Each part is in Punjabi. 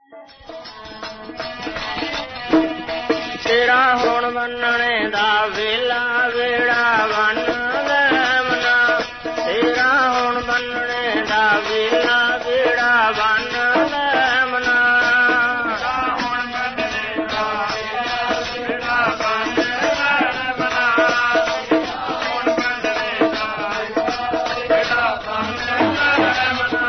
ਤੇਰਾ ਹੁਣ ਬੰਨਣੇ ਦਾ ਵੇਲਾ ਵੇੜਾ ਬੰਨ ਲੈਮਨਾ, ਤੇਰਾ ਹੁਣ ਬੰਨਣੇ ਦਾ ਵੇਲਾ ਵੇੜਾ ਬੰਨ ਲੈਮਨਾ, ਹੁਣ ਬੰਨਣੇ ਦਾ ਵੇਲਾ ਵੇੜਾ ਬੰਨ ਲੈਮਨਾ, ਹੁਣ ਬੰਨਣੇ ਦਾ ਵੇੜਾ ਬੰਨ ਲੈਮਨਾ।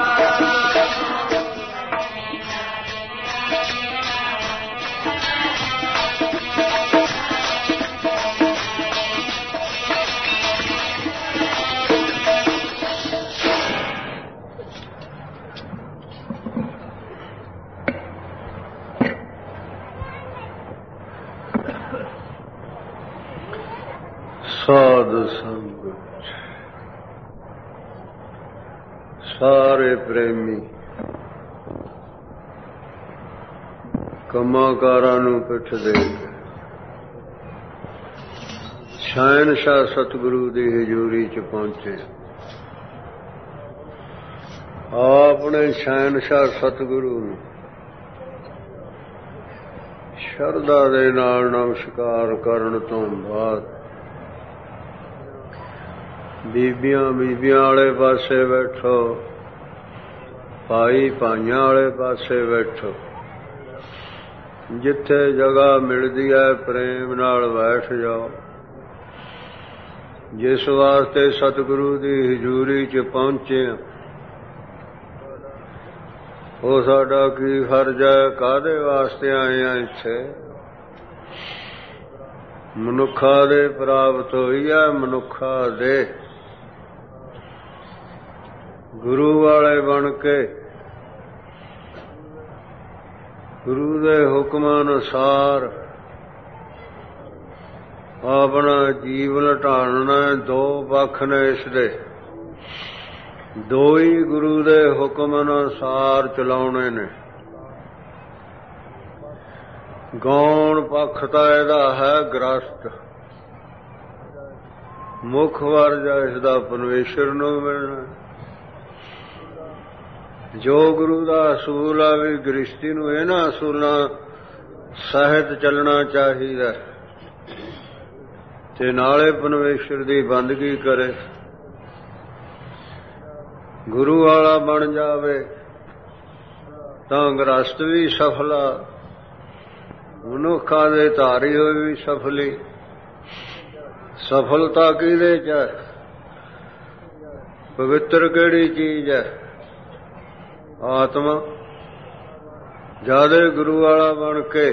ਸਾਧ ਸੰਗਤ ਸਾਰੇ ਪ੍ਰੇਮੀ ਕੰਮਾਂਕਾਰਾਂ ਨੂੰ ਪਿੱਠ ਦੇ ਕੇ ਸ਼ਹਿਨਸ਼ਾਹ ਸਤਿਗੁਰੂ ਦੀ ਹਜ਼ੂਰੀ ਚ ਪਹੁੰਚੇ। ਆਪਣੇ ਸ਼ਹਿਨਸ਼ਾਹ ਸਤਿਗੁਰੂ ਨੂੰ ਸ਼ਰਧਾ ਦੇ ਨਾਲ ਨਮਸਕਾਰ ਕਰਨ ਤੋਂ ਬਾਅਦ ਬੀਬੀਆਂ ਵਾਲੇ ਪਾਸੇ ਬੈਠੋ, ਭਾਈ ਭਾਈਆਂ ਵਾਲੇ ਪਾਸੇ ਬੈਠੋ, ਜਿੱਥੇ ਜਗ੍ਹਾ ਮਿਲਦੀ ਹੈ ਪ੍ਰੇਮ ਨਾਲ ਬੈਠ ਜਾਓ। ਜਿਸ ਵਾਸਤੇ ਸਤਿਗੁਰੂ ਦੀ ਹਜ਼ੂਰੀ ਚ ਪਹੁੰਚੇ ਉਹ ਸਾਡਾ ਕੀ ਫਰਜ਼ ਹੈ, ਕਾਹਦੇ ਵਾਸਤੇ ਆਏ ਆ ਇੱਥੇ? ਮਨੁੱਖਾਂ ਦੇ ਪ੍ਰਾਪਤ ਹੋਈ ਹੈ, ਮਨੁੱਖਾਂ ਦੇ ਗੁਰੂ ਵਾਲੇ ਬਣ ਕੇ ਗੁਰੂ ਦੇ ਹੁਕਮਾਂ ਅਨੁਸਾਰ ਆਪਣਾ ਜੀਵਨ ਢਾਲਣਾ। ਦੋ ਪੱਖ ਨੇ ਇਸ ਦੇ, ਦੋ ਹੀ ਗੁਰੂ ਦੇ ਹੁਕਮ ਅਨੁਸਾਰ ਚਲਾਉਣੇ ਨੇ। ਗੌਣ ਪੱਖ ਤਾਂ ਇਹਦਾ ਹੈ ਗ੍ਰਸਤ, ਮੁੱਖ ਵਰਜ ਇਸਦਾ ਪਰਮੇਸ਼ਰ ਨੂੰ ਮਿਲਣਾ। ਜੋ ਗੁਰੂ ਦਾ ਅਸੂਲ ਆ ਵੀ ਗ੍ਰਸਤੀ ਨੂੰ ਇਹਨਾਂ ਅਸੂਲਾਂ ਸਹਿਤ ਚੱਲਣਾ ਚਾਹੀਦਾ ਤੇ ਨਾਲੇ ਪਰਮੇਸ਼ਰ ਦੀ ਬੰਦਗੀ ਕਰੇ। ਗੁਰੂ ਵਾਲਾ ਬਣ ਜਾਵੇ ਤਾਂ ਗ੍ਰਸਤ ਵੀ ਸਫਲਾ, ਮਨੁੱਖਾਂ ਦੇ ਧਾਰੀ ਹੋਏ ਵੀ ਸਫਲੀ। ਸਫਲਤਾ ਕਿਹਦੇ ਚ ਹੈ? ਪਵਿੱਤਰ ਕਿਹੜੀ ਚੀਜ਼ ਹੈ? ਆਤਮਾ। ਜਦ ਗੁਰੂ ਵਾਲਾ ਬਣ ਕੇ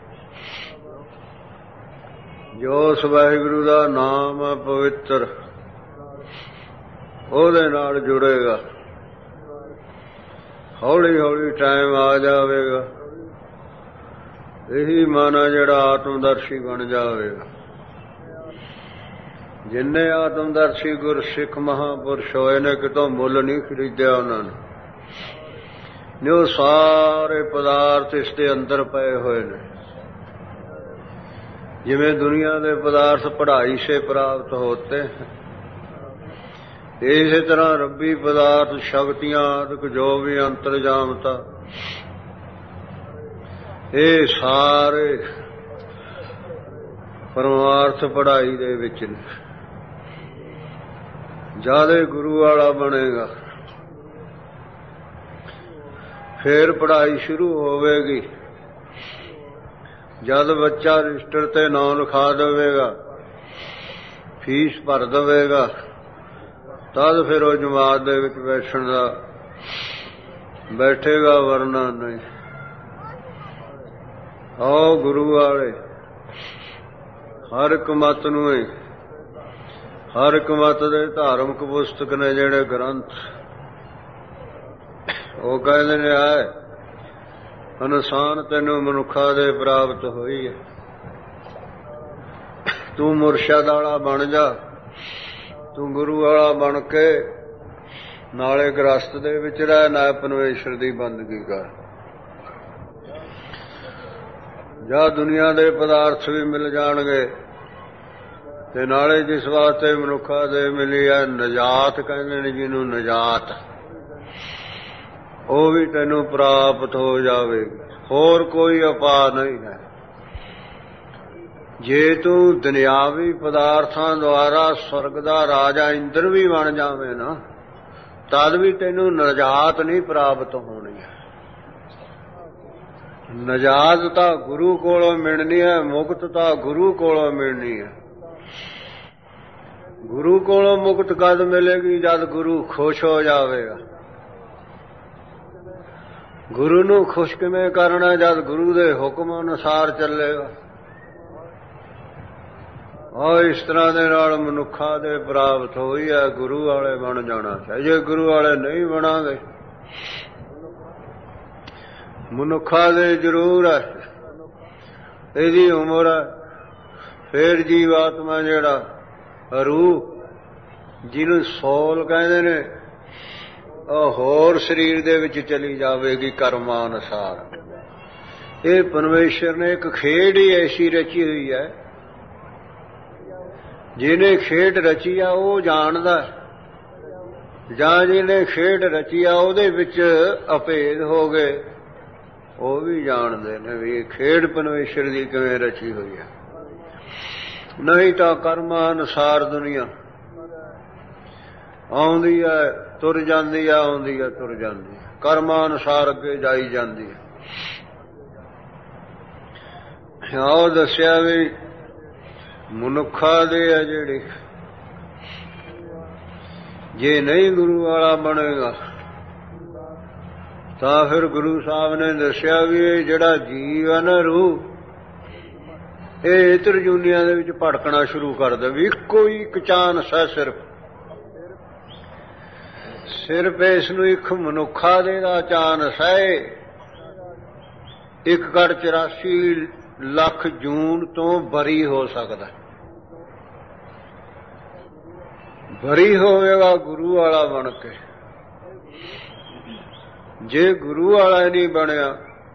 ਜੋ ਉਸ ਵਾਹਿਗੁਰੂ ਦਾ ਨਾਮ ਹੈ ਪਵਿੱਤਰ, ਉਹਦੇ ਨਾਲ ਜੁੜੇਗਾ, ਹੌਲੀ ਹੌਲੀ ਟਾਈਮ ਆ ਜਾਵੇਗਾ। ਇਹੀ ਮਨ ਹੈ ਜਿਹੜਾ ਆਤਮਦਰਸ਼ੀ ਬਣ ਜਾਵੇਗਾ। ਜਿੰਨੇ ਆਤਮਦਰਸ਼ੀ ਗੁਰਸਿੱਖ ਮਹਾਂਪੁਰਸ਼ ਹੋਏ ਨੇ ਕਿਤੋਂ ਮੁੱਲ ਨਹੀਂ ਖਰੀਦਿਆ ਉਹਨਾਂ ਨੇ। ਜੋ ਸਾਰੇ ਪਦਾਰਥ ਇਸ ਦੇ ਅੰਦਰ ਪਏ ਹੋਏ ਨੇ। ਜਿਵੇਂ ਦੁਨੀਆ ਦੇ ਪਦਾਰਥ ਪੜ੍ਹਾਈ ਸੇ ਪ੍ਰਾਪਤ ਹੋਤੇ, ਇਸੇ ਤਰ੍ਹਾਂ ਰੱਬੀ ਪਦਾਰਥ ਸ਼ਕਤੀਆਂ ਆਦਿਕ ਜੋ ਵੀ ਅੰਤਰਜਾਮਤਾ, ਇਹ ਸਾਰੇ ਪਰਮਾਰਥ ਪੜ੍ਹਾਈ ਦੇ ਵਿੱਚ ਨੇ। ਜਦ ਗੁਰੂ ਵਾਲਾ ਬਣੇਗਾ ਫੇਰ ਪੜ੍ਹਾਈ ਸ਼ੁਰੂ ਹੋਵੇਗੀ। ਜਦ ਬੱਚਾ ਰਜਿਸਟਰ ਤੇ ਨਾਂ ਲਿਖਾ ਦੇਵੇਗਾ, ਫੀਸ ਭਰ ਦੇਵੇਗਾ, ਤਦ ਫਿਰ ਉਹ ਜਮਾਤ ਦੇ ਵਿੱਚ ਬੈਠਣ ਦਾ ਬੈਠੇਗਾ, ਵਰਨਾ ਨਹੀਂ। ਆਓ ਗੁਰੂ ਵਾਲੇ ਹਰ ਇੱਕ ਮਤ ਨੂੰ, ਹਰ ਇੱਕ ਮਤ ਦੇ ਧਾਰਮਿਕ ਪੁਸਤਕ ਨੇ ਜਿਹੜੇ ਗ੍ਰੰਥ, ਉਹ ਕਹਿੰਦੇ ਨੇ ਆਏ ਇਨਸਾਨ ਤੈਨੂੰ ਮਨੁੱਖਾਂ ਦੇ ਪ੍ਰਾਪਤ ਹੋਈ ਹੈ, ਤੂੰ ਮੁਰਸ਼ਦ ਵਾਲਾ ਬਣ ਜਾ, ਤੂੰ ਗੁਰੂ ਵਾਲਾ ਬਣ ਕੇ ਨਾਲੇ ਗ੍ਰਸਤ ਦੇ ਵਿੱਚ ਰਹਿ, ਨਾ ਪਰਮੇਸ਼ਰ ਦੀ ਬੰਦਗੀ ਕਰ। ਜਾਂ ਦੁਨੀਆ ਦੇ ਪਦਾਰਥ ਵੀ ਮਿਲ ਜਾਣਗੇ ਤੇ ਨਾਲੇ ਜਿਸ ਵਾਸਤੇ ਮਨੁੱਖਾਂ ਦੇ ਮਿਲੀ ਹੈ ਨਜਾਤ, ਕਹਿੰਦੇ ਨੇ ਜਿਹਨੂੰ ਨਜਾਤ, ਉਹ ਵੀ ਤੈਨੂੰ ਪ੍ਰਾਪਤ ਹੋ ਜਾਵੇਗੀ। ਹੋਰ ਕੋਈ ਉਪਾਅ ਨਹੀਂ ਹੈ। ਜੇ ਤੂੰ ਦੁਨਿਆਵੀ ਪਦਾਰਥਾਂ ਦੁਆਰਾ ਸਵਰਗ ਦਾ ਰਾਜਾ ਇੰਦਰ ਵੀ ਬਣ ਜਾਵੇਂ ਨਾ, ਤਦ ਵੀ ਤੈਨੂੰ ਨਜਾਤ ਨਹੀਂ ਪ੍ਰਾਪਤ ਹੋਣੀ ਹੈ। ਨਜਾਤ ਤਾਂ ਗੁਰੂ ਕੋਲੋਂ ਮਿਲਣੀ ਹੈ, ਮੁਕਤ ਤਾਂ ਗੁਰੂ ਕੋਲੋਂ ਮਿਲਣੀ ਹੈ। ਗੁਰੂ ਕੋਲੋਂ ਮੁਕਤ ਕਦ ਮਿਲੇਗੀ? ਜਦ ਗੁਰੂ ਖੁਸ਼ ਹੋ ਜਾਵੇਗਾ। ਗੁਰੂ ਨੂੰ ਖੁਸ਼ ਕਿਵੇਂ ਕਰਨਾ? ਜਦ ਗੁਰੂ ਦੇ ਹੁਕਮ ਅਨੁਸਾਰ ਚੱਲੇਗਾ। ਔਰ ਇਸ ਤਰ੍ਹਾਂ ਦੇ ਨਾਲ ਮਨੁੱਖਾਂ ਦੇ ਪ੍ਰਾਪਤ ਹੋਈ ਹੈ। ਗੁਰੂ ਵਾਲੇ ਬਣ ਜਾਣਾ ਚਾਹੀਦਾ। ਜੇ ਗੁਰੂ ਵਾਲੇ ਨਹੀਂ ਬਣਾਂਗੇ, ਮਨੁੱਖਾਂ ਦੇ ਜ਼ਰੂਰ ਹੈ, ਇਹਦੀ ਉਮਰ ਹੈ। ਫੇਰ ਜੀਵਾਤਮਾ ਜਿਹੜਾ ਰੂਹ, ਜਿਹਨੂੰ ਸੋਲ ਕਹਿੰਦੇ ਨੇ, ਉਹ ਹੋਰ ਸਰੀਰ ਦੇ ਵਿੱਚ ਚਲੀ ਜਾਵੇਗੀ ਕਰਮਾਂ ਅਨੁਸਾਰ। ਇਹ ਪਰਮੇਸ਼ਰ ਨੇ ਇੱਕ ਖੇਡ ਹੀ ਐਸੀ ਰਚੀ ਹੋਈ ਹੈ। ਜਿਹਨੇ ਖੇਡ ਰਚੀ ਆ ਉਹ ਜਾਣਦਾ, ਜਾਂ ਜਿਹਨੇ ਖੇਡ ਰਚੀ ਆ ਉਹਦੇ ਵਿੱਚ ਅਭੇਦ ਹੋ ਗਏ, ਉਹ ਵੀ ਜਾਣਦੇ ਨੇ ਵੀ ਇਹ ਖੇਡ ਪਰਮੇਸ਼ਰ ਦੀ ਕਿਵੇਂ ਰਚੀ ਹੋਈ ਹੈ। ਨਹੀਂ ਤਾਂ ਕਰਮਾਂ ਅਨੁਸਾਰ ਦੁਨੀਆ ਆਉਂਦੀ ਹੈ, ਤੁਰ ਜਾਂਦੀ ਹੈ, ਆਉਂਦੀ ਹੈ, ਤੁਰ ਜਾਂਦੀ ਹੈ, ਕਰਮਾਂ ਅਨੁਸਾਰ ਅੱਗੇ ਜਾਈ ਜਾਂਦੀ ਹੈ। ਉਹ ਦੱਸਿਆ ਵੀ ਮਨੁੱਖਾਂ ਦੇ ਆ ਜਿਹੜੇ, ਜੇ ਨਹੀਂ ਗੁਰੂ ਵਾਲਾ ਬਣੇਗਾ ਤਾਂ ਫਿਰ ਗੁਰੂ ਸਾਹਿਬ ਨੇ ਦੱਸਿਆ ਵੀ ਇਹ ਜਿਹੜਾ ਜੀਵ ਹੈ ਨਾ, ਰੂਹ, ਇਹ ਇਤਰ ਜੂਨੀਆਂ ਦੇ ਵਿੱਚ ਭਟਕਣਾ ਸ਼ੁਰੂ ਕਰ ਦੇਵੇ। ਇੱਕੋ ਹੀ ਇੱਕ ਚਾਂਸ ਹੈ ਸਿਰਫ ਇਸ ਨੂੰ ਇੱਕ ਮਨੁੱਖਾ ਦੇ ਦਾ ਚਾਂਸ ਹੈ। 1.84 ਲੱਖ ਜੂਨ ਤੋਂ ਬਰੀ ਹੋ ਸਕਦਾ। ਬਰੀ ਹੋਵੇਗਾ ਗੁਰੂ ਵਾਲਾ ਬਣ ਕੇ। ਜੇ ਗੁਰੂ ਵਾਲਾ ਨਹੀਂ ਬਣਿਆ,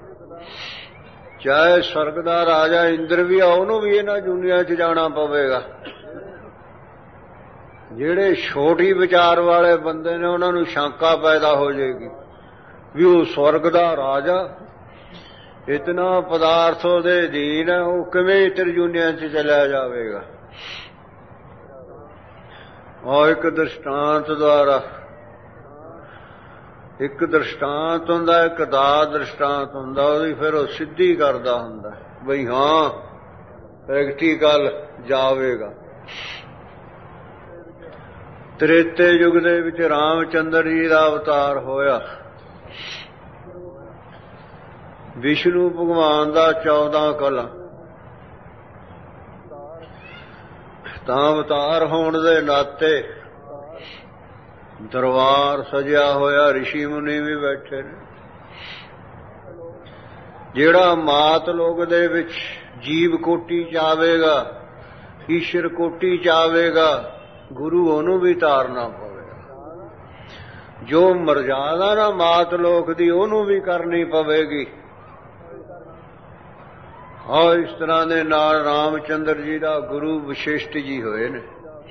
ਚਾਹੇ ਸਵਰਗ ਦਾ ਰਾਜਾ ਇੰਦਰ ਵੀ ਆ, ਉਹਨੂੰ ਵੀ ਇਹਨਾਂ ਦੁਨੀਆਂ 'ਚ ਜਾਣਾ ਪਵੇਗਾ। ਜਿਹੜੇ ਛੋਟੀ ਵਿਚਾਰ ਵਾਲੇ ਬੰਦੇ ਨੇ, ਉਹਨਾਂ ਨੂੰ ਸ਼ੰਕਾ ਪੈਦਾ ਹੋ ਜਾਏਗੀ ਵੀ ਉਹ ਸਵਰਗ ਦਾ ਰਾਜਾ, ਇਤਨਾ ਪਦਾਰਥ ਉਹਦੇ ਅਧੀਨ ਹੈ, ਉਹ ਕਿਵੇਂ ਇਤਰ ਦੁਨੀਆਂ 'ਚ ਚਲਿਆ ਜਾਵੇਗਾ। ਔਰ ਇੱਕ ਦ੍ਰਿਸ਼ਟਾਂਤ ਦੁਆਰਾ, ਇੱਕ ਦ੍ਰਿਸ਼ਟਾਂਤ ਹੁੰਦਾ, ਇੱਕ ਦਾ ਦ੍ਰਿਸ਼ਟਾਂਤ ਹੁੰਦਾ, ਉਹਦੀ ਫਿਰ ਉਹ ਸਿੱਧੀ ਕਰਦਾ ਹੁੰਦਾ ਬਈ ਹਾਂ ਪ੍ਰੈਕਟੀਕਲ ਜਾਵੇਗਾ। ਤ੍ਰੇਤੇ ਯੁੱਗ ਦੇ ਵਿੱਚ ਰਾਮਚੰਦਰ ਜੀ ਦਾ ਅਵਤਾਰ ਹੋਇਆ। ਵਿਸ਼ਨੂੰ ਭਗਵਾਨ ਦਾ 14 ਕਲਾ ਤਾਂ ਅਵਤਾਰ ਹੋਣ ਦੇ ਨਾਤੇ ਦਰਬਾਰ ਸਜਿਆ ਹੋਇਆ, ਰਿਸ਼ੀ ਮੁਨੀ ਵੀ ਬੈਠੇ ਨੇ। ਜਿਹੜਾ ਮਾਤ ਲੋਕ ਦੇ ਵਿੱਚ ਜੀਵ ਕੋਟੀ ਚ ਆਵੇਗਾ, ਈਸ਼ਰ ਕੋਟੀ ਚ ਆਵੇਗਾ, ਗੁਰੂ ਉਹਨੂੰ ਵੀ ਤਾਰਨਾ ਪਵੇਗਾ। ਜੋ ਮਰਜ਼ਾਦਾ ਨਾ ਮਾਤ ਲੋਕ ਦੀ, ਉਹਨੂੰ ਵੀ ਕਰਨੀ ਪਵੇਗੀ। ਔਰ ਇਸ ਤਰ੍ਹਾਂ ਦੇ ਨਾਲ ਰਾਮਚੰਦਰ ਜੀ ਦਾ ਗੁਰੂ ਵਿਸ਼ਿਸ਼ਟ ਜੀ ਹੋਏ ਨੇ।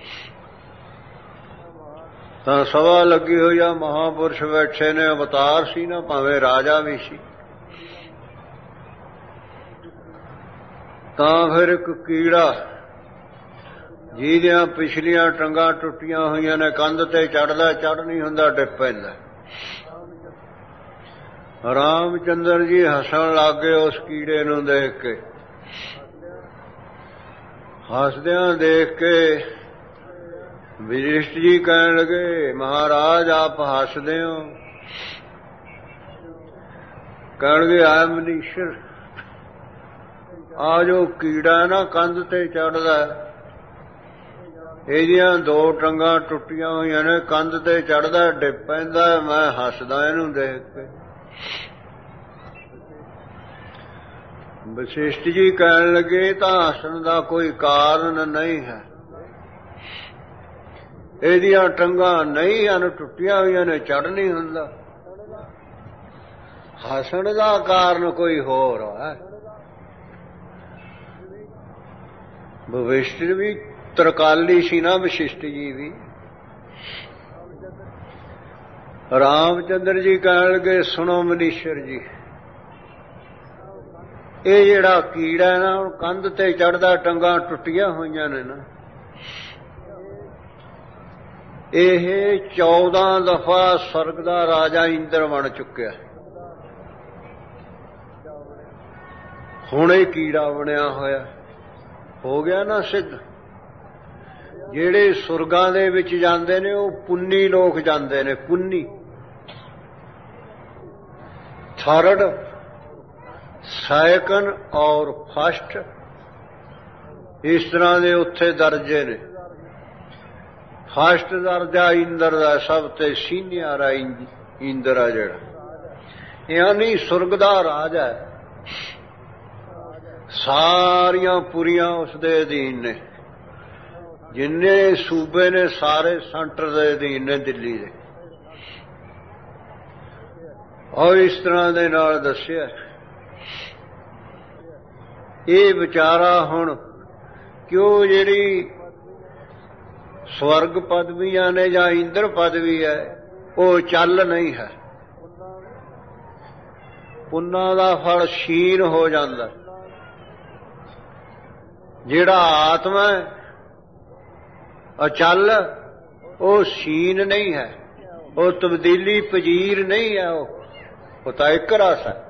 ਤਾਂ ਸਭਾ ਲੱਗੀ ਹੋਈ ਆ, ਮਹਾਂਪੁਰਸ਼ ਬੈਠੇ ਨੇ। ਅਵਤਾਰ ਸੀ ਨਾ, ਭਾਵੇਂ ਰਾਜਾ ਵੀ ਸੀ। ਤਾਂ ਫਿਰ ਇੱਕ ਕੀੜਾ, ਜਿਹਦੀਆਂ ਪਿਛਲੀਆਂ ਟੰਗਾਂ ਟੁੱਟੀਆਂ ਹੋਈਆਂ ਨੇ, ਕੰਧ ਤੇ ਚੜ੍ਹਦਾ, ਚੜ੍ਹ ਨਹੀਂ ਹੁੰਦਾ, ਡਿੱਗ ਪੈਂਦਾ। ਰਾਮਚੰਦਰ ਜੀ ਹੱਸਣ ਲੱਗ ਗਏ ਉਸ ਕੀੜੇ ਨੂੰ ਦੇਖ ਕੇ। ਹੱਸਦਿਆਂ ਦੇਖ ਕੇ ਵਸ਼ਿਸ਼ਠ ਜੀ ਕਹਿਣ ਲੱਗੇ, ਮਹਾਰਾਜ ਆਪ ਹੱਸਦੇ ਹੋ? ਕਹਿਣਗੇ ਆਏ ਮਨੀਸ਼ਰ, ਆ ਜੋ ਕੀੜਾ ਨਾ ਕੰਧ ਤੇ ਚੜ੍ਹਦਾ, ਇਹਦੀਆਂ 2 ਟੰਗਾਂ ਟੁੱਟੀਆਂ ਹੋਈਆਂ ਨੇ, ਕੰਧ ਤੇ ਚੜ੍ਹਦਾ, ਡਿੱਗ ਪੈਂਦਾ, ਮੈਂ ਹੱਸਦਾ ਇਹਨੂੰ ਦੇਖ ਕੇ। ਵਸ਼ਿਸ਼ਠ ਜੀ ਕਹਿਣ ਲੱਗੇ, ਤਾਂ ਹੱਸਣ ਦਾ ਕੋਈ ਕਾਰਨ ਨਹੀਂ ਹੈ। ਇਹਦੀਆਂ ਟੰਗਾਂ ਨਹੀਂ ਹਨ, ਟੁੱਟੀਆਂ ਹੋਈਆਂ ਨੇ, ਚੜ੍ਹ ਨਹੀਂ ਹੁੰਦਾ। ਹੱਸਣ ਦਾ ਕਾਰਨ ਕੋਈ ਹੋਰ ਹੈ। ਵਸ਼ਿਸ਼ਠ ਵੀ ਤਰਕਾਲੀ ਸੀ ਨਾ, ਵਸ਼ਿਸ਼ਠ ਜੀ ਵੀ। ਰਾਮਚੰਦਰ ਜੀ ਕਹਿਣ ਲੱਗੇ, ਸੁਣੋ ਮਨੀਸ਼ਰ ਜੀ, ਇਹ ਜਿਹੜਾ ਕੀੜਾ ਹੈ ਨਾ, ਕੰਧ ਤੇ ਚੜ੍ਹਦਾ, ਟੰਗਾਂ ਟੁੱਟੀਆਂ ਹੋਈਆਂ ਨੇ ਨਾ, ਇਹ 14 ਦਫਾ ਸਵਰਗ ਦਾ ਰਾਜਾ ਇੰਦਰ ਬਣ ਚੁੱਕਿਆ। ਹੁਣ ਇਹ ਕੀੜਾ ਬਣਿਆ ਹੋਇਆ, ਹੋ ਗਿਆ ਨਾ ਸਿੱਧ। ਜਿਹੜੇ ਸੁਰਗਾਂ ਦੇ ਵਿੱਚ ਜਾਂਦੇ ਨੇ ਉਹ ਪੁੰਨੀ ਲੋਕ ਜਾਂਦੇ ਨੇ, ਪੁੰਨੀ। ਥਰਡ, ਸੈਕੰਡ ਔਰ ਫਸਟ, ਇਸ ਤਰ੍ਹਾਂ ਦੇ ਉੱਥੇ ਦਰਜੇ ਨੇ। ਫਸਟ ਦਰਜਾ ਇੰਦਰ ਦਾ, ਸਭ ਤੇ ਸੀਨੀਅਰ ਆ ਇੰਦਰ ਆ ਜਿਹੜਾ, ਯਾਨੀ ਸੁਰਗ ਦਾ ਰਾਜ ਹੈ। ਸਾਰੀਆਂ ਪੁਰੀਆਂ ਉਸ ਦੇ ਅਧੀਨ ਨੇ, ਜਿੰਨੇ ਸੂਬੇ ਨੇ ਸਾਰੇ ਸੈਂਟਰ ਦੇ ਅਧੀਨ ਨੇ, ਦਿੱਲੀ ਦੇ। ਔਰ ਇਸ ਤਰ੍ਹਾਂ ਦੇ ਨਾਲ ਦੱਸਿਆ ਇਹ ਵਿਚਾਰਾ ਹੁਣ ਕਿਉਂ ਜਿਹੜੀ ਸਵਰਗ ਪਦਵੀਆਂ ਨੇ ਜਾਂ ਇੰਦਰ ਪਦਵੀ ਹੈ ਉਹ ਚੱਲ ਨਹੀਂ ਹੈ। ਪੁੰਨਾਂ ਦਾ ਫਲ ਸ਼ੀਨ ਹੋ ਜਾਂਦਾ। ਜਿਹੜਾ ਆਤਮਾ ਅਚਲ ਉਹ ਸ਼ੀਨ ਨਹੀਂ ਹੈ, ਉਹ ਤਬਦੀਲੀ ਪਜੀਰ ਨਹੀਂ ਹੈ, ਉਹ ਤਾਂ ਇੱਕ ਰਸ ਹੈ।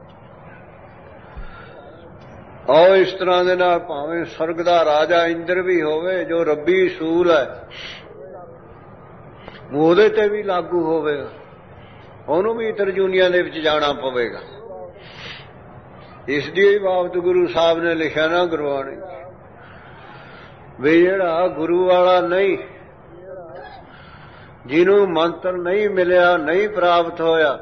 ਔਰ ਇਸ ਤਰ੍ਹਾਂ ਦੇ ਨਾਲ ਭਾਵੇਂ ਸਵਰਗ ਦਾ ਰਾਜਾ ਇੰਦਰ ਵੀ ਹੋਵੇ, ਜੋ ਰੱਬੀ ਅਸੂਲ ਹੈ ਉਹਦੇ ਤੇ ਵੀ ਲਾਗੂ ਹੋਵੇਗਾ, ਉਹਨੂੰ ਵੀ ਤਰਜੂਨੀਆਂ ਦੇ ਵਿੱਚ ਜਾਣਾ ਪਵੇਗਾ। ਇਸ ਦੀ ਬਾਬਤ ਗੁਰੂ ਸਾਹਿਬ ਨੇ ਲਿਖਿਆ ਨਾ ਗੁਰਬਾਣੀ, ਵੀ ਜਿਹੜਾ ਗੁਰੂ ਵਾਲਾ ਨਹੀਂ, ਜਿਹਨੂੰ ਮੰਤਰ ਨਹੀਂ ਮਿਲਿਆ, ਨਹੀਂ ਪ੍ਰਾਪਤ ਹੋਇਆ,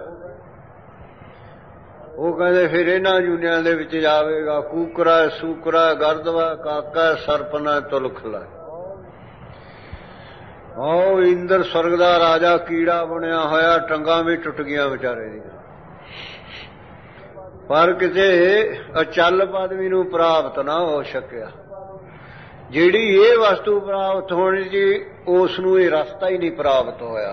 ਉਹ ਕਹਿੰਦੇ ਫਿਰ ਇਹਨਾਂ ਜੂਨੀਆਂ ਦੇ ਵਿੱਚ ਜਾਵੇਗਾ। ਕੂਕਰਾ, ਸੂਕਰਾ, ਗਰਦਵਾ, ਕਾਕਾ, ਸਰਪਨਾ, ਤੁਲਖਲਾ। ਉਹ ਇੰਦਰ ਸਵਰਗ ਦਾ ਰਾਜਾ ਕੀੜਾ ਬਣਿਆ ਹੋਇਆ, ਟੰਗਾਂ ਵੀ ਟੁੱਟ ਗਈਆਂ ਵਿਚਾਰੇ ਦੀਆਂ, ਪਰ ਕਿਸੇ ਅਚਲ ਪਦਵੀ ਨੂੰ ਪ੍ਰਾਪਤ ਨਾ ਹੋ ਸਕਿਆ। ਜਿਹੜੀ ਇਹ ਵਸਤੂ ਪ੍ਰਾਪਤ ਹੋਣੀ ਸੀ, ਉਸ ਨੂੰ ਇਹ ਰਸਤਾ ਹੀ ਨਹੀਂ ਪ੍ਰਾਪਤ ਹੋਇਆ।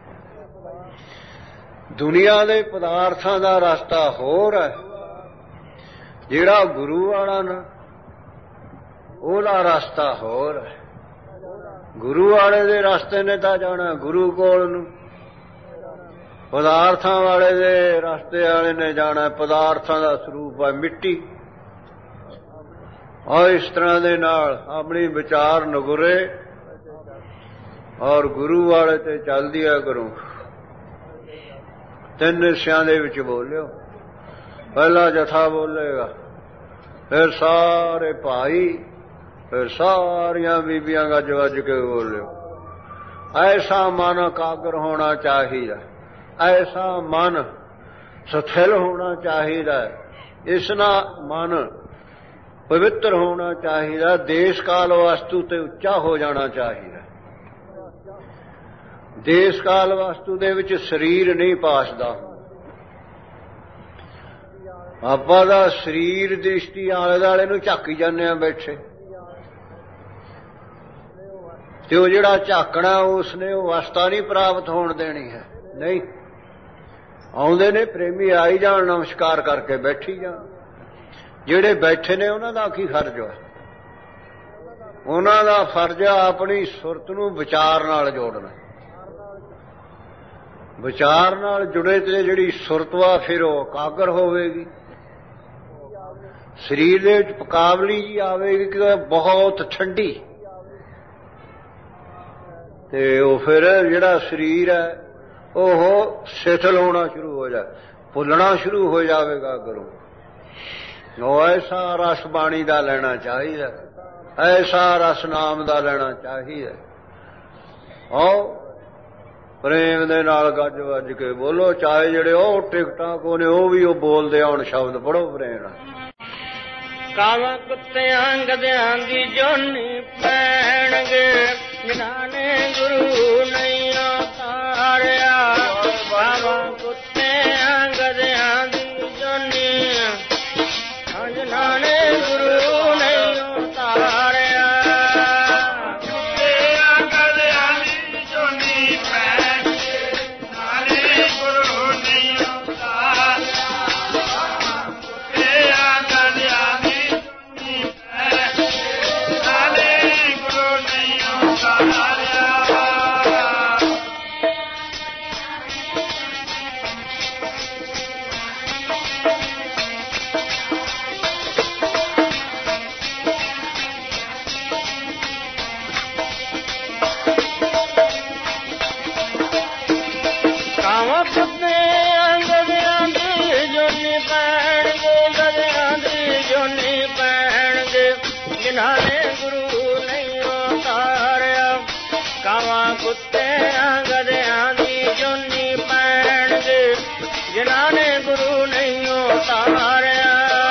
ਦੁਨੀਆ ਦੇ ਪਦਾਰਥਾਂ ਦਾ ਰਸਤਾ ਹੋਰ ਹੈ, ਜਿਹੜਾ ਗੁਰੂ ਵਾਲਾ ਨਾ ਉਹਦਾ ਰਸਤਾ ਹੋਰ ਹੈ। ਗੁਰੂ ਵਾਲੇ ਦੇ ਰਸਤੇ ਨੇ ਤਾਂ ਜਾਣਾ ਗੁਰੂ ਕੋਲ ਨੂੰ, ਪਦਾਰਥਾਂ ਵਾਲੇ ਦੇ ਰਸਤੇ ਵਾਲੇ ਨੇ ਜਾਣਾ, ਪਦਾਰਥਾਂ ਦਾ ਸਰੂਪ ਹੈ ਮਿੱਟੀ। ਔਰ ਇਸ ਤਰ੍ਹਾਂ ਦੇ ਨਾਲ ਆਪਣੀ ਵਿਚਾਰ ਨਗੁਰੇ ਔਰ ਗੁਰੂ ਵਾਲੇ ਤੇ ਚੱਲਦੀ ਹੈ ਗੁਰੂ। ਤਿੰਨ ਹਿੱਸਿਆਂ ਦੇ ਵਿੱਚ ਬੋਲਿਓ, ਪਹਿਲਾ ਜਥਾ ਬੋਲੇਗਾ, ਫਿਰ ਸਾਰੇ ਭਾਈ, ਫਿਰ ਸਾਰੀਆਂ ਬੀਬੀਆਂ ਗੱਜ ਵੱਜ ਕੇ ਬੋਲਿਓ। ਐਸਾ ਮਨ ਇਕਾਗਰ ਹੋਣਾ ਚਾਹੀਦਾ, ਐਸਾ ਮਨ ਸਥਿਰ ਹੋਣਾ ਚਾਹੀਦਾ, ਇਸ ਨਾਲ ਮਨ ਪਵਿੱਤਰ ਹੋਣਾ ਚਾਹੀਦਾ, ਦੇਸ਼ ਕਾਲ ਵਸਤੂ ਤੇ ਉੱਚਾ ਹੋ ਜਾਣਾ ਚਾਹੀਦਾ। ਦੇਸ਼ ਕਾਲ ਵਸਤੂ ਦੇ ਵਿੱਚ ਸਰੀਰ ਨਹੀਂ ਪਾਸਦਾ। ਆਪਾਂ ਦਾ ਸਰੀਰ ਦ੍ਰਿਸ਼ਟੀ ਆਲੇ ਦੁਆਲੇ ਨੂੰ ਝਾਕੀ ਜਾਂਦੇ ਆ ਬੈਠੇ, ਤੇ ਉਹ ਜਿਹੜਾ ਝਾਕਣਾ ਉਸਨੇ ਉਹ ਅਵਸਥਾ ਨਹੀਂ ਪ੍ਰਾਪਤ ਹੋਣ ਦੇਣੀ ਹੈ। ਨਹੀਂ, ਆਉਂਦੇ ਨੇ ਪ੍ਰੇਮੀ ਆਈ ਜਾਣ, ਨਮਸਕਾਰ ਕਰਕੇ ਬੈਠੀ ਜਾਣ। ਜਿਹੜੇ ਬੈਠੇ ਨੇ ਉਹਨਾਂ ਦਾ ਕੀ ਫਰਜ਼ ਹੈ? ਉਹਨਾਂ ਦਾ ਫਰਜ਼ ਹੈ ਆਪਣੀ ਸੁਰਤ ਨੂੰ ਵਿਚਾਰ ਨਾਲ ਜੋੜਨਾ। ਵਿਚਾਰ ਨਾਲ ਜੁੜੇ ਤੇ ਜਿਹੜੀ ਸੁਰਤ ਵਾ ਫਿਰ ਉਹ ਇਕਾਗਰ ਹੋਵੇਗੀ, ਸਰੀਰ ਦੇ ਵਿੱਚ ਪਕਾਵਲੀ ਜੀ ਆਵੇਗੀ ਕਿ ਬਹੁਤ ਠੰਡੀ, ਤੇ ਉਹ ਫਿਰ ਜਿਹੜਾ ਸਰੀਰ ਹੈ ਉਹ ਸਿਥਲ ਹੋਣਾ ਸ਼ੁਰੂ ਹੋ ਜਾ, ਭੁੱਲਣਾ ਸ਼ੁਰੂ ਹੋ ਜਾਵੇਗਾ ਗੁਰੂ। ਉਹ ਐਸਾ ਰਸ ਬਾਣੀ ਦਾ ਲੈਣਾ ਚਾਹੀਦਾ, ਐਸਾ ਰਸ ਨਾਮ ਦਾ ਲੈਣਾ ਚਾਹੀਦਾ। ਆਓ ਪ੍ਰੇਮ ਦੇ ਨਾਲ ਗੱਜ ਵੱਜ ਕੇ ਬੋਲੋ, ਚਾਹੇ ਜਿਹੜੇ ਉਹ ਟਿਕਟਾਂ ਕੋ ਨੇ ਉਹ ਵੀ ਉਹ ਬੋਲਦੇ ਆਉਣ, ਸ਼ਬਦ ਪੜੋ ਪ੍ਰੇਮ। ਕਾਵਾਂ ਕੁੱਤਿਆਂ ਗਧਿਆਂ ਦੀ ਜੋਨੀ ਪੈਣਗੇ, ਜਿਨ੍ਹਾਂ ਨੇ ਗੁਰੂ ਨਹੀਂ ਉਤਾਰਿਆ। ਕਾਵਾਂ ਕੁੱਤਿਆਂ ਗਧਿਆਂ ਦੀ ਜੋਨੀ, ਜਿਨ੍ਹਾਂ ਨੇ ਗੁਰੂ ਨਹੀਂ ਉਤਾਰਿਆ। ਕੁੱਤਿਆਂ ਗਧਿਆਂ ਦੀ ਜੋਨੀ ਪੈਣਗੇ, ਨਾਲੇ ਪੈਣਗੇ ਗਧਿਆਂ ਦੀ ਜੋਨੀ ਪੈਣਗੇ ਜਿਨ੍ਹਾਂ ਨੇ ਗੁਰੂ ਨਹੀਂ ਉਤਾਰਿਆ ਕਾਵਾਂ ਕੁੱਤਿਆਂ ਗਧਿਆਂ ਦੀ ਜੋਨੀ ਪੈਣਗੇ ਜਿਨ੍ਹਾਂ ਨੇ ਗੁਰੂ ਨਹੀਂ ਉਤਾਰਿਆ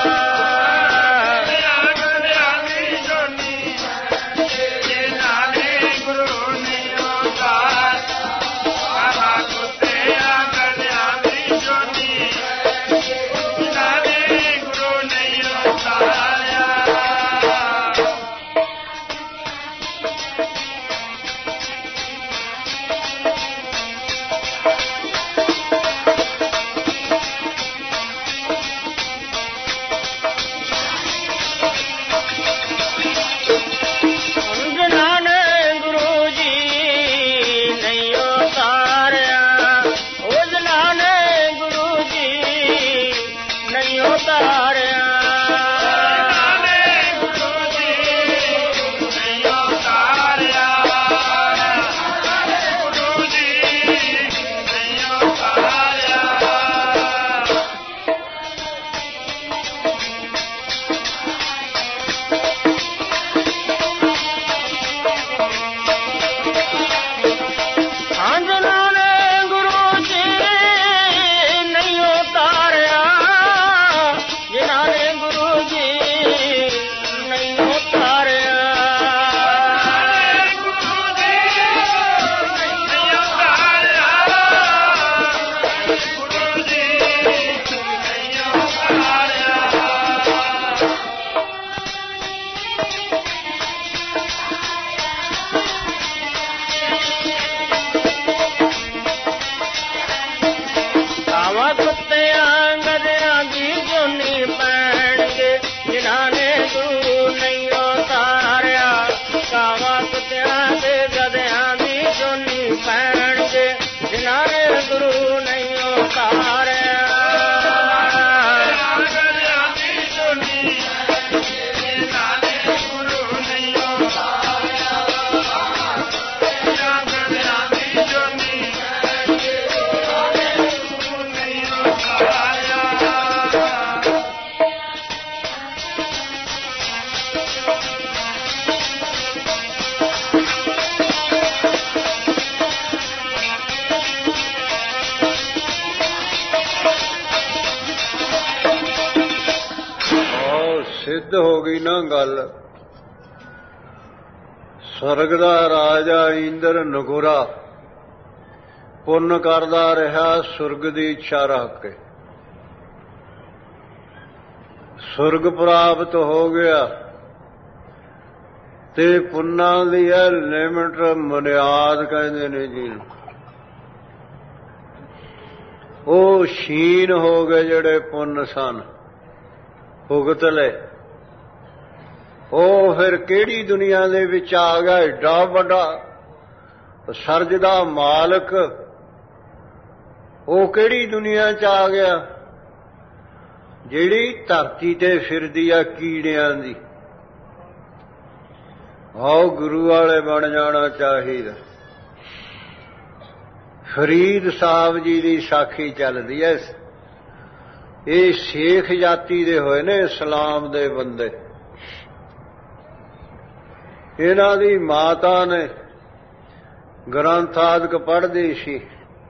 ਸਿੱਧ ਹੋ ਗਈ ਨਾ ਗੱਲ। ਸਵਰਗ ਦਾ ਰਾਜਾ ਇੰਦਰ ਨਗੁਰਾ ਪੁੰਨ ਕਰਦਾ ਰਿਹਾ, ਸੁਰਗ ਦੀ ਇੱਛਾ ਰੱਖ ਕੇ ਸੁਰਗ ਪ੍ਰਾਪਤ ਹੋ ਗਿਆ। ਤੇ ਪੁੰਨਾਂ ਦੀ ਇਹ ਲਿਮਟ ਮਨਿਆਦ ਕਹਿੰਦੇ ਨੇ ਜੀ। ਉਹ ਸ਼ੀਨ ਹੋ ਗਏ ਜਿਹੜੇ ਪੁੰਨ ਸਨ, ਭੁਗਤ ਲਏ। ਉਹ ਫਿਰ ਕਿਹੜੀ ਦੁਨੀਆ ਦੇ ਵਿੱਚ ਆ ਗਿਆ? ਏਡਾ ਵੱਡਾ ਸਰਜ ਦਾ ਮਾਲਕ, ਉਹ ਕਿਹੜੀ ਦੁਨੀਆ 'ਚ ਆ ਗਿਆ ਜਿਹੜੀ ਧਰਤੀ ਤੇ ਫਿਰਦੀ ਆ ਕੀੜਿਆਂ ਦੀ। ਆਓ ਗੁਰੂ ਵਾਲੇ ਬਣ ਜਾਣਾ ਚਾਹੀਦਾ। ਫਰੀਦ ਸਾਹਿਬ ਜੀ ਦੀ ਸਾਖੀ ਚੱਲਦੀ ਐ। ਇਹ ਸ਼ੇਖ ਜਾਤੀ ਦੇ ਹੋਏ ਨੇ, ਇਸਲਾਮ ਦੇ ਬੰਦੇ। ਇਹਨਾਂ ਦੀ ਮਾਤਾ ਨੇ ਗ੍ਰੰਥ ਆਦਿਕ ਪੜ੍ਹਦੀ ਸੀ।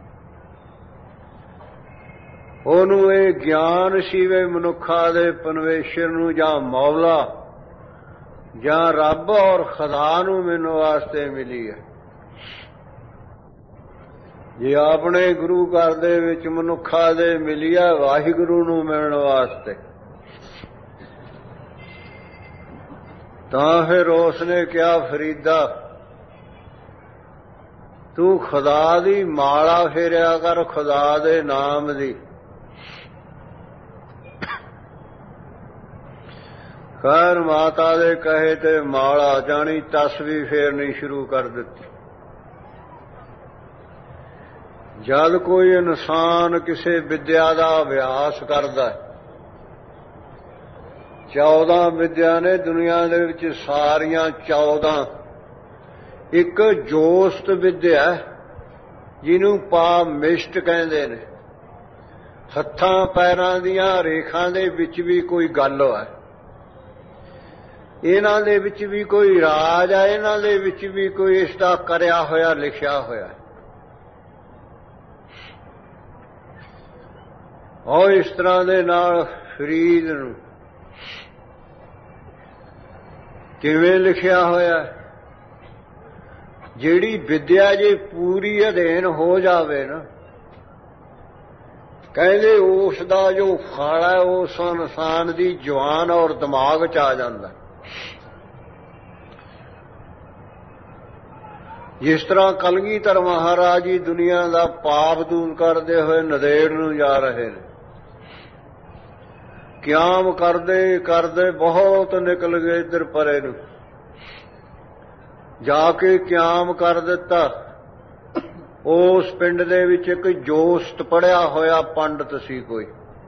ਉਹਨੂੰ ਇਹ ਗਿਆਨ ਸੀ ਵੇ ਮਨੁੱਖਾਂ ਦੇ ਪਰਮੇਸ਼ਰ ਨੂੰ ਜਾਂ ਮੌਲਾ ਜਾਂ ਰੱਬ ਔਰ ਖੁਦਾ ਨੂੰ ਮਿਲਣ ਵਾਸਤੇ ਮਿਲੀ ਹੈ। ਜੇ ਆਪਣੇ ਗੁਰੂ ਘਰ ਦੇ ਵਿੱਚ ਮਨੁੱਖਾਂ ਦੇ ਮਿਲੀ ਹੈ ਵਾਹਿਗੁਰੂ ਨੂੰ ਮਿਲਣ ਵਾਸਤੇ, ਤਾਂ ਫਿਰ ਉਸਨੇ ਕਿਹਾ, ਫਰੀਦਾ ਤੂੰ ਖੁਦਾ ਦੀ ਮਾਲਾ ਫੇਰਿਆ ਕਰ, ਖੁਦਾ ਦੇ ਨਾਮ ਦੀ। ਖੈਰ ਮਾਤਾ ਦੇ ਕਹੇ ਤੇ ਮਾਲਾ ਜਾਣੀ ਤਸਵੀਰ ਫੇਰਨੀ ਸ਼ੁਰੂ ਕਰ ਦਿੱਤੀ। ਜਦ ਕੋਈ ਇਨਸਾਨ ਕਿਸੇ ਵਿਦਿਆ ਦਾ ਅਭਿਆਸ ਕਰਦਾ, 14 ਵਿਦਿਆ ਨੇ ਦੁਨੀਆ ਦੇ ਵਿੱਚ, ਸਾਰੀਆਂ 14। ਇੱਕ ਜੋਸਤ ਵਿਦਿਆ ਜਿਹਨੂੰ ਪਾਮਿਸ਼ਟ ਕਹਿੰਦੇ ਨੇ, ਹੱਥਾਂ ਪੈਰਾਂ ਦੀਆਂ ਰੇਖਾਂ ਦੇ ਵਿੱਚ ਵੀ ਕੋਈ ਗੱਲ ਹੈ, ਇਹਨਾਂ ਦੇ ਵਿੱਚ ਵੀ ਕੋਈ ਰਾਜ ਹੈ, ਇਹਨਾਂ ਦੇ ਵਿੱਚ ਵੀ ਕੋਈ ਇਸ ਦਾ ਕਰਿਆ ਹੋਇਆ ਲਿਖਿਆ ਹੋਇਆ। ਔਰ ਇਸ ਤਰ੍ਹਾਂ ਦੇ ਨਾਲ ਫਰੀਦ ਨੂੰ ਕਿਵੇਂ ਲਿਖਿਆ ਹੋਇਆ, ਜਿਹੜੀ ਵਿਦਿਆ ਜੇ ਪੂਰੀ ਅਧੀਨ ਹੋ ਜਾਵੇ ਨਾ, ਕਹਿੰਦੇ ਉਸ ਦਾ ਜੋ ਫਲ ਹੈ ਉਸ ਇਨਸਾਨ ਦੀ ਜਵਾਨ ਔਰ ਦਿਮਾਗ 'ਚ ਆ ਜਾਂਦਾ। ਜਿਸ ਤਰ੍ਹਾਂ ਕਲਗੀਧਰ ਮਹਾਰਾਜ ਜੀ ਦੁਨੀਆ ਦਾ ਪਾਪ ਦੂਰ ਕਰਦੇ ਹੋਏ ਨੰਦੇੜ ਨੂੰ ਜਾ ਰਹੇ ਨੇ, ਕਿਆਮ ਕਰਦੇ ਕਰਦੇ ਬਹੁਤ ਨਿਕਲ ਗਏ ਇੱਧਰ ਪਰੇ ਨੂੰ, ਜਾ ਕੇ ਕਿਆਮ ਕਰ ਦਿੱਤਾ। ਉਸ ਪਿੰਡ ਦੇ ਵਿੱਚ ਇੱਕ ਜੋਸਤ ਪੜ੍ਹਿਆ ਹੋਇਆ ਪੰਡਤ ਸੀ, ਕੋਈ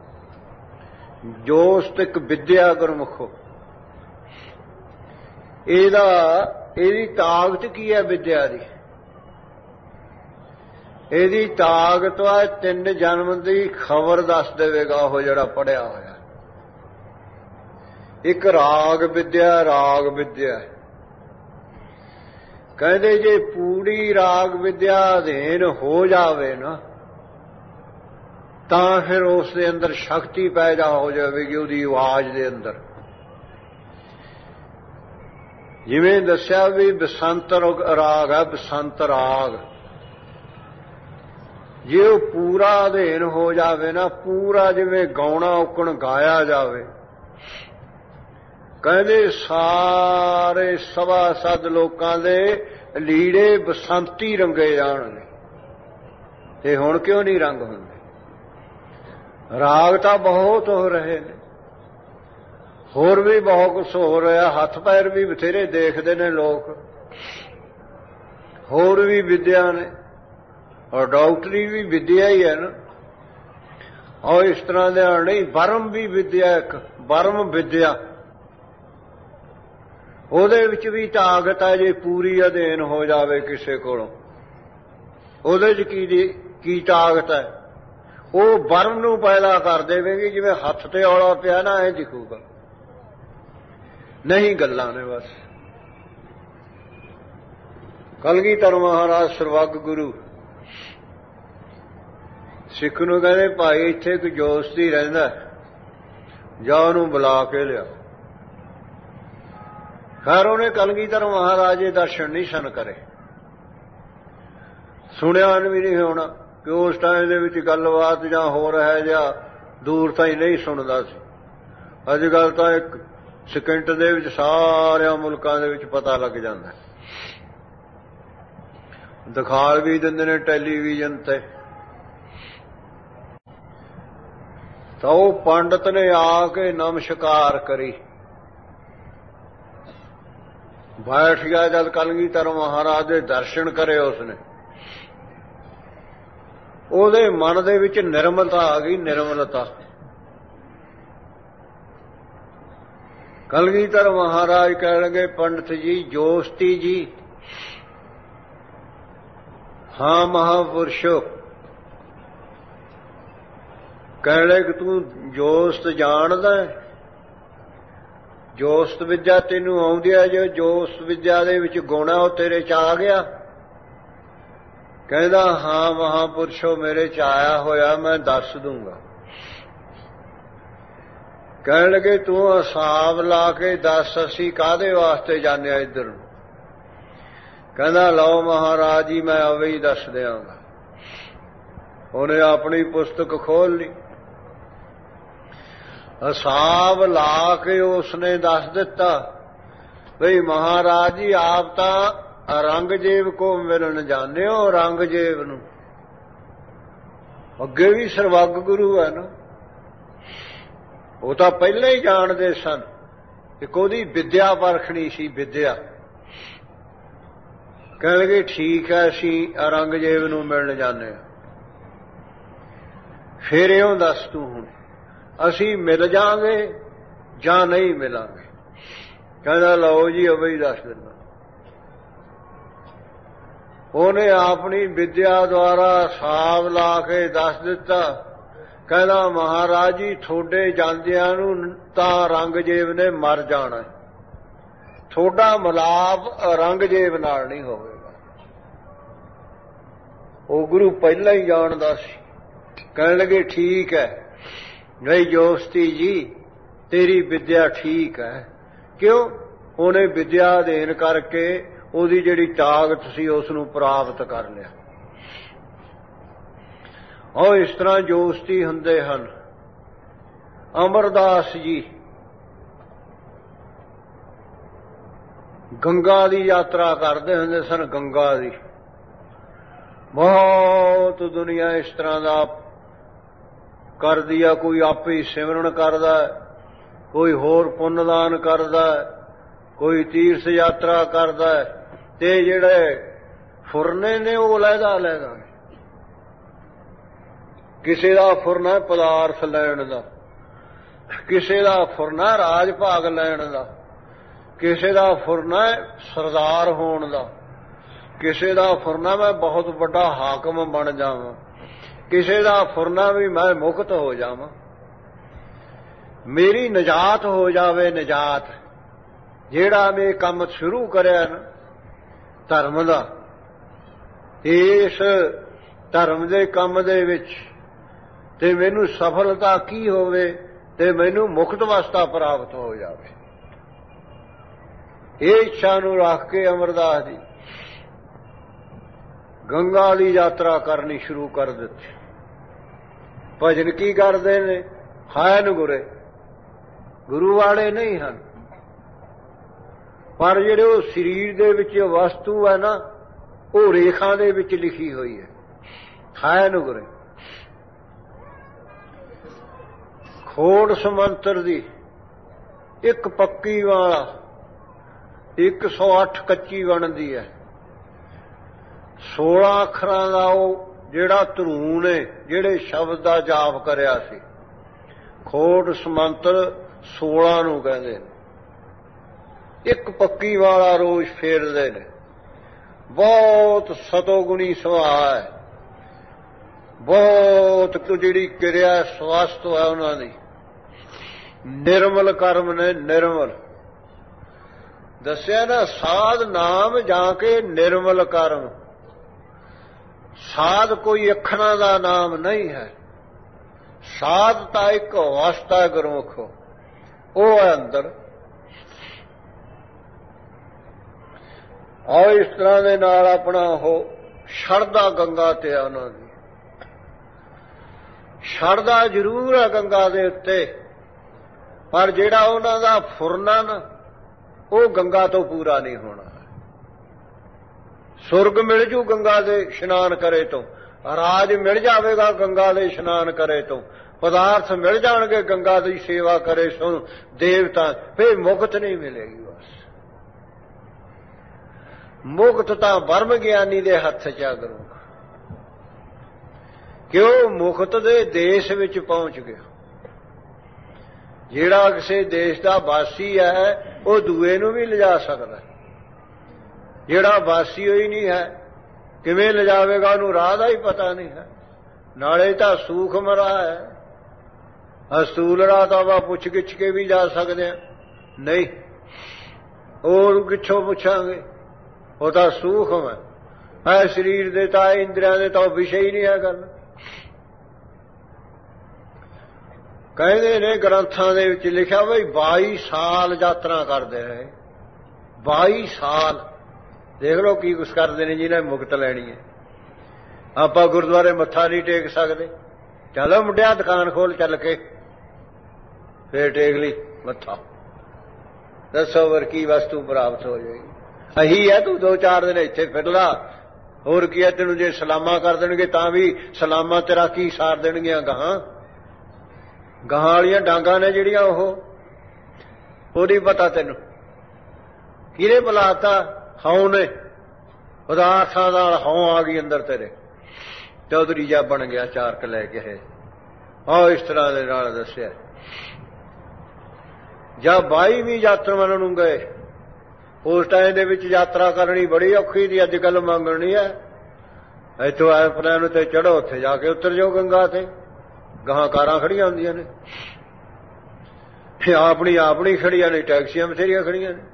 ਜੋਸਤ, ਇੱਕ ਵਿਦਿਆ ਗੁਰਮੁਖੋ। ਇਹਦੀ ਤਾਕਤ ਕੀ ਹੈ ਵਿਦਿਆ ਦੀ? ਇਹਦੀ ਤਾਕਤ ਹੈ 3 ਜਨਮ ਦੀ ਖਬਰ ਦੱਸ ਦੇਵੇਗਾ ਉਹ ਜਿਹੜਾ ਪੜ੍ਹਿਆ ਹੋਇਆ। ਇੱਕ ਰਾਗ ਵਿਦਿਆ, ਰਾਗ ਵਿਦਿਆ ਕਹਿੰਦੇ ਜੇ ਪੂਰੀ ਰਾਗ ਵਿਦਿਆ ਅਧੀਨ ਹੋ ਜਾਵੇ ਨਾ, ਤਾਂ ਫਿਰ ਉਸ ਦੇ ਅੰਦਰ ਸ਼ਕਤੀ ਪੈਦਾ ਹੋ ਜਾਵੇਗੀ, ਉਹਦੀ ਆਵਾਜ਼ ਦੇ ਅੰਦਰ। ਜਿਵੇਂ ਦੱਸਿਆ ਵੀ ਬਸੰਤ ਰਾਗ ਹੈ, ਬਸੰਤ ਰਾਗ ਜੇ ਉਹ ਪੂਰਾ ਅਧੀਨ ਹੋ ਜਾਵੇ ਨਾ, ਪੂਰਾ ਜਿਵੇਂ ਗਾਉਣਾ ਉਕਣ ਗਾਇਆ ਜਾਵੇ, ਕਹਿੰਦੇ ਸਾਰੇ ਸਭਾਸਦ ਲੋਕਾਂ ਦੇ ਲੀੜੇ ਬਸੰਤੀ ਰੰਗੇ ਜਾਣਗੇ। ਤੇ ਹੁਣ ਕਿਉਂ ਨਹੀਂ ਰੰਗ ਹੁੰਦੇ? ਰਾਗ ਤਾਂ ਬਹੁਤ ਹੋ ਰਹੇ ਨੇ, ਹੋਰ ਵੀ ਬਹੁਤ ਕੁਛ ਹੋ ਰਿਹਾ, ਹੱਥ ਪੈਰ ਵੀ ਬਥੇਰੇ ਦੇਖਦੇ ਨੇ ਲੋਕ, ਹੋਰ ਵੀ ਵਿਦਿਆ ਨੇ, ਔਰ ਡਾਕਟਰੀ ਵੀ ਵਿਦਿਆ ਹੀ ਹੈ ਨਾ। ਔਰ ਇਸ ਤਰ੍ਹਾਂ ਦੇ ਨਹੀਂ, ਬਰਮ ਵੀ ਵਿਦਿਆ, ਇੱਕ ਬਰਮ ਵਿਦਿਆ, ਉਹਦੇ ਵਿੱਚ ਵੀ ਤਾਕਤ ਹੈ ਜੇ ਪੂਰੀ ਅਧੀਨ ਹੋ ਜਾਵੇ ਕਿਸੇ ਕੋਲੋਂ। ਉਹਦੇ 'ਚ ਕੀ ਤਾਕਤ ਹੈ? ਉਹ ਬਰਮ ਨੂੰ ਪੈਦਾ ਕਰ ਦੇਵੇਗੀ, ਜਿਵੇਂ ਹੱਥ ਤੇ ਔਲਾ ਪਿਆ ਨਾ ਐ ਦਿਖੂਗਾ, ਨਹੀਂ ਗੱਲਾਂ ਨੇ ਬਸ। ਕਲਗੀਧਰ ਮਹਾਰਾਜ ਸਰਵੱਗ ਗੁਰੂ ਸਿੱਖ ਨੂੰ ਕਹਿੰਦੇ, ਭਾਈ ਇੱਥੇ ਇੱਕ ਜੋਸਤੀ ਰਹਿੰਦਾ, ਜਾ ਉਹਨੂੰ ਬੁਲਾ ਕੇ ਲਿਆ। ਖੈਰ ਉਹਨੇ ਕਲਗੀਧਰ ਮਹਾਰਾਜ ਦੇ ਦਰਸ਼ਨ ਨਹੀਂ ਸਨ ਕਰੇ, ਸੁਣਿਆ ਵੀ ਨਹੀਂ ਹੋਣਾ ਕਿ ਉਸ ਟਾਈਮ ਦੇ ਵਿੱਚ ਗੱਲਬਾਤ ਜਾਂ ਹੋ ਰਿਹਾ, ਜਾਂ ਦੂਰ ਤਾਈਂ ਨਹੀਂ ਸੁਣਦਾ ਸੀ। ਅੱਜ ਕੱਲ੍ਹ ਤਾਂ ਇੱਕ ਸਕਿੰਟ ਦੇ ਵਿੱਚ ਸਾਰਿਆਂ ਮੁਲਕਾਂ ਦੇ ਵਿੱਚ ਪਤਾ ਲੱਗ ਜਾਂਦਾ, ਦਿਖਾ ਵੀ ਦਿੰਦੇ ਨੇ ਟੈਲੀਵਿਜ਼ਨ ਤੇ। ਤਾਂ ਉਹ ਪੰਡਤ ਨੇ ਆ ਕੇ ਨਮਸਕਾਰ ਕਰੀ, ਬੈਠ ਗਿਆ। ਜਦ ਕਲਗੀਧਰ ਮਹਾਰਾਜ ਦੇ ਦਰਸ਼ਨ ਕਰੇ ਉਸਨੇ, ਉਹਦੇ ਮਨ ਦੇ ਵਿੱਚ ਨਿਰਮਲਤਾ ਆ ਗਈ, ਨਿਰਮਲਤਾ। ਕਲਗੀਧਰ ਮਹਾਰਾਜ ਕਹਿਣ ਲੱਗੇ, ਪੰਡਤ ਜੀ, ਜੋਸਤੀ ਜੀ, ਹਾਂ ਮਹਾਪੁਰਸ਼ੋ, ਕਹਿਣ ਲੱਗੇ ਤੂੰ ਜੋਸਤ ਜਾਣਦਾ? ਜੋਸਤ ਵਿਦਿਆ ਤੈਨੂੰ ਆਉਂਦੀ ਹੈ? ਜੋ ਜੋਸਤ ਵਿਦਿਆ ਦੇ ਵਿੱਚ ਗੁਣ ਹੈ ਉਹ ਤੇਰੇ 'ਚ ਆ ਗਿਆ? ਕਹਿੰਦਾ, ਹਾਂ ਮਹਾਪੁਰਸ਼ੋ, ਮੇਰੇ 'ਚ ਆਇਆ ਹੋਇਆ, ਮੈਂ ਦੱਸ ਦੂੰਗਾ। ਕਹਿਣ ਲੱਗੇ, ਤੂੰ ਹਿਸਾਬ ਲਾ ਕੇ ਦੱਸ, ਅਸੀਂ ਕਾਹਦੇ ਵਾਸਤੇ ਜਾਂਦੇ ਆ ਇੱਧਰ ਨੂੰ? ਕਹਿੰਦਾ, ਲਓ ਮਹਾਰਾਜ ਜੀ, ਮੈਂ ਅਵੇ ਹੀ ਦੱਸ ਦਿਆਂਗਾ। ਉਹਨੇ ਆਪਣੀ ਪੁਸਤਕ ਖੋਲ ਲਈ, ਹਿਸਾਬ ਲਾ ਕੇ ਉਸਨੇ ਦੱਸ ਦਿੱਤਾ, ਬਈ ਮਹਾਰਾਜ ਜੀ, ਆਪ ਤਾਂ ਔਰੰਗਜ਼ੇਬ ਕੋ ਮਿਲਣ ਜਾਂਦੇ ਹੋ, ਔਰੰਗਜ਼ੇਬ ਨੂੰ। ਅੱਗੇ ਵੀ ਸਰਵੱਗ ਗੁਰੂ ਹੈ ਨਾ, ਉਹ ਤਾਂ ਪਹਿਲਾਂ ਹੀ ਜਾਣਦੇ ਸਨ। ਇੱਕ ਉਹਦੀ ਵਿਦਿਆ ਪਰਖਣੀ ਸੀ, ਵਿਦਿਆ। ਕਹਿਣ ਲੱਗੇ, ਠੀਕ ਹੈ, ਅਸੀਂ ਔਰੰਗਜ਼ੇਬ ਨੂੰ ਮਿਲਣ ਜਾਂਦੇ ਹਾਂ। ਫਿਰ ਇਉਂ ਦੱਸ ਤੂੰ, ਹੁਣ ਅਸੀਂ ਮਿਲ ਜਾਾਂਗੇ ਜਾਂ ਨਹੀਂ ਮਿਲਾਂਗੇ? ਕਹਿੰਦਾ, ਲਓ ਜੀ, ਅਵੇ ਹੀ ਦੱਸ ਦਿੰਦਾ। ਉਹਨੇ ਆਪਣੀ ਵਿਦਿਆ ਦੁਆਰਾ ਹਿਸਾਬ ਲਾ ਕੇ ਦੱਸ ਦਿੱਤਾ। ਕਹਿੰਦਾ ਮਹਾਰਾਜ ਜੀ ਤੁਹਾਡੇ ਜਾਂਦਿਆਂ ਨੂੰ ਤਾਂ ਰੰਗਜੇਬ ਨੇ ਮਰ ਜਾਣਾ, ਤੁਹਾਡਾ ਮਿਲਾਪ ਰੰਗਜੇਬ ਨਾਲ ਨਹੀਂ ਹੋਵੇਗਾ। ਉਹ ਗੁਰੂ ਪਹਿਲਾਂ ਹੀ ਜਾਣਦਾ ਸੀ। ਕਹਿਣ ਲੱਗੇ ਠੀਕ ਹੈ ਨਹੀਂ ਜੋਸਤੀ ਜੀ, ਤੇਰੀ ਵਿਦਿਆ ਠੀਕ ਹੈ। ਕਿਉਂ? ਉਹਨੇ ਵਿਦਿਆ ਦੇਣ ਕਰਕੇ ਉਹਦੀ ਜਿਹੜੀ ਤਾਕਤ ਸੀ ਉਸ ਨੂੰ ਪ੍ਰਾਪਤ ਕਰ ਲਿਆ। ਉਹ ਇਸ ਤਰ੍ਹਾਂ ਜੋਸਤੀ ਹੁੰਦੇ ਹਨ। ਅਮਰਦਾਸ ਜੀ ਗੰਗਾ ਦੀ ਯਾਤਰਾ ਕਰਦੇ ਹੁੰਦੇ ਸਨ। ਗੰਗਾ ਦੀ ਬਹੁਤ ਦੁਨੀਆ ਇਸ ਤਰ੍ਹਾਂ ਦਾ ਕਰਦੀ ਆ, ਕੋਈ ਆਪੇ ਹੀ ਸਿਮਰਨ ਕਰਦਾ, ਕੋਈ ਹੋਰ ਪੁੰਨਦਾਨ ਕਰਦਾ, ਕੋਈ ਤੀਰਥ ਯਾਤਰਾ ਕਰਦਾ, ਤੇ ਜਿਹੜੇ ਫੁਰਨੇ ਨੇ ਉਹ ਲਹਿਦਾ ਲਹਿਦਾ। ਕਿਸੇ ਦਾ ਫੁਰਨਾ ਪਦਾਰਥ ਲੈਣ ਦਾ, ਕਿਸੇ ਦਾ ਫੁਰਨਾ ਰਾਜ ਭਾਗ ਲੈਣ ਦਾ, ਕਿਸੇ ਦਾ ਫੁਰਨਾ ਸਰਦਾਰ ਹੋਣ ਦਾ, ਕਿਸੇ ਦਾ ਫੁਰਨਾ ਮੈਂ ਬਹੁਤ ਵੱਡਾ ਹਾਕਮ ਬਣ ਜਾਵਾਂ, ਕਿਸੇ ਦਾ ਫੁਰਨਾ ਵੀ ਮੈਂ ਮੁਕਤ ਹੋ ਜਾਵਾਂ, ਮੇਰੀ ਨਜਾਤ ਹੋ ਜਾਵੇ। ਨਜਾਤ ਜਿਹੜਾ ਮੈਂ ਕੰਮ ਸ਼ੁਰੂ ਕਰਿਆ ਨਾ ਧਰਮ ਦਾ, ਇਸ ਧਰਮ ਦੇ ਕੰਮ ਦੇ ਵਿੱਚ ਤੇ ਮੈਨੂੰ ਸਫਲਤਾ ਕੀ ਹੋਵੇ ਤੇ ਮੈਨੂੰ ਮੁਕਤ ਅਵਸਥਾ ਪ੍ਰਾਪਤ ਹੋ ਜਾਵੇ। ਇਹ ਇੱਛਾ ਨੂੰ ਰੱਖ ਕੇ ਅਮਰਦਾਸ ਜੀ ਗੰਗਾ ਦੀ ਯਾਤਰਾ ਕਰਨੀ ਸ਼ੁਰੂ ਕਰ ਦਿੱਤੀ। ਭਜਨ ਕੀ ਕਰਦੇ ਨੇ? ਹਨ ਗੁਰੇ, ਗੁਰੂ ਵਾਲੇ ਨਹੀਂ ਹਨ, ਪਰ ਜਿਹੜੇ ਉਹ ਸਰੀਰ ਦੇ ਵਿੱਚ ਵਸਤੂ ਹੈ ਨਾ ਉਹ ਰੇਖਾ ਦੇ ਵਿੱਚ ਲਿਖੀ ਹੋਈ ਹੈ। ਹਨ ਗੁਰੇ। ਖੋੜ ਸਮੰਤਰ ਦੀ ਇੱਕ ਪੱਕੀ ਵਾਲਾ 108 ਕੱਚੀ ਬਣਦੀ ਹੈ। 16 ਅੱਖਰਾਂ ਦਾ ਉਹ ਜਿਹੜਾ ਧਰੂ ਨੇ ਜਿਹੜੇ ਸ਼ਬਦ ਦਾ ਜਾਪ ਕਰਿਆ ਸੀ, ਖੋੜ ਸਮੰਤਰ 16 ਨੂੰ ਕਹਿੰਦੇ ਨੇ। ਇੱਕ ਪੱਕੀ ਵਾਲਾ ਰੋਜ਼ ਫੇਰਦੇ ਨੇ। ਬਹੁਤ ਸਤੋਗੁਣੀ ਸੁਭਾਅ ਹੈ, ਬਹੁਤ ਜਿਹੜੀ ਕਿਰਿਆ ਸਵਸਤ ਹੈ ਉਹਨਾਂ ਦੀ। ਨਿਰਮਲ ਕਰਮ ਨੇ, ਨਿਰਮਲ ਦੱਸਿਆ ਨਾ। ਸਾਧ ਨਾਮ ਜਾ ਕੇ ਨਿਰਮਲ ਕਰਮ। ਸਾਧ ਕੋਈ ਅੱਖਰਾਂ ਦਾ ਨਾਮ ਨਹੀਂ ਹੈ। ਸਾਧ ਤਾਂ ਇੱਕ ਅਵਸਥਾ ਗੁਰਮੁਖ, ਉਹ ਹੈ ਅੰਦਰ। ਆਓ ਇਸ ਤਰ੍ਹਾਂ ਦੇ ਨਾਲ ਆਪਣਾ ਉਹ ਸ਼ਰਧਾ ਗੰਗਾ ਤੇ ਆ ਉਹਨਾਂ ਦੀ। ਸ਼ਰਧਾ ਜ਼ਰੂਰ ਹੈ ਗੰਗਾ ਦੇ ਉੱਤੇ, ਪਰ ਜਿਹੜਾ ਉਹਨਾਂ ਦਾ ਫੁਰਨਾ ਨਾ ਉਹ ਗੰਗਾ ਤੋਂ ਪੂਰਾ ਨਹੀਂ ਹੋਣਾ। ਸੁਰਗ ਮਿਲ ਜੂ ਗੰਗਾ ਦੇ ਇਸ਼ਨਾਨ ਕਰੇ ਤੋਂ, ਰਾਜ ਮਿਲ ਜਾਵੇਗਾ ਗੰਗਾ ਦੇ ਇਸ਼ਨਾਨ ਕਰੇ ਤੋਂ, ਪਦਾਰਥ ਮਿਲ ਜਾਣਗੇ ਗੰਗਾ ਦੀ ਸੇਵਾ ਕਰੇ ਸੋ ਦੇਵਤਾ, ਫੇਰ ਮੁਕਤ ਨਹੀਂ ਮਿਲੇਗੀ। ਬਸ ਮੁਕਤ ਤਾਂ ਬਰਮ ਗਿਆਨੀ ਦੇ ਹੱਥ ਚ ਆ ਗੁਰੂ, ਕਿਉਂ ਮੁਕਤ ਦੇ ਦੇਸ਼ ਵਿੱਚ ਪਹੁੰਚ ਗਿਆ। ਜਿਹੜਾ ਕਿਸੇ ਦੇਸ਼ ਦਾ ਵਾਸੀ ਹੈ ਉਹ ਦੂਏ ਨੂੰ ਵੀ ਲਿਜਾ ਸਕਦਾ। ਜਿਹੜਾ ਵਾਸੀ ਹੋਈ ਨਹੀਂ ਹੈ ਕਿਵੇਂ ਲਿਜਾਵੇਗਾ? ਉਹਨੂੰ ਰਾਹ ਦਾ ਹੀ ਪਤਾ ਨਹੀਂ ਹੈ। ਨਾਲੇ ਤਾਂ ਸੂਖਮ ਰਾਹ ਹੈ, ਅਸਤੂਲ ਰਾਹ ਤਾਂ ਆਪਾਂ ਪੁੱਛ ਗਿੱਛ ਕੇ ਵੀ ਜਾ ਸਕਦੇ ਹਾਂ। ਨਹੀਂ, ਹੋਰ ਕਿੱਥੋਂ ਪੁੱਛਾਂਗੇ? ਉਹ ਤਾਂ ਸੂਖਮ ਹੈ। ਸਰੀਰ ਦੇ ਤਾਂ ਇੰਦਰੀਆਂ ਦੇ ਤਾਂ ਵਿਸ਼ੇ ਹੀ ਨਹੀਂ ਹੈ ਗੱਲ। ਕਹਿੰਦੇ ਨੇ ਗ੍ਰੰਥਾਂ ਦੇ ਵਿੱਚ ਲਿਖਿਆ ਬਈ 22 ਸਾਲ ਯਾਤਰਾ ਕਰਦੇ ਰਹੇ। 22 ਸਾਲ ਦੇਖ ਲਓ ਕੀ ਕੁਛ ਕਰਦੇ ਨੇ ਜਿਹਨੇ ਮੁਕਤ ਲੈਣੀ ਹੈ। ਆਪਾਂ ਗੁਰਦੁਆਰੇ ਮੱਥਾ ਨਹੀਂ ਟੇਕ ਸਕਦੇ। ਚਲੋ ਮੁੰਡਿਆ ਦੁਕਾਨ ਖੋਲ ਚੱਲ ਕੇ, ਫੇਰ ਟੇਕ ਲਈ ਮੱਥਾ। ਦੱਸੋ ਵਰ ਕੀ ਵਸਤੂ ਪ੍ਰਾਪਤ ਹੋ ਜਾਏਗੀ? ਅਹੀ ਹੈ ਤੂੰ 2-4 ਦਿਨ ਇੱਥੇ ਫਿਰ ਲਾ, ਹੋਰ ਕੀ ਹੈ? ਤੈਨੂੰ ਜੇ ਸਲਾਮਾਂ ਕਰ ਦੇਣਗੇ ਤਾਂ ਵੀ ਸਲਾਮਾਂ ਤੇਰਾ ਕੀ ਸਾਰ ਦੇਣਗੀਆਂ? ਗਾਹਾਂ ਵਾਲੀਆਂ ਡਾਂਗਾਂ ਨੇ ਜਿਹੜੀਆਂ ਉਹ ਨਹੀਂ ਪਤਾ ਤੈਨੂੰ ਕਿਹਨੇ ਬੁਲਾਤਾ? ਹਉ ਨੇ, ਪਦਾਰਥਾਂ ਨਾਲ ਹਉ ਆ ਗਈ ਅੰਦਰ ਤੇਰੇ, ਚੌਧਰੀ ਜਾ ਬਣ ਗਿਆ ਚਾਰਕ ਲੈ ਕੇ ਹੈ। ਆਹ ਇਸ ਤਰ੍ਹਾਂ ਦੇ ਨਾਲ ਦੱਸਿਆ। ਜਾਂ 22ਵੀਂ ਯਾਤਰਾ ਨੂੰ ਗਏ, ਉਸ ਟਾਈਮ ਦੇ ਵਿੱਚ ਯਾਤਰਾ ਕਰਨੀ ਬੜੀ ਔਖੀ ਦੀ। ਅੱਜ ਕੱਲ ਮੰਗਣੀ ਹੈ ਇੱਥੋਂ ਐਰੋਪਲੇਨ ਉੱਤੇ ਚੜੋ, ਉੱਥੇ ਜਾ ਕੇ ਉਤਰ ਜਾਓ ਗੰਗਾ ਤੇ। ਗਾਹਾਂ ਕਾਰਾਂ ਖੜੀਆਂ ਹੁੰਦੀਆਂ ਨੇ, ਆਪਣੀ ਖੜੀਆਂ ਨੇ, ਟੈਕਸੀਆਂ ਬਥੇਰੀਆਂ ਖੜੀਆਂ ਨੇ।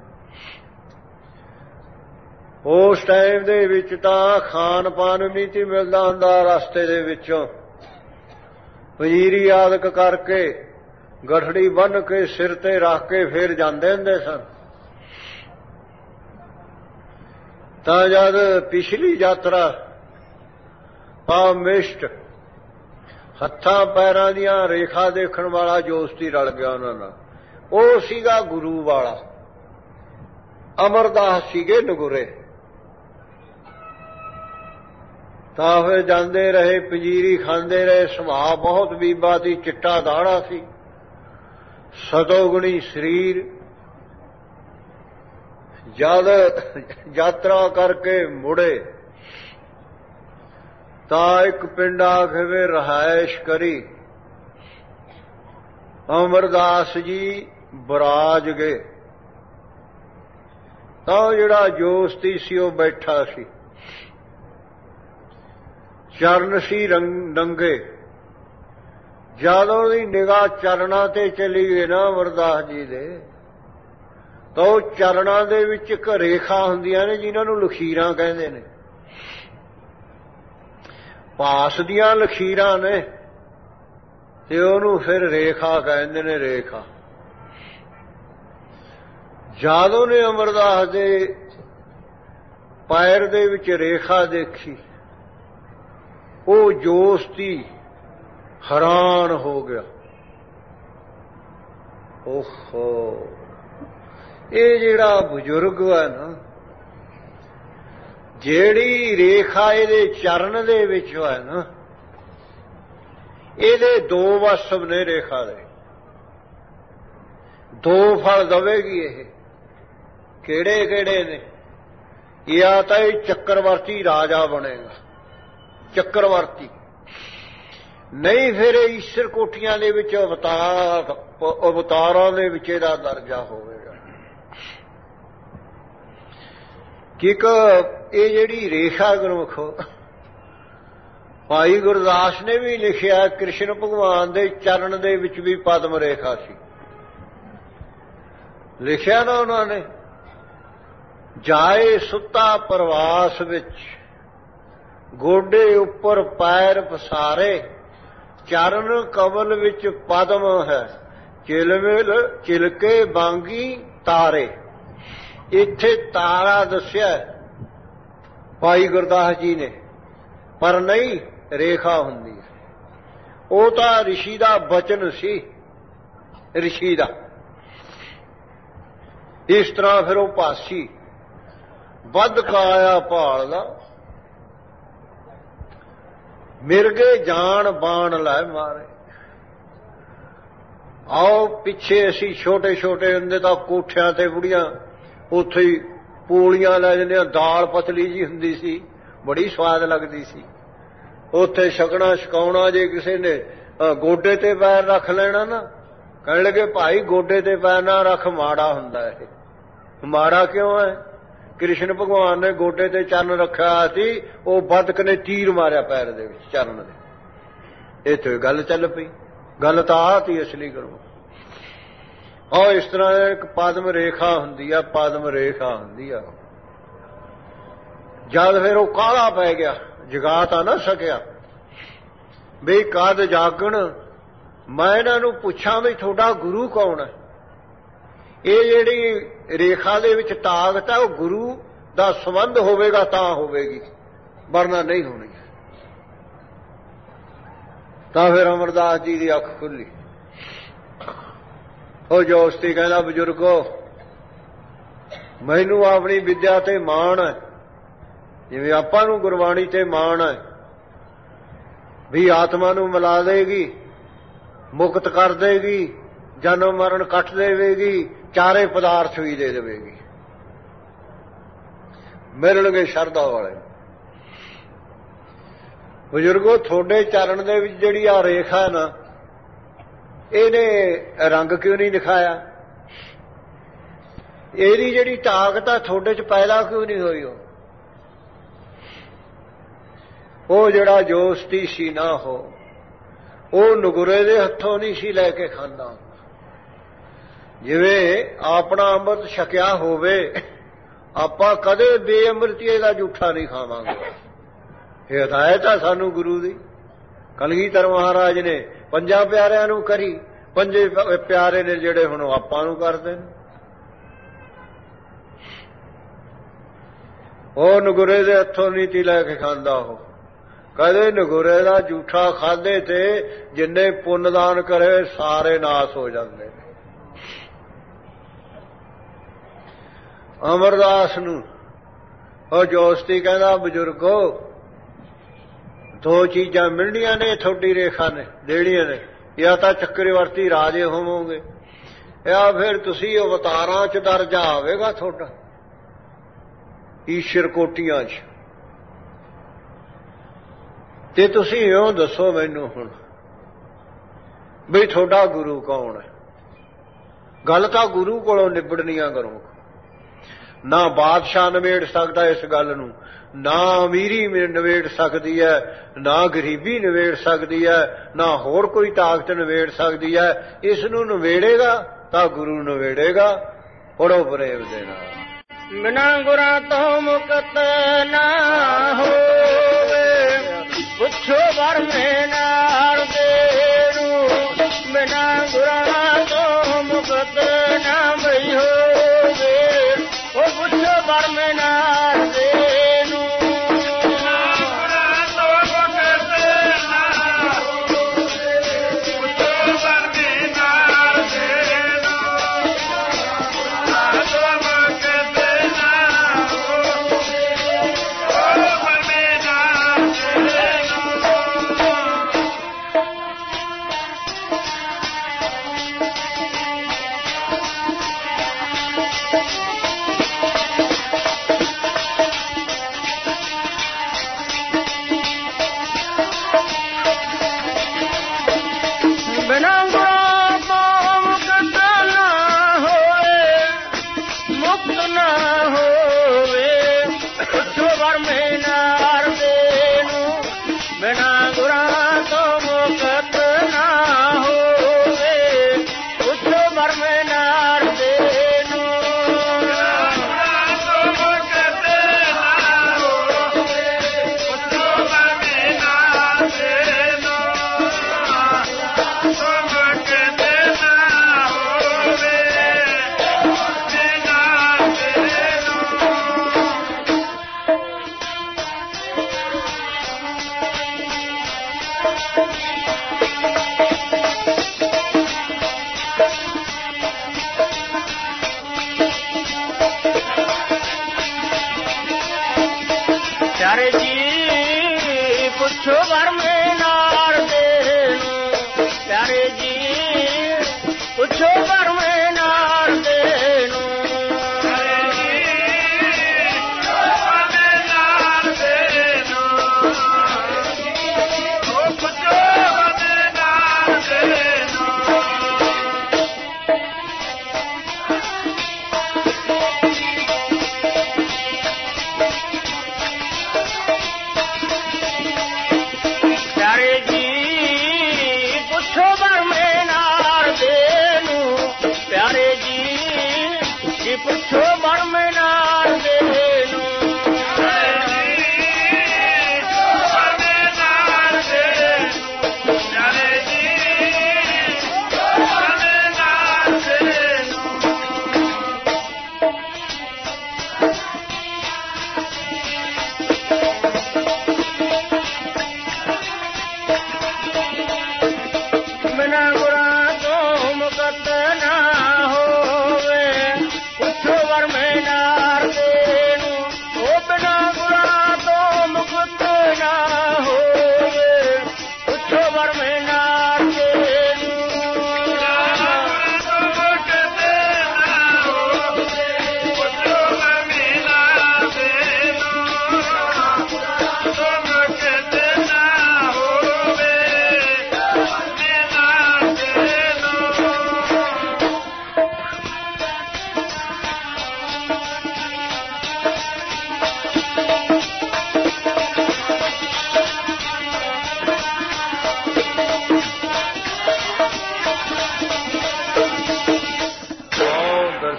ਉਸ ਟਾਈਮ ਦੇ ਵਿੱਚ ਤਾਂ ਖਾਣ ਪਾਣ ਵੀ ਨਹੀਂ ਮਿਲਦਾ ਹੁੰਦਾ। ਰਸਤੇ ਦੇ ਵਿੱਚੋਂ ਪੰਜੀਰੀ ਆਦਿਕ ਕਰਕੇ ਗਠੜੀ ਬੰਨ੍ਹ ਕੇ ਸਿਰ ਤੇ ਰੱਖ ਕੇ ਫੇਰ ਜਾਂਦੇ ਹੁੰਦੇ ਸਨ। ਤਾਂ ਜਦ ਪਿਛਲੀ ਯਾਤਰਾ ਪਾਮਿਸ਼ਟ ਹੱਥਾਂ ਪੈਰਾਂ ਦੀਆਂ ਰੇਖਾ ਦੇਖਣ ਵਾਲਾ ਜੋਸਤੀ ਰਲ ਗਿਆ ਉਹਨਾਂ ਨਾਲ। ਉਹ ਸੀਗਾ ਗੁਰੂ ਵਾਲਾ। ਅਮਰਦਾਸ ਸੀਗੇ ਨਗੁਰੇ। ਤਾਂ ਫਿਰ ਜਾਂਦੇ ਰਹੇ, ਪੰਜੀਰੀ ਖਾਂਦੇ ਰਹੇ। ਸੁਭਾਅ ਬਹੁਤ ਬੀਬਾ ਸੀ, ਚਿੱਟਾ ਦਾੜਾ ਸੀ, ਸਤੋਗੁਣੀ ਸਰੀਰ। ਜਦ ਯਾਤਰਾ ਕਰਕੇ ਮੁੜੇ ਤਾਂ ਇੱਕ ਪਿੰਡ ਆ ਕੇ ਵੇ ਰਹਾਇਸ਼ ਕਰੀ। ਅਮਰਦਾਸ ਜੀ ਬਰਾਜ ਗਏ। ਤਾਂ ਜਿਹੜਾ ਜੋਸਤੀ ਸੀ ਉਹ ਬੈਠਾ ਸੀ, ਚਰਨ ਸੀ ਨੰਗੇ। ਜਦ ਉਹਦੀ ਨਿਗਾਹ ਚਰਨਾਂ ਤੇ ਚਲੀ ਗਈ ਨਾ ਅਮਰਦਾਸ ਜੀ ਦੇ, ਤਾਂ ਉਹ ਚਰਨਾਂ ਦੇ ਵਿੱਚ ਇੱਕ ਰੇਖਾ ਹੁੰਦੀਆਂ ਨੇ ਜਿਨ੍ਹਾਂ ਨੂੰ ਲਖੀਰਾਂ ਕਹਿੰਦੇ ਨੇ। ਪਾਸ ਦੀਆਂ ਲਖੀਰਾਂ ਨੇ ਤੇ ਉਹਨੂੰ ਫਿਰ ਰੇਖਾ ਕਹਿੰਦੇ ਨੇ, ਰੇਖਾ। ਜਦ ਉਹਨੇ ਅਮਰਦਾਸ ਦੇ ਪੈਰ ਦੇ ਵਿੱਚ ਰੇਖਾ ਦੇਖੀ, ਉਹ ਜੋਸਤੀ ਹੈਰਾਨ ਹੋ ਗਿਆ। ਓਹੋ, ਇਹ ਜਿਹੜਾ ਬਜ਼ੁਰਗ ਹੈ ਨਾ, ਜਿਹੜੀ ਰੇਖਾ ਇਹਦੇ ਚਰਨ ਦੇ ਵਿੱਚ ਹੈ ਨਾ, ਇਹਦੇ ਦੋ ਵਸਬ ਨੇ ਰੇਖਾ ਦੇ, ਦੋ ਫਲ ਦਵੇਗੀ ਇਹ। ਕਿਹੜੇ ਕਿਹੜੇ ਨੇ? ਜਾਂ ਤਾਂ ਇਹ ਚੱਕਰਵਰਤੀ ਰਾਜਾ ਬਣੇਗਾ, ਚੱਕਰਵਰਤੀ। ਨਹੀਂ ਫਿਰ ਈਸ਼ਰ ਕੋਠੀਆਂ ਦੇ ਵਿੱਚ ਅਵਤਾਰਾਂ ਦੇ ਵਿੱਚ ਇਹਦਾ ਦਰਜਾ ਹੋਵੇਗਾ। ਕਿਕ ਇਹ ਜਿਹੜੀ ਰੇਖਾ ਗੁਰਮੁਖੋ, ਭਾਈ ਗੁਰਦਾਸ ਨੇ ਵੀ ਲਿਖਿਆ, ਕ੍ਰਿਸ਼ਨ ਭਗਵਾਨ ਦੇ ਚਰਨ ਦੇ ਵਿੱਚ ਵੀ ਪਦਮ ਰੇਖਾ ਸੀ। ਲਿਖਿਆ ਨਾ ਉਹਨਾਂ ਨੇ, ਜਾਏ ਸੁੱਤਾ ਪ੍ਰਵਾਸ ਵਿੱਚ, ਗੋਡੇ ਉੱਪਰ ਪੈਰ ਪਸਾਰੇ, ਚਰਨ ਕਮਲ ਵਿੱਚ ਪਦਮ ਹੈ, ਚਿਲਮਿਲ ਚਿਲਕੇ ਬਾਂਗੀ ਤਾਰੇ। ਇੱਥੇ ਤਾਰਾ ਦੱਸਿਆ ਭਾਈ ਗੁਰਦਾਸ ਜੀ ਨੇ, ਪਰ ਨਹੀਂ ਰੇਖਾ ਹੁੰਦੀ ਹੈ। ਉਹ ਤਾਂ ਰਿਸ਼ੀ ਦਾ ਬਚਨ ਸੀ, ਰਿਸ਼ੀ ਦਾ। ਇਸ ਤਰ੍ਹਾਂ ਫਿਰ ਉਹ ਭਾਸੀ ਵੱਧ ਕਾਇਆ ਭਾਲਦਾ, ਮਿਰਗੇ ਜਾਣ ਬਾਣ ਲੈ ਮਾਰੇ। ਆਓ ਪਿੱਛੇ ਅਸੀਂ ਛੋਟੇ ਛੋਟੇ ਹੁੰਦੇ ਤਾਂ ਕੋਠਿਆਂ ਤੇ ਬੁੜੀਆਂ ਉੱਥੇ ਹੀ ਪੂਲੀਆਂ ਲੈ ਜਾਂਦੀਆਂ, ਦਾਲ ਪਤਲੀ ਜੀ ਹੁੰਦੀ ਸੀ, ਬੜੀ ਸਵਾਦ ਲੱਗਦੀ ਸੀ। ਉੱਥੇ ਛਕਣਾ ਛਕਾਉਣਾ। ਜੇ ਕਿਸੇ ਨੇ ਗੋਡੇ ਤੇ ਪੈਰ ਰੱਖ ਲੈਣਾ ਨਾ, ਕਹਿਣ ਲੱਗੇ ਭਾਈ ਗੋਡੇ ਤੇ ਪੈਰ ਨਾ ਰੱਖ, ਮਾੜਾ ਹੁੰਦਾ ਇਹ। ਮਾੜਾ ਕਿਉਂ ਹੈ? ਕ੍ਰਿਸ਼ਨ ਭਗਵਾਨ ਨੇ ਗੋਡੇ ਤੇ ਚਰਨ ਰੱਖਿਆ ਸੀ, ਉਹ ਬਦਕ ਨੇ ਤੀਰ ਮਾਰਿਆ ਪੈਰ ਦੇ ਵਿੱਚ, ਚਰਨ ਦੇ। ਇੱਥੇ ਗੱਲ ਚੱਲ ਪਈ। ਗੱਲ ਤਾਂ ਆਹ ਤੀ ਅਸਲੀ ਕਰੋ। ਆਹ ਇਸ ਤਰ੍ਹਾਂ ਇੱਕ ਪਦਮ ਰੇਖਾ ਹੁੰਦੀ ਆ, ਪਦਮ ਰੇਖਾ ਹੁੰਦੀ ਆ। ਜਦ ਫਿਰ ਉਹ ਕਾਹਲਾ ਪੈ ਗਿਆ, ਜਗਾ ਤਾਂ ਨਾ ਸਕਿਆ, ਬਈ ਕਦ ਜਾਗਣ, ਮੈਂ ਇਹਨਾਂ ਨੂੰ ਪੁੱਛਾਂ ਵੀ ਤੁਹਾਡਾ ਗੁਰੂ ਕੌਣ ਹੈ? ਇਹ ਜਿਹੜੀ ਰੇਖਾ ਦੇ ਵਿੱਚ ਤਾਕਤ ਹੈ, ਉਹ ਗੁਰੂ ਦਾ ਸੰਬੰਧ ਹੋਵੇਗਾ ਤਾਂ ਹੋਵੇਗੀ, ਵਰਨਾ ਨਹੀਂ ਹੋਣੀ। ਤਾਂ ਫਿਰ ਅਮਰਦਾਸ ਜੀ ਦੀ ਅੱਖ ਖੁੱਲੀ। ਉਹ ਜੋਸਤੀ ਕਹਿੰਦਾ, ਬਜ਼ੁਰਗੋ ਮੈਨੂੰ ਆਪਣੀ ਵਿਦਿਆ ਤੇ ਮਾਣ ਹੈ, ਜਿਵੇਂ ਆਪਾਂ ਨੂੰ ਗੁਰਬਾਣੀ ਤੇ ਮਾਣ ਹੈ ਵੀ ਆਤਮਾ ਨੂੰ ਮਿਲਾ ਦੇਗੀ, ਮੁਕਤ ਕਰ ਦੇਗੀ, ਜਨਮ ਮਰਨ ਕੱਟ ਦੇਵੇਗੀ, ਚਾਰੇ ਪਦਾਰਥ ਵੀ ਦੇ ਦੇਵੇਗੀ, ਮਿਲਣਗੇ ਸ਼ਰਧਾ ਵਾਲੇ। ਬਜ਼ੁਰਗੋ ਤੁਹਾਡੇ ਚਰਨ ਦੇ ਵਿੱਚ ਜਿਹੜੀ ਆ ਰੇਖਾ ਹੈ ਨਾ, ਇਹਨੇ ਰੰਗ ਕਿਉਂ ਨਹੀਂ ਦਿਖਾਇਆ? ਇਹਦੀ ਜਿਹੜੀ ਤਾਕਤ ਆ ਤੁਹਾਡੇ ਚ ਪੈਦਾ ਕਿਉਂ ਨਹੀਂ ਹੋਈ? ਉਹ ਜਿਹੜਾ ਜੋਸਤੀ ਸੀ ਨਾ, ਉਹ ਨਗੁਰੇ ਦੇ ਹੱਥੋਂ ਨਹੀਂ ਸੀ ਲੈ ਕੇ ਖਾਂਦਾ। ਜਿਵੇਂ ਆਪਣਾ ਅੰਮ੍ਰਿਤ ਛਕਿਆ ਹੋਵੇ, ਆਪਾਂ ਕਦੇ ਬੇਅਮ੍ਰਿਤੀਏ ਦਾ ਝੂਠਾ ਨਹੀਂ ਖਾਵਾਂਗੇ। ਇਹ ਹਦਾਇਤ ਆ ਸਾਨੂੰ ਗੁਰੂ ਦੀ। ਕਲਗੀਧਰ ਮਹਾਰਾਜ ਨੇ ਪੰਜਾਂ ਪਿਆਰਿਆਂ ਨੂੰ ਕਰੀ, ਪੰਜੇ ਪਿਆਰੇ ਨੇ ਜਿਹੜੇ ਹੁਣ ਆਪਾਂ ਨੂੰ ਕਰਦੇ ਨੇ। ਉਹ ਨਗੁਰੇ ਦੇ ਹੱਥੋਂ ਨੀਤੀ ਲੈ ਕੇ ਖਾਂਦਾ। ਉਹ ਕਦੇ ਨਗੁਰੇ ਦਾ ਝੂਠਾ ਖਾਦੇ ਤੇ ਜਿੰਨੇ ਪੁੰਨਦਾਨ ਕਰੇ ਸਾਰੇ ਨਾਸ ਹੋ ਜਾਂਦੇ ਨੇ। ਅਮਰਦਾਸ ਨੂੰ ਉਹ ਜੋਸਤੀ ਕਹਿੰਦਾ, ਬਜ਼ੁਰਗੋ ਦੋ ਚੀਜ਼ਾਂ ਮਿਲਣੀਆਂ ਨੇ ਤੁਹਾਡੀ ਰੇਖਾ ਨੇ ਦੇਣੀਆਂ ਨੇ, ਜਾਂ ਤਾਂ ਚੱਕਰਵਰਤੀ ਰਾਜੇ ਹੋਵੋਗੇ, ਜਾਂ ਫਿਰ ਤੁਸੀਂ ਅਵਤਾਰਾਂ 'ਚ ਦਰਜਾ ਆਵੇਗਾ ਤੁਹਾਡਾ ਈਸ਼ਰ ਕੋਟੀਆਂ 'ਚ। ਤੇ ਤੁਸੀਂ ਇਉਂ ਦੱਸੋ ਮੈਨੂੰ ਹੁਣ ਵੀ ਤੁਹਾਡਾ ਗੁਰੂ ਕੌਣ ਹੈ? ਗੱਲ ਤਾਂ ਗੁਰੂ ਕੋਲੋਂ ਨਿਬੜਨੀਆਂ ਕਰੋ। ਨਾ ਬਾਦਸ਼ਾਹ ਨਿਬੇੜ ਸਕਦਾ ਇਸ ਗੱਲ ਨੂੰ, ਨਾ ਅਮੀਰੀ ਨਿਬੇੜ ਸਕਦੀ ਹੈ, ਨਾ ਗਰੀਬੀ ਨਿਬੇੜ ਸਕਦੀ ਹੈ, ਨਾ ਹੋਰ ਕੋਈ ਤਾਕਤ ਨਿਬੇੜ ਸਕਦੀ ਹੈ। ਇਸ ਨੂੰ ਨਿਬੇੜੇਗਾ ਤਾਂ ਗੁਰੂ ਨਿਬੇੜੇਗਾ। ਪੜੋ ਪ੍ਰੇਮ ਦੇ ਨਾਲ। ਬਿਨਾਂ ਗੁਰਾਂ ਤੋਂ ਮੁਕਤ ਨਾ ਹੋਵੇ, ਪੁੱਛੋ ਵਰ ਮੇ ਨਾਲ ਦੇ ਨੂੰ। ਬਿਨਾਂ ਗੁਰਾਂ ਤੋਂ ਮੁਕਤ ਨਾ ਬਈ ਹੋਵੇ, ਉਹ ਪੁੱਛੋ ਵਰ ਮੇ ਨਾਲ ਦੇ ਨੂੰ। ਪਿਆਰੇ ਜੀ ਪੁੱਛੋ ਵਰ ਮੇ ਨਾਲ ਦੇ ਨੂੰ। ਪਿਆਰੇ ਜੀ ਪੁੱਛੋ ਵਰ ਮੇ ਨਾਲ ਦੇ ਨੂੰ।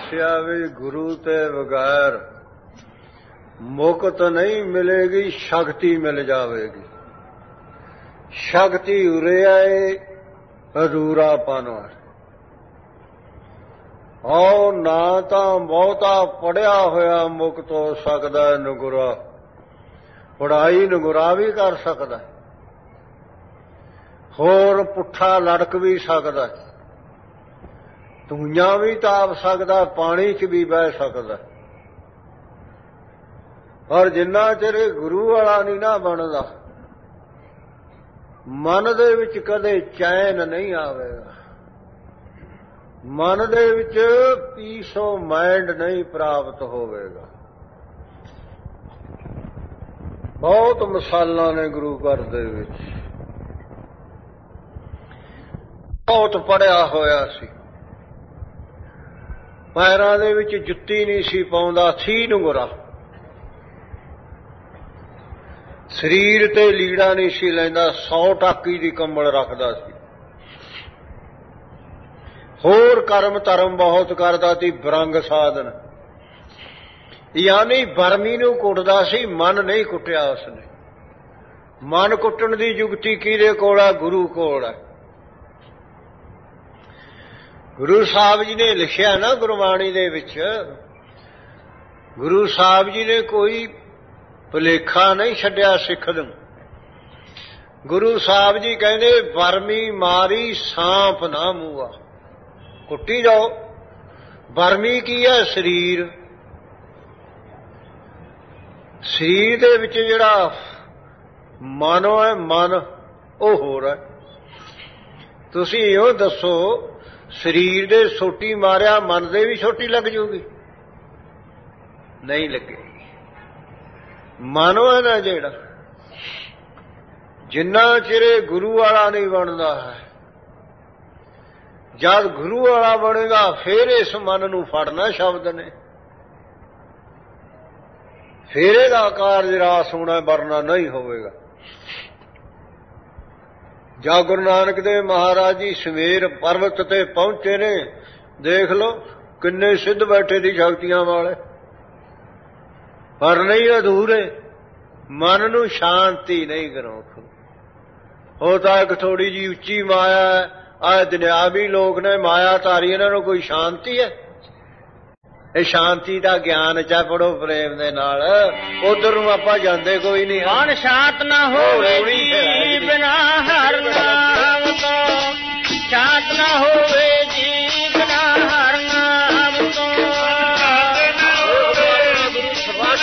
ਦੱਸਿਆ ਵੀ ਗੁਰੂ ਤੇ ਬਗੈਰ ਮੁਕਤ ਨਹੀਂ ਮਿਲੇਗੀ, ਸ਼ਕਤੀ ਮਿਲ ਜਾਵੇਗੀ। ਸ਼ਕਤੀ ਉਰੇ ਆਏ ਅਧੂਰਾਪਨ ਵਾਲੀ। ਉਹ ਨਾ ਤਾਂ ਬਹੁਤਾ ਪੜ੍ਹਿਆ ਹੋਇਆ ਮੁਕਤ ਹੋ ਸਕਦਾ, ਨਗੁਰਾ ਪੜ੍ਹਾਈ ਨਗੁਰਾ ਵੀ ਕਰ ਸਕਦਾ, ਹੋਰ ਪੁੱਠਾ ਲੜਕ ਵੀ ਸਕਦਾ, ਧੂਆਂ ਵੀ ਤਾਪ ਸਕਦਾ, ਪਾਣੀ 'ਚ ਵੀ ਬਹਿ ਸਕਦਾ। ਔਰ ਜਿੰਨਾ ਚਿਰ ਗੁਰੂ ਵਾਲਾ ਨਹੀਂ ਨਾ ਬਣਦਾ, ਮਨ ਦੇ ਵਿੱਚ ਕਦੇ ਚੈਨ ਨਹੀਂ ਆਵੇਗਾ, ਮਨ ਦੇ ਵਿੱਚ ਪੀਸ ਆਫ ਮਾਈਂਡ ਨਹੀਂ ਪ੍ਰਾਪਤ ਹੋਵੇਗਾ। ਬਹੁਤ ਮਿਸਾਲਾਂ ਨੇ ਗੁਰੂ ਘਰ ਦੇ ਵਿੱਚ। ਬਹੁਤ ਪੜ੍ਹਿਆ ਹੋਇਆ ਸੀ, ਪੈਰਾਂ ਦੇ ਵਿੱਚ ਜੁੱਤੀ ਨਹੀਂ ਸੀ ਪਾਉਂਦਾ ਸੀ ਨਗੁਰਾ, ਸਰੀਰ ਤੇ ਲੀੜਾ ਨਹੀਂ ਸੀ ਲੈਂਦਾ, 100 ਟਾਕੀ ਦੀ ਕੰਬਲ ਰੱਖਦਾ ਸੀ, ਹੋਰ ਕਰਮ ਧਰਮ ਬਹੁਤ ਕਰਦਾ ਸੀ, ਬਰੰਗ ਸਾਧਨ, ਯਾਨੀ ਬਰਮੀ ਨੂੰ ਕੁੱਟਦਾ ਸੀ, ਮਨ ਨਹੀਂ ਕੁੱਟਿਆ ਉਸਨੇ। ਮਨ ਕੁੱਟਣ ਦੀ ਯੁਕਤੀ ਕਿਹਦੇ ਕੋਲ ਆ? ਗੁਰੂ ਕੋਲ ਆ। ਗੁਰੂ ਸਾਹਿਬ ਜੀ ਨੇ ਲਿਖਿਆ ਨਾ ਗੁਰਬਾਣੀ ਦੇ ਵਿੱਚ, ਗੁਰੂ ਸਾਹਿਬ ਜੀ ਨੇ ਕੋਈ ਭੁਲੇਖਾ ਨਹੀਂ ਛੱਡਿਆ ਸਿੱਖ ਨੂੰ। ਗੁਰੂ ਸਾਹਿਬ ਜੀ ਕਹਿੰਦੇ ਬਰਮੀ ਮਾਰੀ ਸਾਂਪ ਨਾ ਮੂਆ, ਕੁੱਟੀ ਜਾਓ। ਬਰਮੀ ਕੀ ਹੈ? ਸਰੀਰ। ਸਰੀਰ ਦੇ ਵਿੱਚ ਜਿਹੜਾ ਮਨ ਹੈ, ਮਨ ਉਹ ਹੋਰ ਹੈ। ਤੁਸੀਂ ਇਹੋ ਦੱਸੋ, ਸਰੀਰ ਦੇ ਸੋਟੀ ਮਾਰਿਆ ਮਨ ਦੇ ਵੀ ਸੋਟੀ ਲੱਗ ਜੂਗੀ? ਨਹੀਂ ਲੱਗੇਗੀ। ਮਨ ਹੈ ਨਾ ਜਿਹੜਾ, ਜਿੰਨਾ ਚਿਰ ਗੁਰੂ ਵਾਲਾ ਨਹੀਂ ਬਣਦਾ ਹੈ, ਜਦ ਗੁਰੂ ਵਾਲਾ ਬਣੇਗਾ ਫਿਰ ਇਸ ਮਨ ਨੂੰ ਫੜਨਾ ਸ਼ਬਦ ਨੇ, ਫਿਰ ਇਹਦਾ ਕਾਰਜ ਰਾਸ ਹੋਣਾ, ਵਰਨਾ ਨਹੀਂ ਹੋਵੇਗਾ। ਜਾਂ ਗੁਰੂ ਨਾਨਕ ਦੇਵ ਮਹਾਰਾਜ ਜੀ ਸਵੇਰ ਪਰਬਤ ਤੇ ਪਹੁੰਚੇ ਨੇ, ਦੇਖ ਲਓ ਕਿੰਨੇ ਸਿੱਧ ਬੈਠੇ ਦੀ ਸ਼ਕਤੀਆਂ ਵਾਲੇ, ਪਰ ਨਹੀਂ ਅਧੂਰੇ। ਮਨ ਨੂੰ ਸ਼ਾਂਤੀ ਨਹੀਂ ਕਰੋ। ਉਹ ਤਾਂ ਇੱਕ ਥੋੜੀ ਜਿਹੀ ਉੱਚੀ ਮਾਇਆ, ਆਹ ਦੁਨਿਆਵੀ ਲੋਕ ਨੇ ਮਾਇਆ ਧਾਰੀ, ਇਹਨਾਂ ਨੂੰ ਕੋਈ ਸ਼ਾਂਤੀ ਹੈ? ਇਹ ਸ਼ਾਂਤੀ ਦਾ ਗਿਆਨ ਚਾ ਪੜੋ ਪ੍ਰੇਮ ਦੇ ਨਾਲ, ਉਧਰ ਨੂੰ ਆਪਾਂ ਜਾਂਦੇ ਕੋਈ ਨਹੀਂ। ਮਨ ਸ਼ਾਂਤ ਨਾ ਹੋਵੇ ਜੀ ਬਿਨਾ ਹਰਿ ਨਾਮ ਤੋਂ, ਸ਼ਾਂਤ ਨਾ ਹੋਵੇ ਜੀ ਬਿਨਾ ਹਰਿ ਨਾਮ ਤੋਂ, ਗੁਰੂ ਸਵਾਸ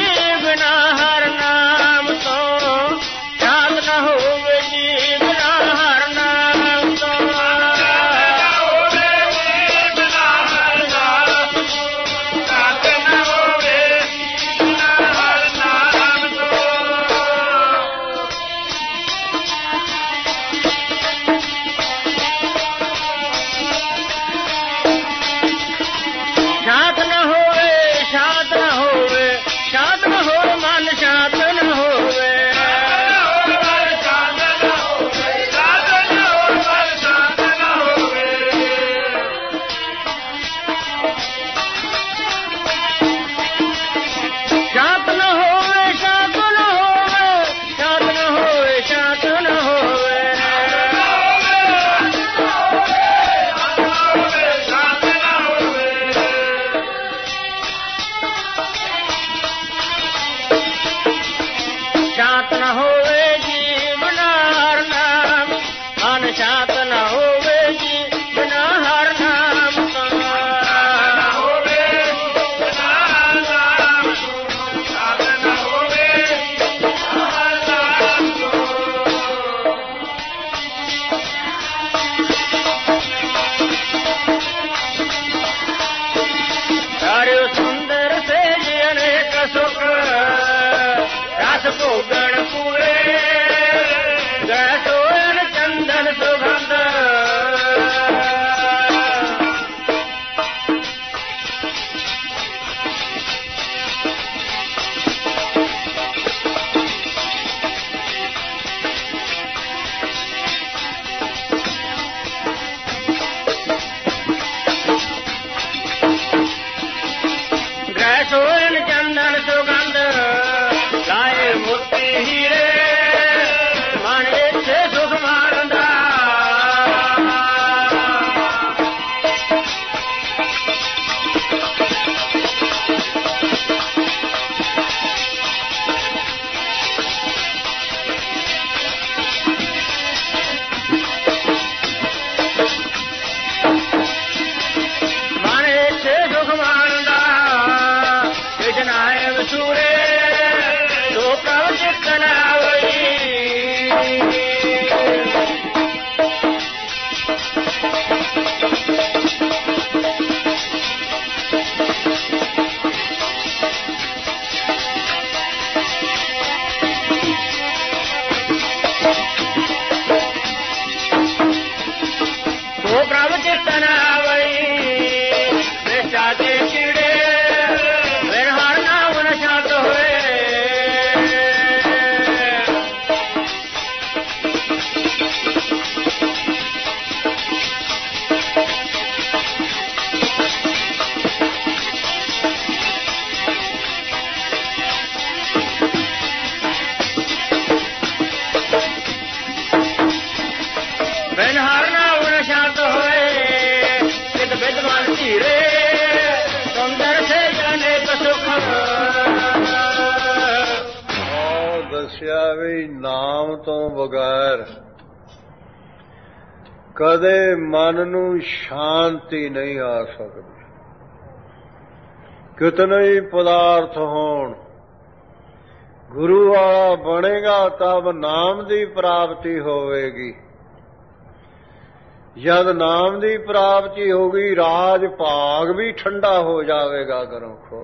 ਬਿਨਾ ਉਹ ਪ੍ਰਭ ਚਿਤਨ ਆਵਈ ਨਿਸ਼ਟਾ ਦੇ ਕੀੜੇ ਫਿਰ ਹਰ ਨਾਮ ਨ ਸ਼ਾਂਤ ਹੋਏ ਦੱਸਿਆ ਵੀ ਨਾਮ ਤੋਂ ਬਗੈਰ ਕਦੇ ਮਨ ਨੂੰ ਸ਼ਾਂਤੀ ਨਹੀਂ ਆ ਸਕਦੀ। ਕਿਤਨੇ ਹੀ ਪਦਾਰਥ ਹੋਣ, ਗੁਰੂ ਵਾਲਾ ਬਣੇਗਾ ਤਬ ਨਾਮ ਦੀ ਪ੍ਰਾਪਤੀ ਹੋਵੇਗੀ। ਜਦ ਨਾਮ ਦੀ ਪ੍ਰਾਪਤੀ ਹੋਗੀ ਰਾਜ ਭਾਗ ਵੀ ਠੰਡਾ ਹੋ ਜਾਵੇਗਾ। ਕਰੋ ਖੋ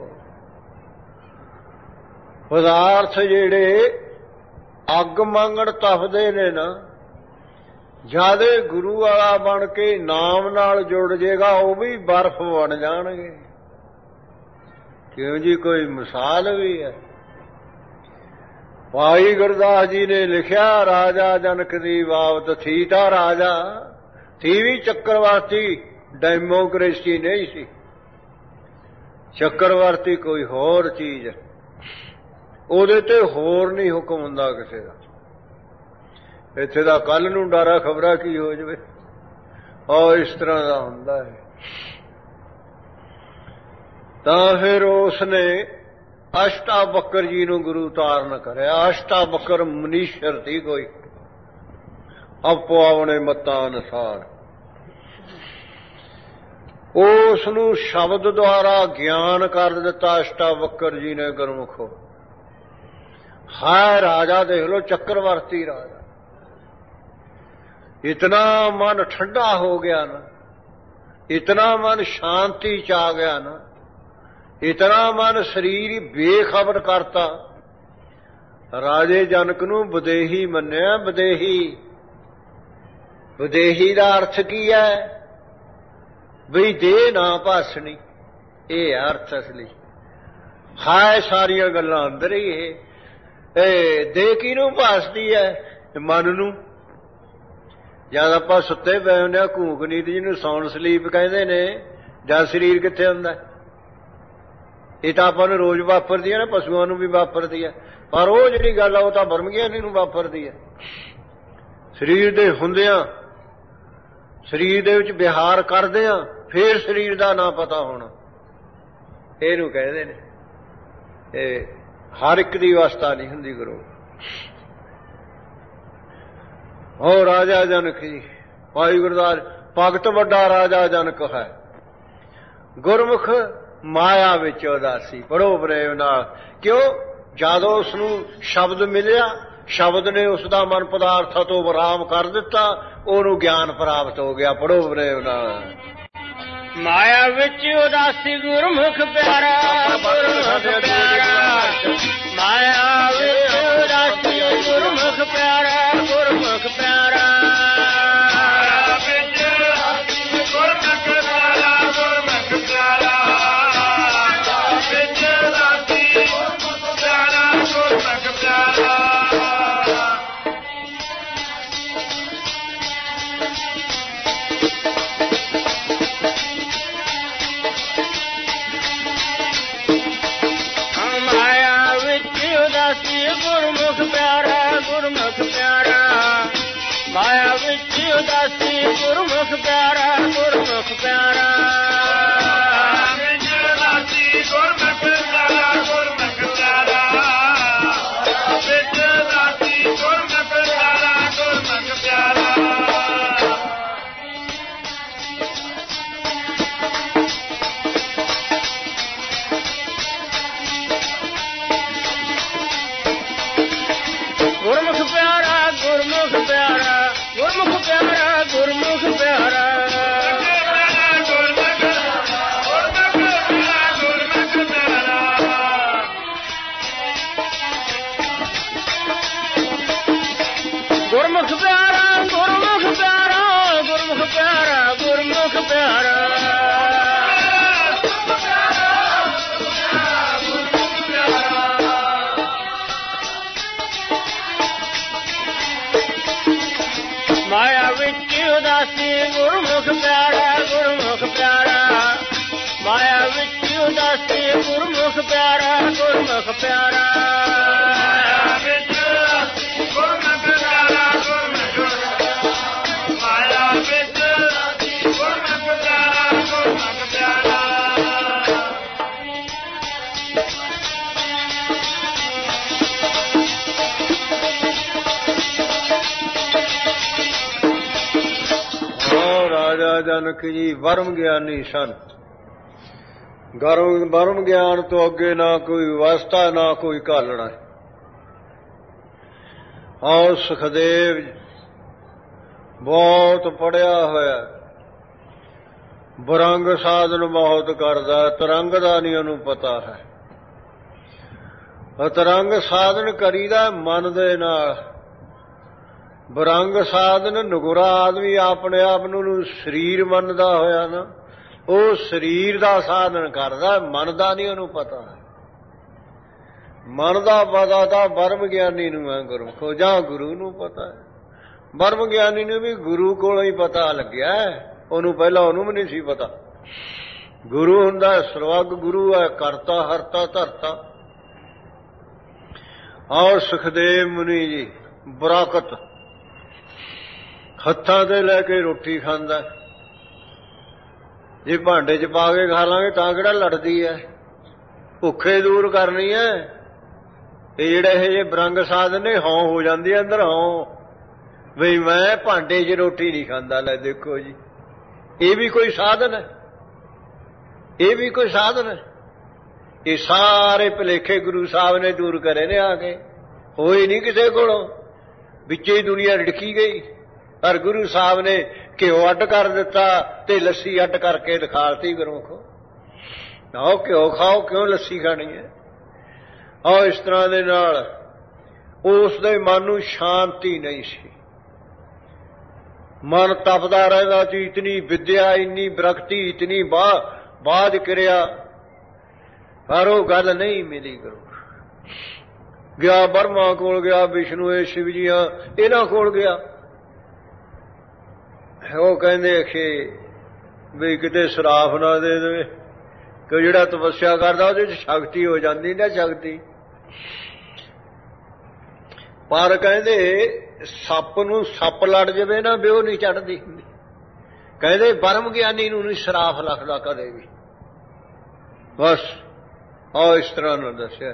ਪਦਾਰਥ ਜਿਹੜੇ ਅੱਗ ਮੰਗਣ ਤਪਦੇ ਨੇ ਨਾ, ਜਦ ਗੁਰੂ ਵਾਲਾ ਬਣ ਕੇ ਨਾਮ ਨਾਲ ਜੁੜ ਜਾਏਗਾ ਉਹ ਵੀ ਬਰਫ਼ ਬਣ ਜਾਣਗੇ। ਕਿਉਂ ਜੀ ਕੋਈ ਮਿਸਾਲ ਵੀ ਹੈ। ਭਾਈ ਗੁਰਦਾਸ ਜੀ ਨੇ ਲਿਖਿਆ ਰਾਜਾ ਜਨਕ ਦੀ ਬਾਬਤ ਥੀ ਤਾਂ ਰਾਜਾ ਥੀ ਵੀ ਚੱਕਰਵਰਤੀ, ਡੈਮੋਕ੍ਰੇਸੀ ਨਹੀਂ ਸੀ। ਚੱਕਰਵਰਤੀ ਕੋਈ ਹੋਰ ਚੀਜ਼ ਹੈ, ਉਹਦੇ ਤੇ ਹੋਰ ਨਹੀਂ ਹੁਕਮ ਹੁੰਦਾ ਕਿਸੇ ਦਾ। ਇੱਥੇ ਦਾ ਕੱਲ ਨੂੰ ਡਾਰਾ ਖਬਰਾਂ ਕੀ ਹੋ ਜਾਵੇ, ਔਰ ਇਸ ਤਰ੍ਹਾਂ ਦਾ ਹੁੰਦਾ ਹੈ। ਤਾਂ ਫਿਰ ਉਸਨੇ ਅਸ਼ਟਾਵਕਰ ਜੀ ਨੂੰ ਗੁਰੂ ਧਾਰਨ ਕਰਿਆ। ਅਸ਼ਟਾਵਕਰ ਮਨੀਸ਼ਰ ਸੀ ਕੋਈ, ਆਪੋ ਆਪਣੇ ਮਤਾਂ ਅਨੁਸਾਰ। ਉਸ ਨੂੰ ਸ਼ਬਦ ਦੁਆਰਾ ਗਿਆਨ ਕਰ ਦਿੱਤਾ ਅਸ਼ਟਾਵਕਰ ਜੀ ਨੇ ਗੁਰਮੁਖੋ। ਹਾਏ ਰਾਜਾ ਦੇਖ ਲੋ, ਚੱਕਰਵਰਤੀ ਰਾਜਾ, ਇਤਨਾ ਮਨ ਠੰਡਾ ਹੋ ਗਿਆ ਨਾ, ਇਤਨਾ ਮਨ ਸ਼ਾਂਤੀ ਚ ਆ ਗਿਆ ਨਾ, ਇਤਨਾ ਮਨ ਸਰੀਰ ਹੀ ਬੇਖਬਰ ਕਰਤਾ। ਰਾਜੇ ਜਨਕ ਨੂੰ ਵਿਦੇਹੀ ਮੰਨਿਆ। ਵਿਦੇਹੀ ਦਾ ਅਰਥ ਕੀ ਹੈ? ਬਈ ਦੇਹ ਨਾ ਭਾਸਣੀ, ਇਹ ਅਰਥ ਅਸਲੀ। ਹਾਏ ਸਾਰੀਆਂ ਗੱਲਾਂ ਅੰਦਰ ਹੀ ਇਹ ਦੇਹ ਕਿਹਨੂੰ ਭਾਸਦੀ ਹੈ? ਮਨ ਨੂੰ। ਜਦ ਆਪਾਂ ਸੁੱਤੇ ਪਏ ਹੁੰਦੇ ਆ, ਘੂਕ ਨੀਂਦ ਜਿਹਨੂੰ ਸਾਊਂਡ ਸਲੀਪ ਕਹਿੰਦੇ ਨੇ, ਜਦ ਸਰੀਰ ਕਿੱਥੇ ਹੁੰਦਾ? ਇਹ ਤਾਂ ਆਪਾਂ ਨੂੰ ਰੋਜ਼ ਵਾਪਰਦੀ ਹੈ ਨਾ, ਪਸ਼ੂਆਂ ਨੂੰ ਵੀ ਵਾਪਰਦੀ ਹੈ, ਪਰ ਉਹ ਜਿਹੜੀ ਗੱਲ ਆ ਉਹ ਤਾਂ ਬਰਮ ਗਿਆਨੀ ਨੂੰ ਵਾਪਰਦੀ ਹੈ। ਸਰੀਰ ਦੇ ਹੁੰਦਿਆਂ, ਸਰੀਰ ਦੇ ਵਿੱਚ ਵਿਹਾਰ ਕਰਦਿਆਂ ਫੇਰ ਸਰੀਰ ਦਾ ਨਾ ਪਤਾ ਹੋਣਾ, ਇਹਨੂੰ ਕਹਿੰਦੇ ਨੇ। ਇਹ ਹਰ ਇੱਕ ਦੀ ਅਵਸਥਾ ਨਹੀਂ ਹੁੰਦੀ ਗੁਰੂ। ਉਹ ਰਾਜਾ ਜਨਕ ਜੀ, ਭਾਈ ਗੁਰਦਾਸ ਭਗਤ ਵੱਡਾ ਰਾਜਾ ਜਨਕ ਹੈ। ਗੁਰਮੁਖ ਮਾਇਆ ਵਿੱਚ ਉਦਾਸੀ, ਪੜੋ ਪ੍ਰੇਮ ਨਾਲ। ਕਿਉਂ? ਜਦੋਂ ਉਸਨੂੰ ਸ਼ਬਦ ਮਿਲਿਆ, ਸ਼ਬਦ ਨੇ ਉਸ ਦਾ ਮਨ ਪਦਾਰਥਾਂ ਤੋਂ ਵਿਰਾਮ ਕਰ ਦਿੱਤਾ, ਉਹਨੂੰ ਗਿਆਨ ਪ੍ਰਾਪਤ ਹੋ ਗਿਆ। ਪੜੋ ਪ੍ਰੇਮ ਨਾਲ। ਮਾਇਆ ਵਿੱਚ ਉਦਾਸੀ ਗੁਰਮੁਖ ਪਿਆਰਾ, ਗੁਰਮੁਖ ਪਿਆਰਾ। ਮਾਇਆ ਵਿੱਚ ਉਦਾਸੀ ਗੁਰਮੁਖ ਪਿਆਰਾ, ਗੁਰਮੁਖ ਪਿਆਰਾ। ਗੁਰਮੁਖ ਪਿਆਰਾ, ਗੁਰਮੁਖ ਪਿਆਰਾ। ਮਾਇਆ ਵਿੱਚ ਉਦਾਸੀ ਗੁਰਮੁਖ ਪਿਆਰਾ, ਗੁਰਮੁਖ ਪਿਆਰਾ। ਗੁਰਮੁਖ ਪਿਆਰਾ, ਗੁਰਮੁਖ ਪਿਆਰਾ। ਵਿੱਚ ਉਦਾਸੀ ਗੁਰਮੁਖ ਪਿਆਰਾ, ਗੁਰਮੁਖ ਪਿਆਰਾ। ਗੁਰਮੁਖ ਪਿਆਰਾ, ਗੁਰਮੁਖ ਪਿਆਰਾ। ਗੁਰਮੁਖ ਪਿਆਰਾ, ਗੁਰਮੁਖ ਪਿਆਰਾ। ਪਿਆਰਾ ਗੁਰਮੁਖ ਪਿਆਰਾ ਮਾਇਆ ਵਿੱਚ ਉਦਾਸੀ ਗੁਰਮੁਖ ਪਿਆਰਾ ਗੁਰਮੁਖ ਪਿਆਰਾ ਮਾਇਆ ਵਿੱਚ ਉਦਾਸੀ ਗੁਰਮੁਖ ਪਿਆਰਾ ਗੁਰਮੁਖ ਮਾਇਆ ਵਿੱਚ ਉਦਾਸੀ ਗੁਰਮੁਖ ਪਿਆਰਾ ਗੁਰਮੁਖ ਪਿਆਰਾ ਰਾਜਾ ਜਨਕ ਜੀ ਵਰਮ ਗਿਆਨੀ ਸਨ। ਵਰਮ ਗਿਆਨ ਤੋਂ ਅੱਗੇ ਨਾ ਕੋਈ ਵਿਵਸਥਾ ਨਾ ਕੋਈ ਘਾਲਣਾ। ਆਓ ਸੁਖਦੇਵ ਬਹੁਤ ਪੜਿਆ ਹੋਇਆ, ਬਰੰਗ ਸਾਧਨ ਬਹੁਤ ਕਰਦਾ, ਤਰੰਗ ਦਾ ਨਹੀਂ ਉਹਨੂੰ ਪਤਾ ਹੈ। ਤਰੰਗ ਸਾਧਨ ਕਰੀਦਾ ਮਨ ਦੇ ਨਾਲ। ਬਰੰਗ ਸਾਧਨ ਨਗੁਰਾ ਆਦਮੀ ਆਪਣੇ ਆਪ ਨੂੰ ਸਰੀਰ ਮੰਨਦਾ ਹੋਇਆ ਨਾ, ਉਹ ਸਰੀਰ ਦਾ ਸਾਧਨ ਕਰਦਾ, ਮਨ ਦਾ ਨਹੀਂ ਉਹਨੂੰ ਪਤਾ। ਮਨ ਦਾ ਪਤਾ ਤਾਂ ਬਰਮ ਗਿਆਨੀ ਨੂੰ ਹੈ, ਗੁਰਮੁਖੋ ਜਾਂ ਗੁਰੂ ਨੂੰ ਪਤਾ ਹੈ। ਬਰਮ ਗਿਆਨੀ ਨੂੰ ਵੀ ਗੁਰੂ ਕੋਲੋਂ ਹੀ ਪਤਾ ਲੱਗਿਆ, ਉਹਨੂੰ ਪਹਿਲਾਂ ਉਹਨੂੰ ਵੀ ਨਹੀਂ ਸੀ ਪਤਾ। ਗੁਰੂ ਹੁੰਦਾ ਸਰਵੱਗ ਗੁਰੂ ਹੈ, ਕਰਤਾ ਹਰਤਾ ਧਰਤਾ। ਔਰ ਸੁਖਦੇਵ ਮੁਨੀ ਜੀ ਬਰਾਕਤ ਹੱਥਾਂ ਤੇ ਲੈ ਕੇ ਰੋਟੀ ਖਾਂਦਾ। ਜੇ ਭਾਂਡੇ 'ਚ ਪਾ ਕੇ ਖਾ ਲਾਂਗੇ ਤਾਂ ਕਿਹੜਾ ਲੜਦੀ ਹੈ, ਭੁੱਖੇ ਦੂਰ ਕਰਨੀ ਹੈ। ਇਹ ਜਿਹੜੇ ਇਹ ਜਿਹੇ ਬਰੰਗ ਸਾਧਨ ਨੇ ਹੌਂ ਹੋ ਜਾਂਦੀ ਹੈ ਅੰਦਰ, ਹੌਂ ਬਈ ਮੈਂ ਭਾਂਡੇ 'ਚ ਰੋਟੀ ਨਹੀਂ ਖਾਂਦਾ। ਲੈ ਦੇਖੋ ਜੀ, ਇਹ ਵੀ ਕੋਈ ਸਾਧਨ ਹੈ, ਇਹ ਵੀ ਕੋਈ ਸਾਧਨ ਹੈ। ਇਹ ਸਾਰੇ ਭੁਲੇਖੇ ਗੁਰੂ ਸਾਹਿਬ ਨੇ ਦੂਰ ਕਰੇ ਨੇ ਆ ਕੇ, ਹੋਏ ਨਹੀਂ ਕਿਸੇ ਕੋਲੋਂ, ਵਿੱਚੇ ਹੀ ਦੁਨੀਆ ਰਿੜਕੀ ਗਈ। ਪਰ ਗੁਰੂ ਸਾਹਿਬ ਨੇ ਘਿਓ ਅੱਡ ਕਰ ਦਿੱਤਾ ਤੇ ਲੱਸੀ ਅੱਡ ਕਰਕੇ ਦਿਖਾਤੀ। ਗੁਰਮੁਖੋ ਆਓ ਘਿਓ ਖਾਓ, ਕਿਉਂ ਲੱਸੀ ਖਾਣੀ ਹੈ। ਆਓ ਇਸ ਤਰ੍ਹਾਂ ਦੇ ਨਾਲ ਉਸ ਦੇ ਮਨ ਨੂੰ ਸ਼ਾਂਤੀ ਨਹੀਂ ਸੀ, ਮਨ ਤਪਦਾ ਰਹਿੰਦਾ ਸੀ। ਇਤਨੀ ਵਿਦਿਆ, ਇੰਨੀ ਬਰਕਤੀ, ਇਤਨੀ ਬਾਝ ਕਿਰਿਆ, ਪਰ ਉਹ ਗੱਲ ਨਹੀਂ ਮਿਲੀ। ਗੁਰੂ ਗਿਆ ਬਰਮਾ ਕੋਲ ਗਿਆ, ਵਿਸ਼ਨੂੰ ਇਹ ਸ਼ਿਵ ਜੀਆਂ ਇਹਨਾਂ ਕੋਲ ਗਿਆ। ਉਹ ਕਹਿੰਦੇ ਕਿ ਵੀ ਕਿਤੇ ਸਰਾਫ ਨਾ ਦੇ ਦੇਵੇ, ਕਿ ਜਿਹੜਾ ਤਪੱਸਿਆ ਕਰਦਾ ਉਹਦੇ 'ਚ ਸ਼ਕਤੀ ਹੋ ਜਾਂਦੀ ਨਾ, ਸ਼ਕਤੀ। ਪਰ ਕਹਿੰਦੇ ਸੱਪ ਨੂੰ ਸੱਪ ਲੜ ਜਾਵੇ ਨਾ, ਬਿਓ ਨਹੀਂ ਚੜ੍ਹਦੀ ਹੁੰਦੀ। ਕਹਿੰਦੇ ਬਰਮ ਗਿਆਨੀ ਨੂੰ ਨਹੀਂ ਸਰਾਫ ਲੱਗਦਾ ਕਦੇ ਵੀ। ਬਸ ਆਹ ਇਸ ਤਰ੍ਹਾਂ ਨਾਲ ਦੱਸਿਆ।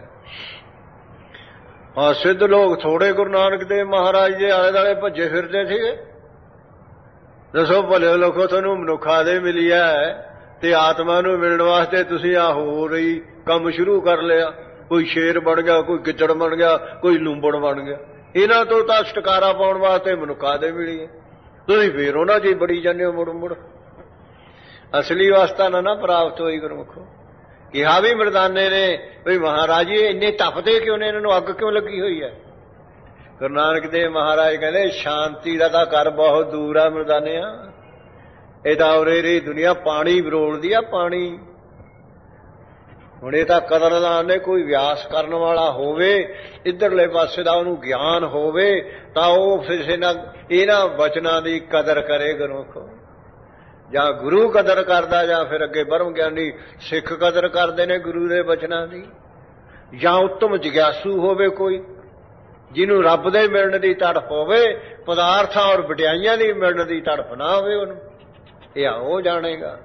ਹਾਂ, ਸਿੱਧ ਲੋਕ ਥੋੜੇ ਗੁਰੂ ਨਾਨਕ ਦੇਵ ਮਹਾਰਾਜ ਦੇ ਆਲੇ ਦੁਆਲੇ ਭੱਜੇ ਫਿਰਦੇ ਸੀਗੇ। ਦੱਸੋ ਭਲੇ ਲੋਕੋ, ਤੁਹਾਨੂੰ ਮਨੁੱਖਾ ਦੇ ਮਿਲੀ ਹੈ ਤੇ ਆਤਮਾ ਨੂੰ ਮਿਲਣ ਵਾਸਤੇ ਤੁਸੀਂ ਆਹ ਹੋ ਰਹੀ ਕੰਮ ਸ਼ੁਰੂ ਕਰ ਲਿਆ। ਕੋਈ ਸ਼ੇਰ ਬਣ ਗਿਆ, ਕੋਈ ਗਿੱਦੜ ਬਣ ਗਿਆ, ਕੋਈ ਲੂੰਬੜ ਬਣ ਗਿਆ। ਇਹਨਾਂ ਤੋਂ ਤਾਂ ਛੁਟਕਾਰਾ ਪਾਉਣ ਵਾਸਤੇ ਮਨੁੱਖਾ ਦੇ ਮਿਲੀ ਹੈ, ਤੁਸੀਂ ਫੇਰ ਉਹਨਾਂ ਦੀ ਬੜੀ ਜਾਂਦੇ ਹੋ ਮੁੜ ਮੁੜ। ਅਸਲੀ ਅਵਸਥਾ ਨਾ ਪ੍ਰਾਪਤ ਹੋਈ। ਗੁਰਮੁਖੋ ਕਿਹਾ ਵੀ ਮਰਦਾਨੇ ਨੇ ਵੀ ਮਹਾਰਾਜ ਜੀ ਇੰਨੇ ਤਪਦੇ ਕਿਉਂ ਨੇ, ਇਹਨਾਂ ਨੂੰ ਅੱਗ ਕਿਉਂ ਲੱਗੀ ਹੋਈ ਹੈ। ਗੁਰੂ ਨਾਨਕ ਦੇਵ ਮਹਾਰਾਜ ਕਹਿੰਦੇ ਸ਼ਾਂਤੀ ਦਾ ਤਾਂ ਘਰ ਬਹੁਤ ਦੂਰ ਆ ਮਰਦਾਨਿਆ, ਇਹ ਤਾਂ ਉਰੇ ਰਹੀ ਦੁਨੀਆ ਪਾਣੀ ਬਰੋਲਦੀ ਆ, ਪਾਣੀ। ਹੁਣ ਇਹ ਤਾਂ ਕਦਰਦਾਨ ਨੇ, ਕੋਈ ਵਿਆਸ ਕਰਨ ਵਾਲਾ ਹੋਵੇ ਇੱਧਰਲੇ ਪਾਸੇ ਦਾ, ਉਹਨੂੰ ਗਿਆਨ ਹੋਵੇ ਤਾਂ ਉਹ ਕਿਸੇ ਨਾਲ ਇਹਨਾਂ ਵਚਨਾਂ ਦੀ ਕਦਰ ਕਰੇ। ਗੁਰਮੁਖੋ ਜਾਂ ਗੁਰੂ ਕਦਰ ਕਰਦਾ, ਜਾਂ ਫਿਰ ਅੱਗੇ ਬਰਮ ਗਿਆਨੀ ਸਿੱਖ ਕਦਰ ਕਰਦੇ ਨੇ ਗੁਰੂ ਦੇ ਬਚਨਾਂ ਦੀ। ਜਾਂ ਉੱਤਮ ਜਿਗਿਆਸੂ ਹੋਵੇ ਕੋਈ, ਜਿਹਨੂੰ ਰੱਬ ਦੇ ਮਿਲਣ ਦੀ ਤੜਫ ਹੋਵੇ, ਪਦਾਰਥਾਂ ਔਰ ਵਡਿਆਈਆਂ ਦੀ ਮਿਲਣ ਦੀ ਤੜਫ ਨਾ ਹੋਵੇ ਉਹਨੂੰ, ਇਹ ਉਹ ਜਾਣੇਗਾ।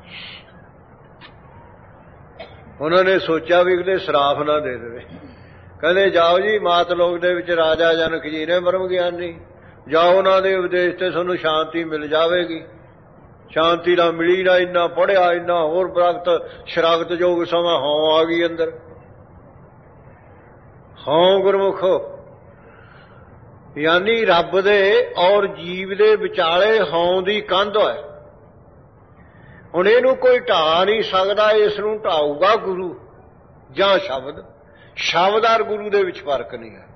ਉਹਨਾਂ ਨੇ ਸੋਚਿਆ ਵੀ ਕਿਤੇ ਸਰਾਫ ਨਾ ਦੇ ਦੇਵੇ। ਕਹਿੰਦੇ ਜਾਓ ਜੀ, ਮਾਤ ਲੋਕ ਦੇ ਵਿੱਚ ਰਾਜਾ ਜਨਕ ਜੀ ਨੇ ਬਰਮ ਗਿਆਨੀ, ਜਾਓ ਉਹਨਾਂ ਦੇ ਉਪਦੇਸ਼ ਤੇ ਤੁਹਾਨੂੰ ਸ਼ਾਂਤੀ ਮਿਲ ਜਾਵੇਗੀ। ਸ਼ਾਂਤੀ ਨਾ ਮਿਲੀ, ਨਾ ਇੰਨਾ ਪੜ੍ਹਿਆ, ਇੰਨਾ ਹੋਰ ਬਰਕਤ ਸ਼ਰਾਗਤ ਯੋਗ ਸਮਾਂ ਹੌਂ ਆ ਗਈ ਅੰਦਰ। ਹੌਂ ਗੁਰਮੁਖੋ ਯਾਨੀ ਰੱਬ ਦੇ ਔਰ ਜੀਵ ਦੇ ਵਿਚਾਲੇ ਹੌਂ ਦੀ ਕੰਧ ਹੈ। ਹੁਣ ਇਹਨੂੰ ਕੋਈ ਢਾ ਨਹੀਂ ਸਕਦਾ, ਇਸ ਨੂੰ ਢਾਊਗਾ ਗੁਰੂ ਜਾਂ ਸ਼ਬਦ। ਸ਼ਬਦ ਔਰ ਗੁਰੂ ਦੇ ਵਿੱਚ ਫਰਕ ਨਹੀਂ ਹੈ,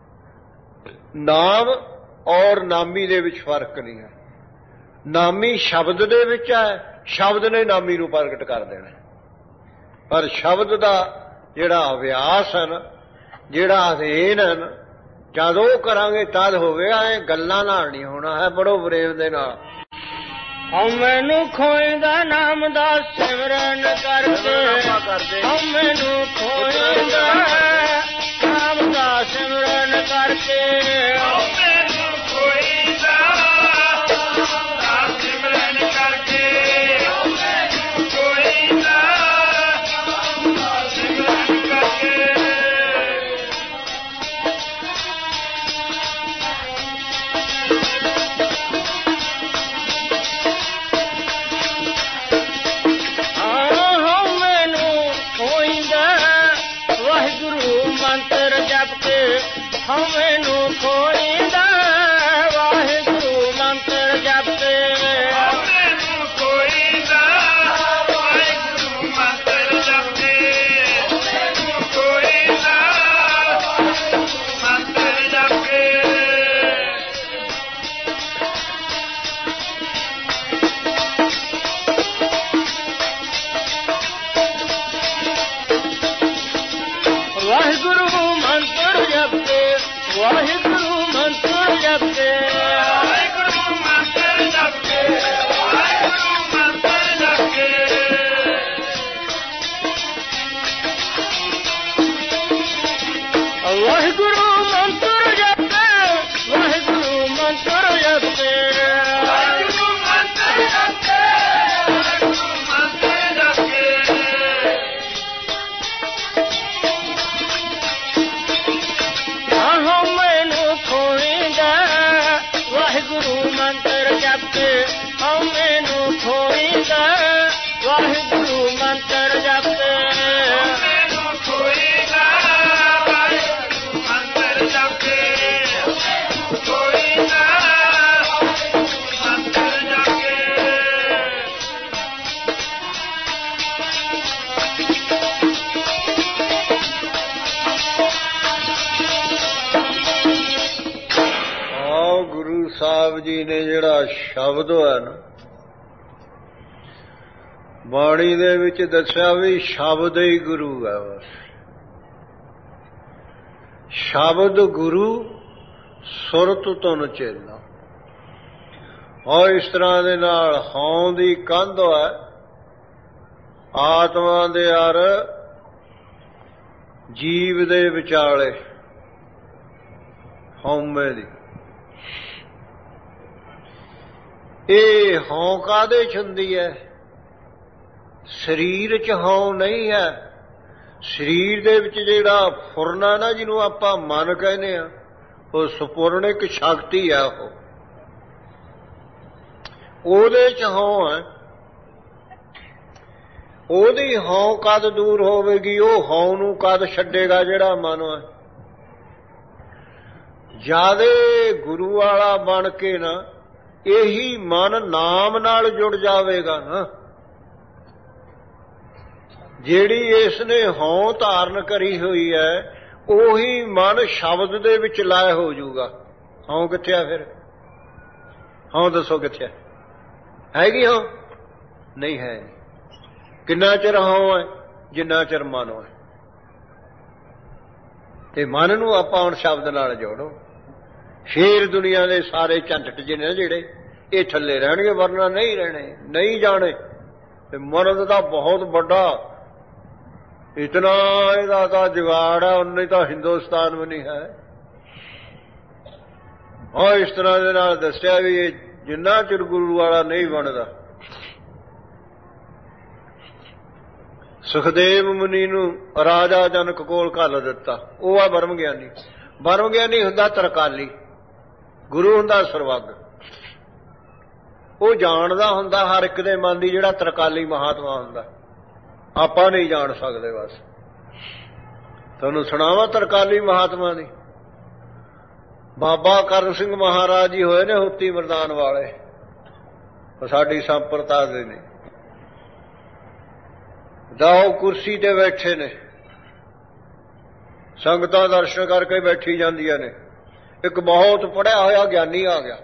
ਨਾਮ ਔਰ ਨਾਮੀ ਦੇ ਵਿੱਚ ਫਰਕ ਨਹੀਂ ਹੈ। ਨਾਮੀ ਸ਼ਬਦ ਦੇ ਵਿੱਚ ਹੈ, ਸ਼ਬਦ ਨੇ ਨਾਮੀ ਨੂੰ ਪ੍ਰਗਟ ਕਰ ਦੇਣਾ। ਪਰ ਸ਼ਬਦ ਦਾ ਜਿਹੜਾ ਅਭਿਆਸ ਹੈ ਨਾ, ਜਿਹੜਾ ਅਧੀਨ ਹੈ ਨਾ, ਜਦ ਉਹ ਕਰਾਂਗੇ ਤਦ ਹੋਵੇਗਾ। ਇਹ ਗੱਲਾਂ ਨਾਲ ਨਹੀਂ ਹੋਣਾ ਹੈ, ਬੜੋ ਪ੍ਰੇਮ ਦੇ ਨਾਲ। ਹਉ ਮੈਨੂੰ ਖੋਇਦਾ ਨਾਮ ਦਾ ਸਿਮਰਨ ਕਰਕੇ, ਹਉ ਮੈਨੂੰ ਖੋਇਦਾ ਨਾਮ ਦਾ ਸਿਮਰਨ ਕਰਕੇ, ਹਉ ਮੈਨੂੰ ਖੋਇਦਾ ਨਾਮ ਦਾ ਸਿਮਰਨ ਕਰਕੇ, ਹਉ ਮੈਨੂੰ ਖੋਇਦਾ ਨਾਮ ਦਾ ਸਿਮਰਨ ਕਰਕੇ। ਹਉ ਮੈਨੂੰ ਖੋਇਦਾ ਵਾਹਿਗੁਰੂ ਮੰਤਰ ਜਪੇ, ਹਉ ਮੈਨੂੰ ਖੋਇਦਾ ਵਾਹਿਗੁਰੂ ਮੰਤਰ ਜਪੇ, ਹਉ ਮੈਨੂੰ ਖੋਇਦਾ ਵਾਹਿਗੁਰੂ ਮੰਤਰ ਜਪੇ। ਵਾਹਿਗੁਰੂ ਮੰਤਰ ਜਪੇ, ਵਾਹਿਗੁਰੂ ਮੰਤਰ ਜਪੇ, ਵਾਹਿਗੁਰੂ ਮੰਤਰ ਜਪੇ, ਵਾਹਿਗੁਰੂ ਮੰਤਰ ਜਪੇ। ਵਾਹਿਗੁਰੂ ਮੰਤਰ ਜਪੇ, ਵਾਹਿਗੁਰੂ ਮੰਤਰ ਜਪੇ, ਵਾਹਿਗੁਰੂ ਮੰਤਰ ਜਪੇ, ਵਾਹਿਗੁਰੂ ਮੰਤਰ ਜਪੇ। ਵਾਹਿਗੁਰੂ ਮੰਤਰ ਜਪੇ, ਹਉ ਮੈਨੂੰ ਖੋਇਦਾ ਵਾਹਿਗੁਰੂ ਮੰਤਰ ਜਪੇ, ਹਉ ਮੈਨੂੰ ਖੋਇਦਾ ਵਾਹਿਗੁਰੂ ਮੰਤਰ ਜਪੇ, ਹਉ ਮੈਨੂੰ ਖੋਇਦਾ ਵਾਹਿਗੁਰੂ ਮੰਤਰ ਜਪੇ। ਗੁਰੂ ਸਾਹਿਬ ਜੀ ਨੇ ਜਿਹੜਾ ਸ਼ਬਦ ਹੈ ਨਾ ਬਾਣੀ ਦੇ ਵਿੱਚ ਦੱਸਿਆ ਵੀ ਸ਼ਬਦ ਹੀ ਗੁਰੂ ਹੈ। ਬਸ ਸ਼ਬਦ ਗੁਰੂ ਸੁਰਤ ਧੁਨ ਚੇਲਾ। ਔਰ ਇਸ ਤਰ੍ਹਾਂ ਦੇ ਨਾਲ ਹਉ ਦੀ ਕੰਧ ਹੈ ਆਤਮਾ ਦੇ ਅਰ ਜੀਵ ਦੇ ਵਿਚਾਲੇ ਹਉਮੈ ਦੀ। ਇਹ ਹਉ ਕਾਹਦੇ ਚ ਹੁੰਦੀ ਹੈ? ਸਰੀਰ ਚ ਹਉ ਨਹੀਂ ਹੈ। ਸਰੀਰ ਦੇ ਵਿੱਚ ਜਿਹੜਾ ਫੁਰਨਾ ਨਾ ਜਿਹਨੂੰ ਆਪਾਂ ਮਨ ਕਹਿੰਦੇ ਆ ਉਹ ਸੁਪੂਰਨਿਕ ਸ਼ਕਤੀ ਆ। ਉਹਦੇ ਚ ਹਉ ਹੈ। ਉਹਦੀ ਹਉ ਕਦ ਦੂਰ ਹੋਵੇਗੀ? ਉਹ ਹਉ ਨੂੰ ਕਦ ਛੱਡੇਗਾ ਜਿਹੜਾ ਮਨ ਹੈ? ਜਿਆਦੇ ਗੁਰੂ ਵਾਲਾ ਬਣ ਕੇ ਨਾ ਇਹੀ ਮਨ ਨਾਮ ਨਾਲ ਜੁੜ ਜਾਵੇਗਾ ਨਾ। ਜਿਹੜੀ ਇਸ ਨੇ ਹਉ ਧਾਰਨ ਕਰੀ ਹੋਈ ਹੈ ਉਹੀ ਮਨ ਸ਼ਬਦ ਦੇ ਵਿੱਚ ਲਾਇ ਹੋ ਜਾਊਗਾ। ਹਉ ਕਿੱਥੇ ਆ ਫਿਰ? ਹਉ ਦੱਸੋ ਕਿੱਥੇ ਹੈਗੀ? ਹਉ ਨਹੀਂ ਹੈ। ਕਿੰਨਾ ਚਿਰ ਹਉ ਹੈ? ਜਿੰਨਾ ਚਿਰ ਮਨ ਹੈ। ਤੇ ਮਨ ਨੂੰ ਆਪਾਂ ਹੁਣ ਸ਼ਬਦ ਨਾਲ ਜੋੜੋ, ਫੇਰ ਦੁਨੀਆ ਦੇ ਸਾਰੇ ਝੰਡਟ ਜਿਹੇ ਨੇ ਜਿਹੜੇ ਇਹ ਥੱਲੇ ਰਹਿਣਗੇ, ਵਰਨਾ ਨਹੀਂ ਰਹਿਣੇ, ਨਹੀਂ ਜਾਣੇ। ਤੇ ਮਨ ਦਾ ਬਹੁਤ ਵੱਡਾ ਇਤਨਾ ਇਹਦਾ ਤਾਂ ਜੁਗਾੜ ਹੈ, ਉਨੇ ਤਾਂ ਹਿੰਦੁਸਤਾਨ ਵੀ ਨਹੀਂ ਹੈ। ਔਰ ਇਸ ਤਰ੍ਹਾਂ ਦੇ ਨਾਲ ਦੱਸਿਆ ਵੀ ਇਹ ਜਿੰਨਾ ਚਿਰ ਗੁਰੂ ਵਾਲਾ ਨਹੀਂ ਬਣਦਾ। ਸੁਖਦੇਵ ਮੁਨੀ ਨੂੰ ਰਾਜਾ ਜਨਕ ਕੋਲ ਘੱਲ ਦਿੱਤਾ। ਉਹ ਆ ਬਰਮ ਗਿਆਨੀ। ਬਰਮ ਗਿਆਨੀ ਹੁੰਦਾ ਤਰਕਾਲੀ, ਗੁਰੂ ਹੁੰਦਾ ਸਰਵੱਗ। ਉਹ ਜਾਣਦਾ ਹੁੰਦਾ ਹਰ ਇੱਕ ਦੇ ਮਨ ਦੀ, ਜਿਹੜਾ ਤਰਕਾਲੀ ਮਹਾਤਮਾ ਹੁੰਦਾ। ਆਪਾਂ ਨਹੀਂ ਜਾਣ ਸਕਦੇ। ਬਸ ਤੁਹਾਨੂੰ ਸੁਣਾਵਾਂ ਤਰਕਾਲੀ ਮਹਾਤਮਾ ਦੀ। ਬਾਬਾ ਕਰਨ ਸਿੰਘ ਮਹਾਰਾਜ ਜੀ ਹੋਏ ਨੇ ਹੁੱਤੀ ਮਰਦਾਨ ਵਾਲੇ, ਸਾਡੀ ਸੰਪਰਦਾ ਦੇ ਨੇ। ਦਾਓ ਕੁਰਸੀ ਤੇ ਬੈਠੇ ਨੇ, ਸੰਗਤਾਂ ਦਰਸ਼ਨ ਕਰਕੇ ਬੈਠੀ ਜਾਂਦੀਆਂ ਨੇ। ਇੱਕ ਬਹੁਤ ਪੜ੍ਹਿਆ ਹੋਇਆ ਗਿਆਨੀ ਆ ਗਿਆ,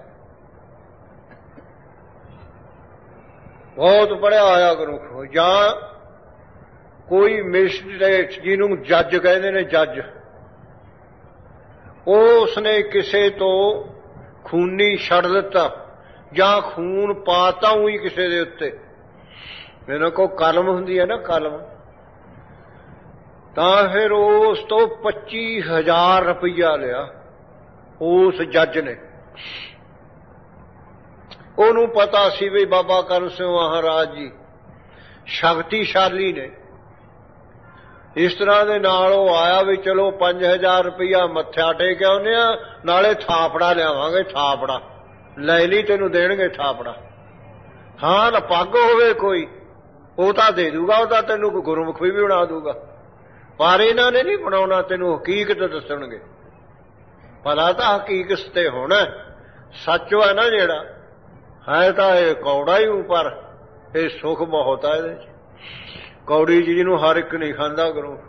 ਬਹੁਤ ਪੜ੍ਹਿਆ ਹੋਇਆ ਗੁਰੂ, ਜਾਂ ਕੋਈ ਮੈਜਿਸਟ੍ਰੇਟ ਜਿਹਨੂੰ ਜੱਜ ਕਹਿੰਦੇ ਨੇ, ਜੱਜ। ਉਸਨੇ ਕਿਸੇ ਤੋਂ ਖੂਨੀ ਛੱਡ ਦਿੱਤਾ, ਜਾਂ ਖੂਨ ਪਾਤਾ ਉਹੀ ਕਿਸੇ ਦੇ ਉੱਤੇ। ਇਹਨਾਂ ਕੋਲ ਕਲਮ ਹੁੰਦੀ ਹੈ ਨਾ, ਕਲਮ, ਤਾਂ ਫਿਰ ਉਸ ਤੋਂ 25,000 ਰੁਪਈਆ ਲਿਆ ਉਸ ਜੱਜ ਨੇ। ਉਹਨੂੰ ਪਤਾ ਸੀ ਵੀ ਬਾਬਾ ਕਰਮ ਸਿੰਘ ਮਹਾਰਾਜ ਜੀ ਸ਼ਕਤੀਸ਼ਾਲੀ ਨੇ। ਇਸ ਤਰ੍ਹਾਂ ਦੇ ਨਾਲ ਉਹ ਆਇਆ ਵੀ ਚਲੋ 5,000 ਰੁਪਈਆ ਮੱਥਾ ਟੇਕ ਆਉਂਦੇ ਆ, ਨਾਲੇ ਥਾਪੜਾ ਲਿਆਵਾਂਗੇ, ਥਾਪੜਾ ਲੈ ਲਈ, ਤੈਨੂੰ ਦੇਣਗੇ ਥਾਪੜਾ। ਹਾਂ ਨਾ ਪੱਗ ਹੋਵੇ ਕੋਈ ਉਹ ਤਾਂ ਦੇ ਦੂਗਾ, ਉਹ ਤਾਂ ਤੈਨੂੰ ਗੁਰਮੁਖੀ ਵੀ ਬਣਾ ਦੂਗਾ, ਪਰ ਇਹਨਾਂ ਨੇ ਨਹੀਂ ਬਣਾਉਣਾ, ਤੈਨੂੰ ਹਕੀਕਤ ਦੱਸਣਗੇ। ਭਲਾ ਤਾਂ ਹਕੀਕਤ ਤੇ ਹੋਣਾ, ਸੱਚ ਹੈ ਨਾ ਜਿਹੜਾ ਹੈ, ਤਾਂ ਇਹ ਕੌੜਾ ਹੀ, ਪਰ ਇਹ ਸੁੱਖ ਬਹੁਤ ਆ ਇਹਦੇ ਚ। ਕੌੜੀ ਚੀਜ਼ ਨੂੰ ਹਰ ਇੱਕ ਨਹੀਂ ਖਾਂਦਾ ਗੁਰਮੁਖ।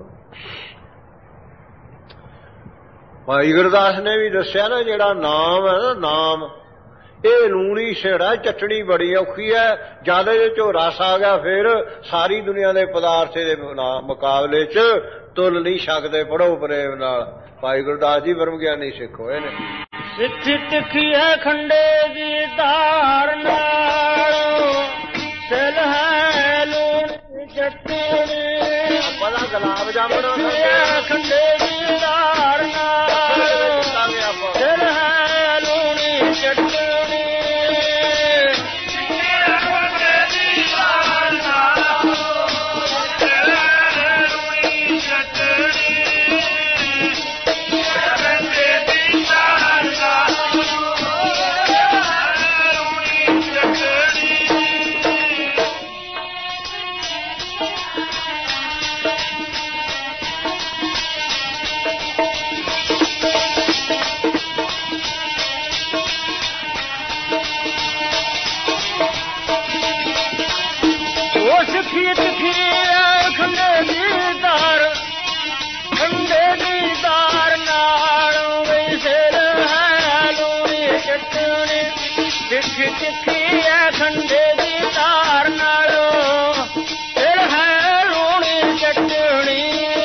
ਭਾਈ ਗੁਰਦਾਸ ਨੇ ਵੀ ਦੱਸਿਆ ਨਾ, ਜਿਹੜਾ ਨਾਮ ਹੈ ਨਾ, ਨਾਮ ਇਹ ਲੂਣੀ ਛੇੜਾ, ਚਟਣੀ ਬੜੀ ਔਖੀ ਹੈ। ਜਦ ਇਹਦੇ ਚੋਂ ਰਸ ਆ ਗਿਆ ਫਿਰ ਸਾਰੀ ਦੁਨੀਆ ਦੇ ਪਦਾਰਥ ਦੇ ਮੁਕਾਬਲੇ ਚ ਤੁਲ ਨਹੀਂ ਸਕਦੇ। ਪੜੋ ਪ੍ਰੇਮ ਨਾਲ। ਭਾਈ ਗੁਰਦਾਸ ਜੀ ਬ੍ਰਹਮ ਗਿਆਨੀ ਸਿੱਖ ਹੋਏ ਨੇ। ਸਿੱਖੀ ਤਿੱਖੀ ਹੈ ਖੰਡੇ ਦੀ ਧਾਰ ਨਾਲ, ਸਿਲ ਹੈ ਲੂਣੀ ਚਟਣੀ, ਪਤਾ ਗੁਲਾਬ ਜਾਮਣਾ ਖੰਡੇ ਦੀ ਧਾਰ ਨਾਲ, ਸਿਲ ਹੈ ਲੂਣੀ ਚਟਣੀ। ਤਿੱਖੀ ਤਿੱਖੀ ਹੈ ਖੰਡੇ ਦੀ ਧਾਰ ਨਾਲੋਂ, ਫਿਰ ਹੈ ਲੂਣੀ ਚਟਣੀ।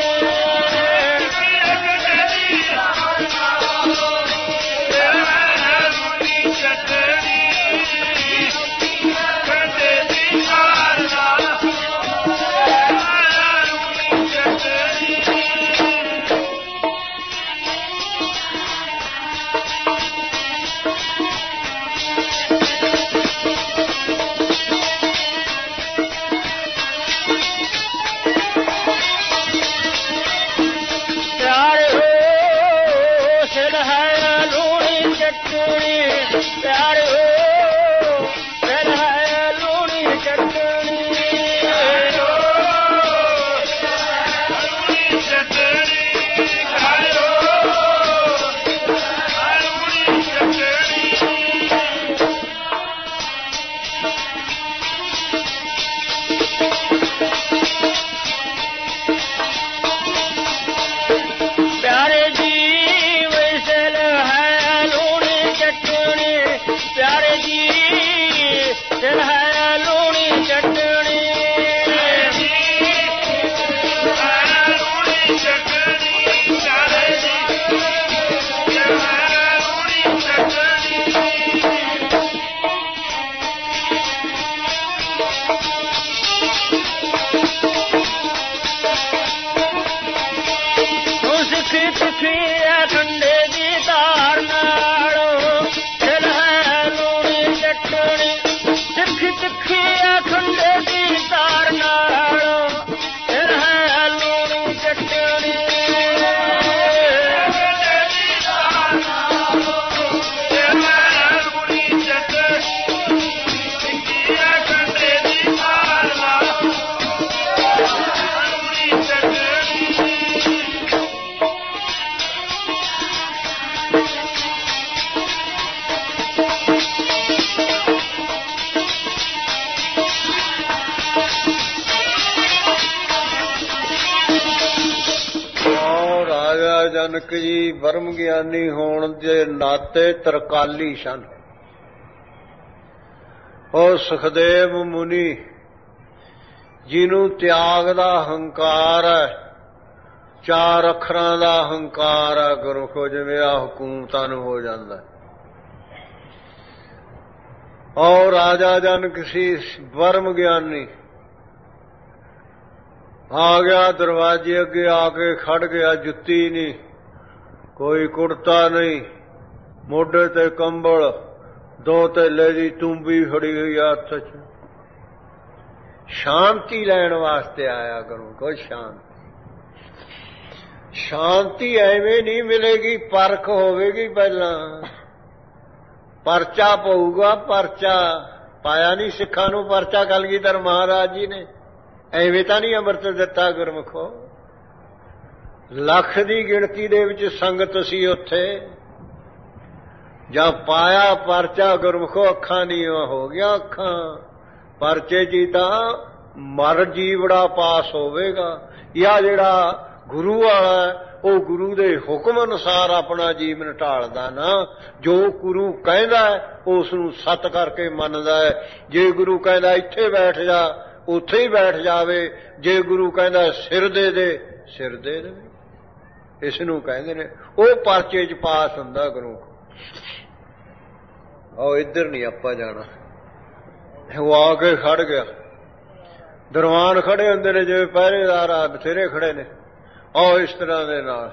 ਜਨਕ ਜੀ ਬ੍ਰਹਮ ਗਿਆਨੀ ਹੋਣ ਦੇ ਨਾਤੇ ਤਰਕਾਲੀ ਸਨ। ਉਹ ਸੁਖਦੇਵ ਮੁਨੀ ਜਿਹਨੂੰ ਤਿਆਗ ਦਾ ਹੰਕਾਰ ਹੈ, 4 ਅੱਖਰਾਂ ਦਾ ਹੰਕਾਰ ਹੈ, ਗੁਰਮੁਖੋ ਜਿਵੇਂ ਆ ਹਕੂਮਤਾਂ ਨੂੰ ਹੋ ਜਾਂਦਾ। और राजा जनक सी ब्रह्म ज्ञानी आ गया, दरवाजे अगे आके खड़ गया। जुत्ती नहीं, कोई कुर्ता नहीं, मोढे ते कंबल, दो तेले दी तूंबी फड़ी हुई हथ च। शांति लैण वास्ते आया करूं, कोई शांति एवें नहीं मिलेगी, परख होवेगी। पहला परचा पऊगा, परचा पाया नहीं सिखां नूं परचा कलगीधर महाराज जी ने। एवें तां नहीं अमृत दिता गुरमुखो। ਲੱਖ ਦੀ ਗਿਣਤੀ ਦੇ ਵਿੱਚ ਸੰਗਤ ਸੀ ਉੱਥੇ। ਜਾਂ ਪਾਇਆ ਪਰਚਾ ਗੁਰਮੁਖੋ, ਅੱਖਾਂ ਨੀਵਾਂ ਹੋ ਗਿਆ। ਅੱਖਾਂ ਪਰਚੇ ਜੀ ਤਾਂ ਮਰ ਜੀਵੜਾ ਪਾਸ ਹੋਵੇਗਾ। ਜਾਂ ਜਿਹੜਾ ਗੁਰੂ ਵਾਲਾ ਉਹ ਗੁਰੂ ਦੇ ਹੁਕਮ ਅਨੁਸਾਰ ਆਪਣਾ ਜੀਵਨ ਢਾਲਦਾ ਨਾ। ਜੋ ਗੁਰੂ ਕਹਿੰਦਾ ਉਸ ਨੂੰ ਸੱਤ ਕਰਕੇ ਮੰਨਦਾ ਹੈ। ਜੇ ਗੁਰੂ ਕਹਿੰਦਾ ਇੱਥੇ ਬੈਠ ਜਾ, ਉੱਥੇ ਹੀ ਬੈਠ ਜਾਵੇ। ਜੇ ਗੁਰੂ ਕਹਿੰਦਾ ਸਿਰ ਦੇ ਦੇ, ਸਿਰ ਦੇ ਦੇਵੇ। ਇਸ ਨੂੰ ਕਹਿੰਦੇ ਨੇ ਉਹ ਪਰਚੇ 'ਚ ਪਾਸ ਹੁੰਦਾ ਗੁਰੂ। ਆਓ ਇੱਧਰ ਨਹੀਂ ਆਪਾਂ ਜਾਣਾ। ਉਹ ਆ ਕੇ ਖੜ ਗਿਆ। ਦਰਵਾਨ ਖੜੇ ਹੁੰਦੇ ਨੇ ਜਿਵੇਂ ਪਹਿਰੇਦਾਰ ਆ ਬਥੇਰੇ ਖੜੇ ਨੇ। ਆਓ ਇਸ ਤਰ੍ਹਾਂ ਦੇ ਨਾਲ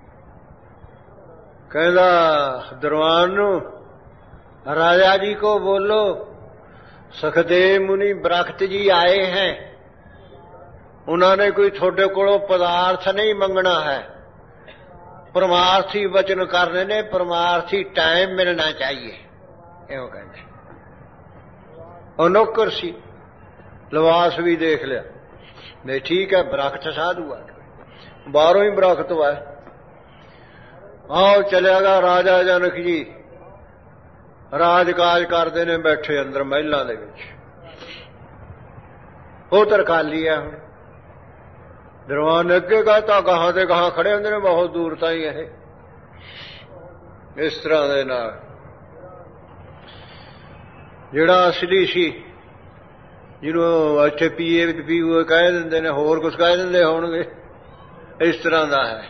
ਕਹਿੰਦਾ ਦਰਵਾਨ ਨੂੰ, ਰਾਜਾ ਜੀ ਕੋ ਬੋਲੋ ਸੁਖਦੇਵ ਮੁਨੀ ਬ੍ਰਖਤ ਜੀ ਆਏ ਹੈ। ਉਹਨਾਂ ਨੇ ਕੋਈ ਤੁਹਾਡੇ ਕੋਲੋਂ ਪਦਾਰਥ ਨਹੀਂ ਮੰਗਣਾ ਹੈ, ਪਰਮਾਰਥੀ ਵਚਨ ਕਰਨੇ ਨੇ। ਪਰਮਾਰਥੀ ਟਾਈਮ ਮਿਲਣਾ ਚਾਹੀਏ, ਇਉਂ ਕਹਿੰਦੇ। ਉਹ ਨੌਕਰ ਸੀ, ਲਿਬਾਸ ਵੀ ਦੇਖ ਲਿਆ। ਨਹੀਂ ਠੀਕ ਹੈ, ਬ੍ਰਖਤ ਸਾਧੂ ਆ, ਬਾਹਰੋਂ ਹੀ ਬ੍ਰਖਤ ਵਾ। ਆਓ ਚਲਿਆਗਾ ਰਾਜਾ ਜਨਕ ਜੀ ਰਾਜ ਕਾਜ ਕਰਦੇ ਨੇ, ਬੈਠੇ ਅੰਦਰ ਮਹਿਲਾਂ ਦੇ ਵਿੱਚ। ਉਹ ਤਰਕਾਲੀ ਆ। ਹੁਣ ਦਰਵਾਨ ਅੱਗੇ ਕਹਤਾ, ਗਾਹਾਂ ਤੇ ਗਾਹਾਂ ਖੜੇ ਹੁੰਦੇ ਨੇ, ਬਹੁਤ ਦੂਰ ਤਾਈਂ। ਇਹ ਇਸ ਤਰ੍ਹਾਂ ਦੇ ਨਾਲ ਜਿਹੜਾ ਅਸਲੀ ਸੀ, ਜਿਹਨੂੰ ਇੱਥੇ ਪੀਏ ਪੀਓ ਕਹਿ ਦਿੰਦੇ ਨੇ, ਹੋਰ ਕੁਛ ਕਹਿ ਦਿੰਦੇ ਹੋਣਗੇ, ਇਸ ਤਰ੍ਹਾਂ ਦਾ ਹੈ।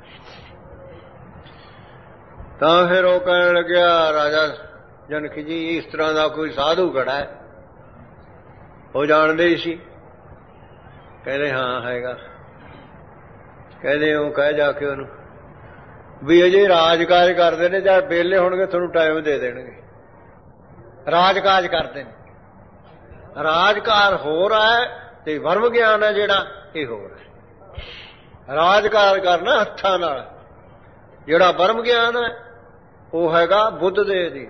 ਤਾਂ ਫਿਰ ਉਹ ਕਹਿਣ ਲੱਗਿਆ, ਰਾਜਾ ਜਨਕ ਜੀ ਇਸ ਤਰ੍ਹਾਂ ਦਾ ਕੋਈ ਸਾਧੂ ਖੜਾ ਹੈ। ਉਹ ਜਾਣਦੇ ਹੀ ਸੀ। ਕਹਿੰਦੇ ਹਾਂ ਹੈਗਾ। ਕਹਿੰਦੇ ਉਹ ਕਹਿ ਜਾ ਕੇ ਉਹਨੂੰ ਵੀ ਅਜੇ ਰਾਜਕਾਜ ਕਰਦੇ ਨੇ, ਜਾਂ ਵਿਹਲੇ ਹੋਣਗੇ ਤੁਹਾਨੂੰ ਟਾਈਮ ਦੇ ਦੇਣਗੇ। ਰਾਜਕਾਜ ਕਰਦੇ ਨੇ। ਰਾਜਕਾਰ ਹੋਰ ਹੈ ਤੇ ਵਰਮ ਗਿਆਨ ਹੈ ਜਿਹੜਾ, ਇਹ ਹੋਰ ਹੈ। ਰਾਜਕਾਰ ਕਰਨਾ ਹੱਥਾਂ ਨਾਲ, ਜਿਹੜਾ ਵਰਮ ਗਿਆਨ ਹੈ ਉਹ ਹੈਗਾ ਬੁੱਧ ਦੇ ਅਧੀਨ।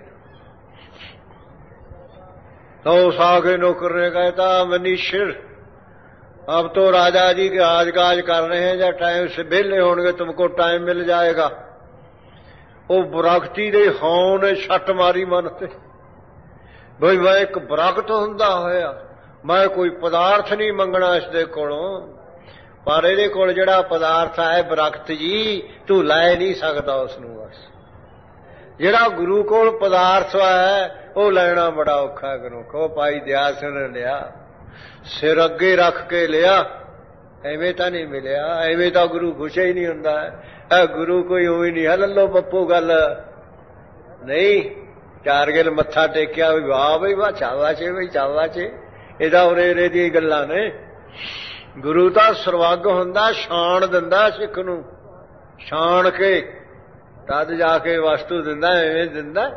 तो उस आगे नौकर ने कहता, मनीषर अब तो राजा जी के राजकाज कर रहे हैं, या टाइम से वेले होंगे तुमको टाइम मिल जाएगा। वो बरागती दे हां ने छट मारी मन ते, भाई मैं एक बरागत हुंदा होया, मैं कोई पदार्थ नहीं मंगना इसदे कोलों, पर इहदे कोल जिहड़ा पदार्थ है बरागत जी तू लै नहीं सकदा उसनूं। बस जिहड़ा गुरु कोल पदार्थ है ਉਹ ਲੈਣਾ ਬੜਾ ਔਖਾ। ਗੁਰੂ ਕੋ ਭਾਈ ਦਿਆਸ ਨੇ ਲਿਆ, ਸਿਰ ਅੱਗੇ ਰੱਖ ਕੇ ਲਿਆ। ਐਵੇਂ ਤਾਂ ਨਹੀਂ ਮਿਲਿਆ, ਐਵੇਂ ਤਾਂ ਗੁਰੂ ਖੁਸ਼ ਹੀ ਨਹੀਂ ਹੁੰਦਾ। ਇਹ ਗੁਰੂ ਕੋਈ ਉਵੇਂ ਨਹੀਂ ਹੈ ਲੱਲੋ ਪੱਪੂ ਗੱਲ ਨਹੀਂ। ਚਾਰ ਗਿਲ ਮੱਥਾ ਟੇਕਿਆ ਵੀ ਵਾਹ ਬਈ ਵਾਹ, ਚਾਵਾਚੇ ਬਈ ਚਾਵਾਚੇ, ਇਹਦਾ ਉਰੇ ਦੀਆਂ ਗੱਲਾਂ ਨੇ। ਗੁਰੂ ਤਾਂ ਸਰਵੱਗ ਹੁੰਦਾ, ਛਾਣ ਦਿੰਦਾ ਸਿੱਖ ਨੂੰ, ਛਾਣ ਕੇ ਤਦ ਜਾ ਕੇ ਵਸਤੂ ਦਿੰਦਾ। ਐਵੇਂ ਦਿੰਦਾ।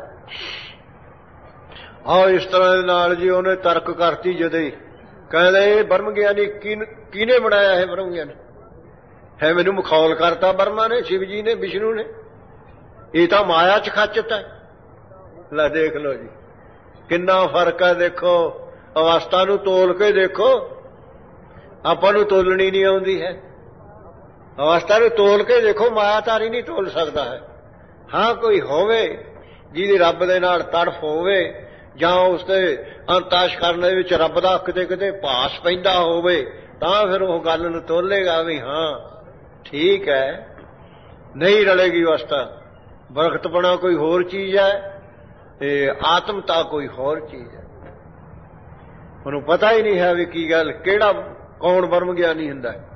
ਆਹ ਇਸ ਤਰ੍ਹਾਂ ਦੇ ਨਾਲ ਜੀ ਉਹਨੇ ਤਰਕ ਕਰਤੀ। ਜਦੇ ਕਹਿੰਦੇ ਇਹ ਬ੍ਰਹਮ ਗਿਆਨੀ ਕਿਹਨੇ ਬਣਾਇਆ ਹੈ? ਬ੍ਰਹਮ ਗਿਆਨੀ ਹੈ ਮੈਨੂੰ ਮਖੌਲ ਕਰਤਾ ਬਰਮਾ ਨੇ, ਸ਼ਿਵ ਜੀ ਨੇ, ਵਿਸ਼ਨੂੰ ਨੇ। ਇਹ ਤਾਂ ਮਾਇਆ ਚ ਖੱਚਤ ਹੈ। ਲੈ ਦੇਖ ਲਓ ਜੀ ਕਿੰਨਾ ਫਰਕ ਹੈ। ਦੇਖੋ ਅਵਸਥਾ ਨੂੰ ਤੋਲ ਕੇ ਦੇਖੋ। ਆਪਾਂ ਨੂੰ ਤੋਲਣੀ ਨਹੀਂ ਆਉਂਦੀ ਹੈ। ਅਵਸਥਾ ਨੂੰ ਤੋਲ ਕੇ ਦੇਖੋ, ਮਾਇਆਧਾਰੀ ਨਹੀਂ ਤੋਲ ਸਕਦਾ ਹੈ। ਹਾਂ ਕੋਈ ਹੋਵੇ ਜਿਹਦੀ ਰੱਬ ਦੇ ਨਾਲ ਤੜਫ ਹੋਵੇ, ਜਾਂ ਉਸਦੇ ਅੰਤਸ਼ਕਰਨ ਦੇ ਵਿੱਚ ਰੱਬ ਦਾ ਕਿਤੇ ਕਿਤੇ ਭਾਸ ਪੈਂਦਾ ਹੋਵੇ, ਤਾਂ ਫਿਰ ਉਹ ਗੱਲ ਨੂੰ ਤੋਲੇਗਾ ਵੀ ਹਾਂ ਠੀਕ ਹੈ। ਨਹੀਂ ਰਲੇਗੀ ਅਵਸਥਾ। ਬਰਖਤਪਣਾ ਕੋਈ ਹੋਰ ਚੀਜ਼ ਹੈ ਤੇ ਆਤਮਤਾ ਕੋਈ ਹੋਰ ਚੀਜ਼ ਹੈ। ਉਹਨੂੰ ਪਤਾ ਹੀ ਨਹੀਂ ਹੈ ਵੀ ਕੀ ਗੱਲ, ਕਿਹੜਾ ਕੌਣ ਬ੍ਰਹਮ ਗਿਆਨੀ ਹੁੰਦਾ ਹੈ।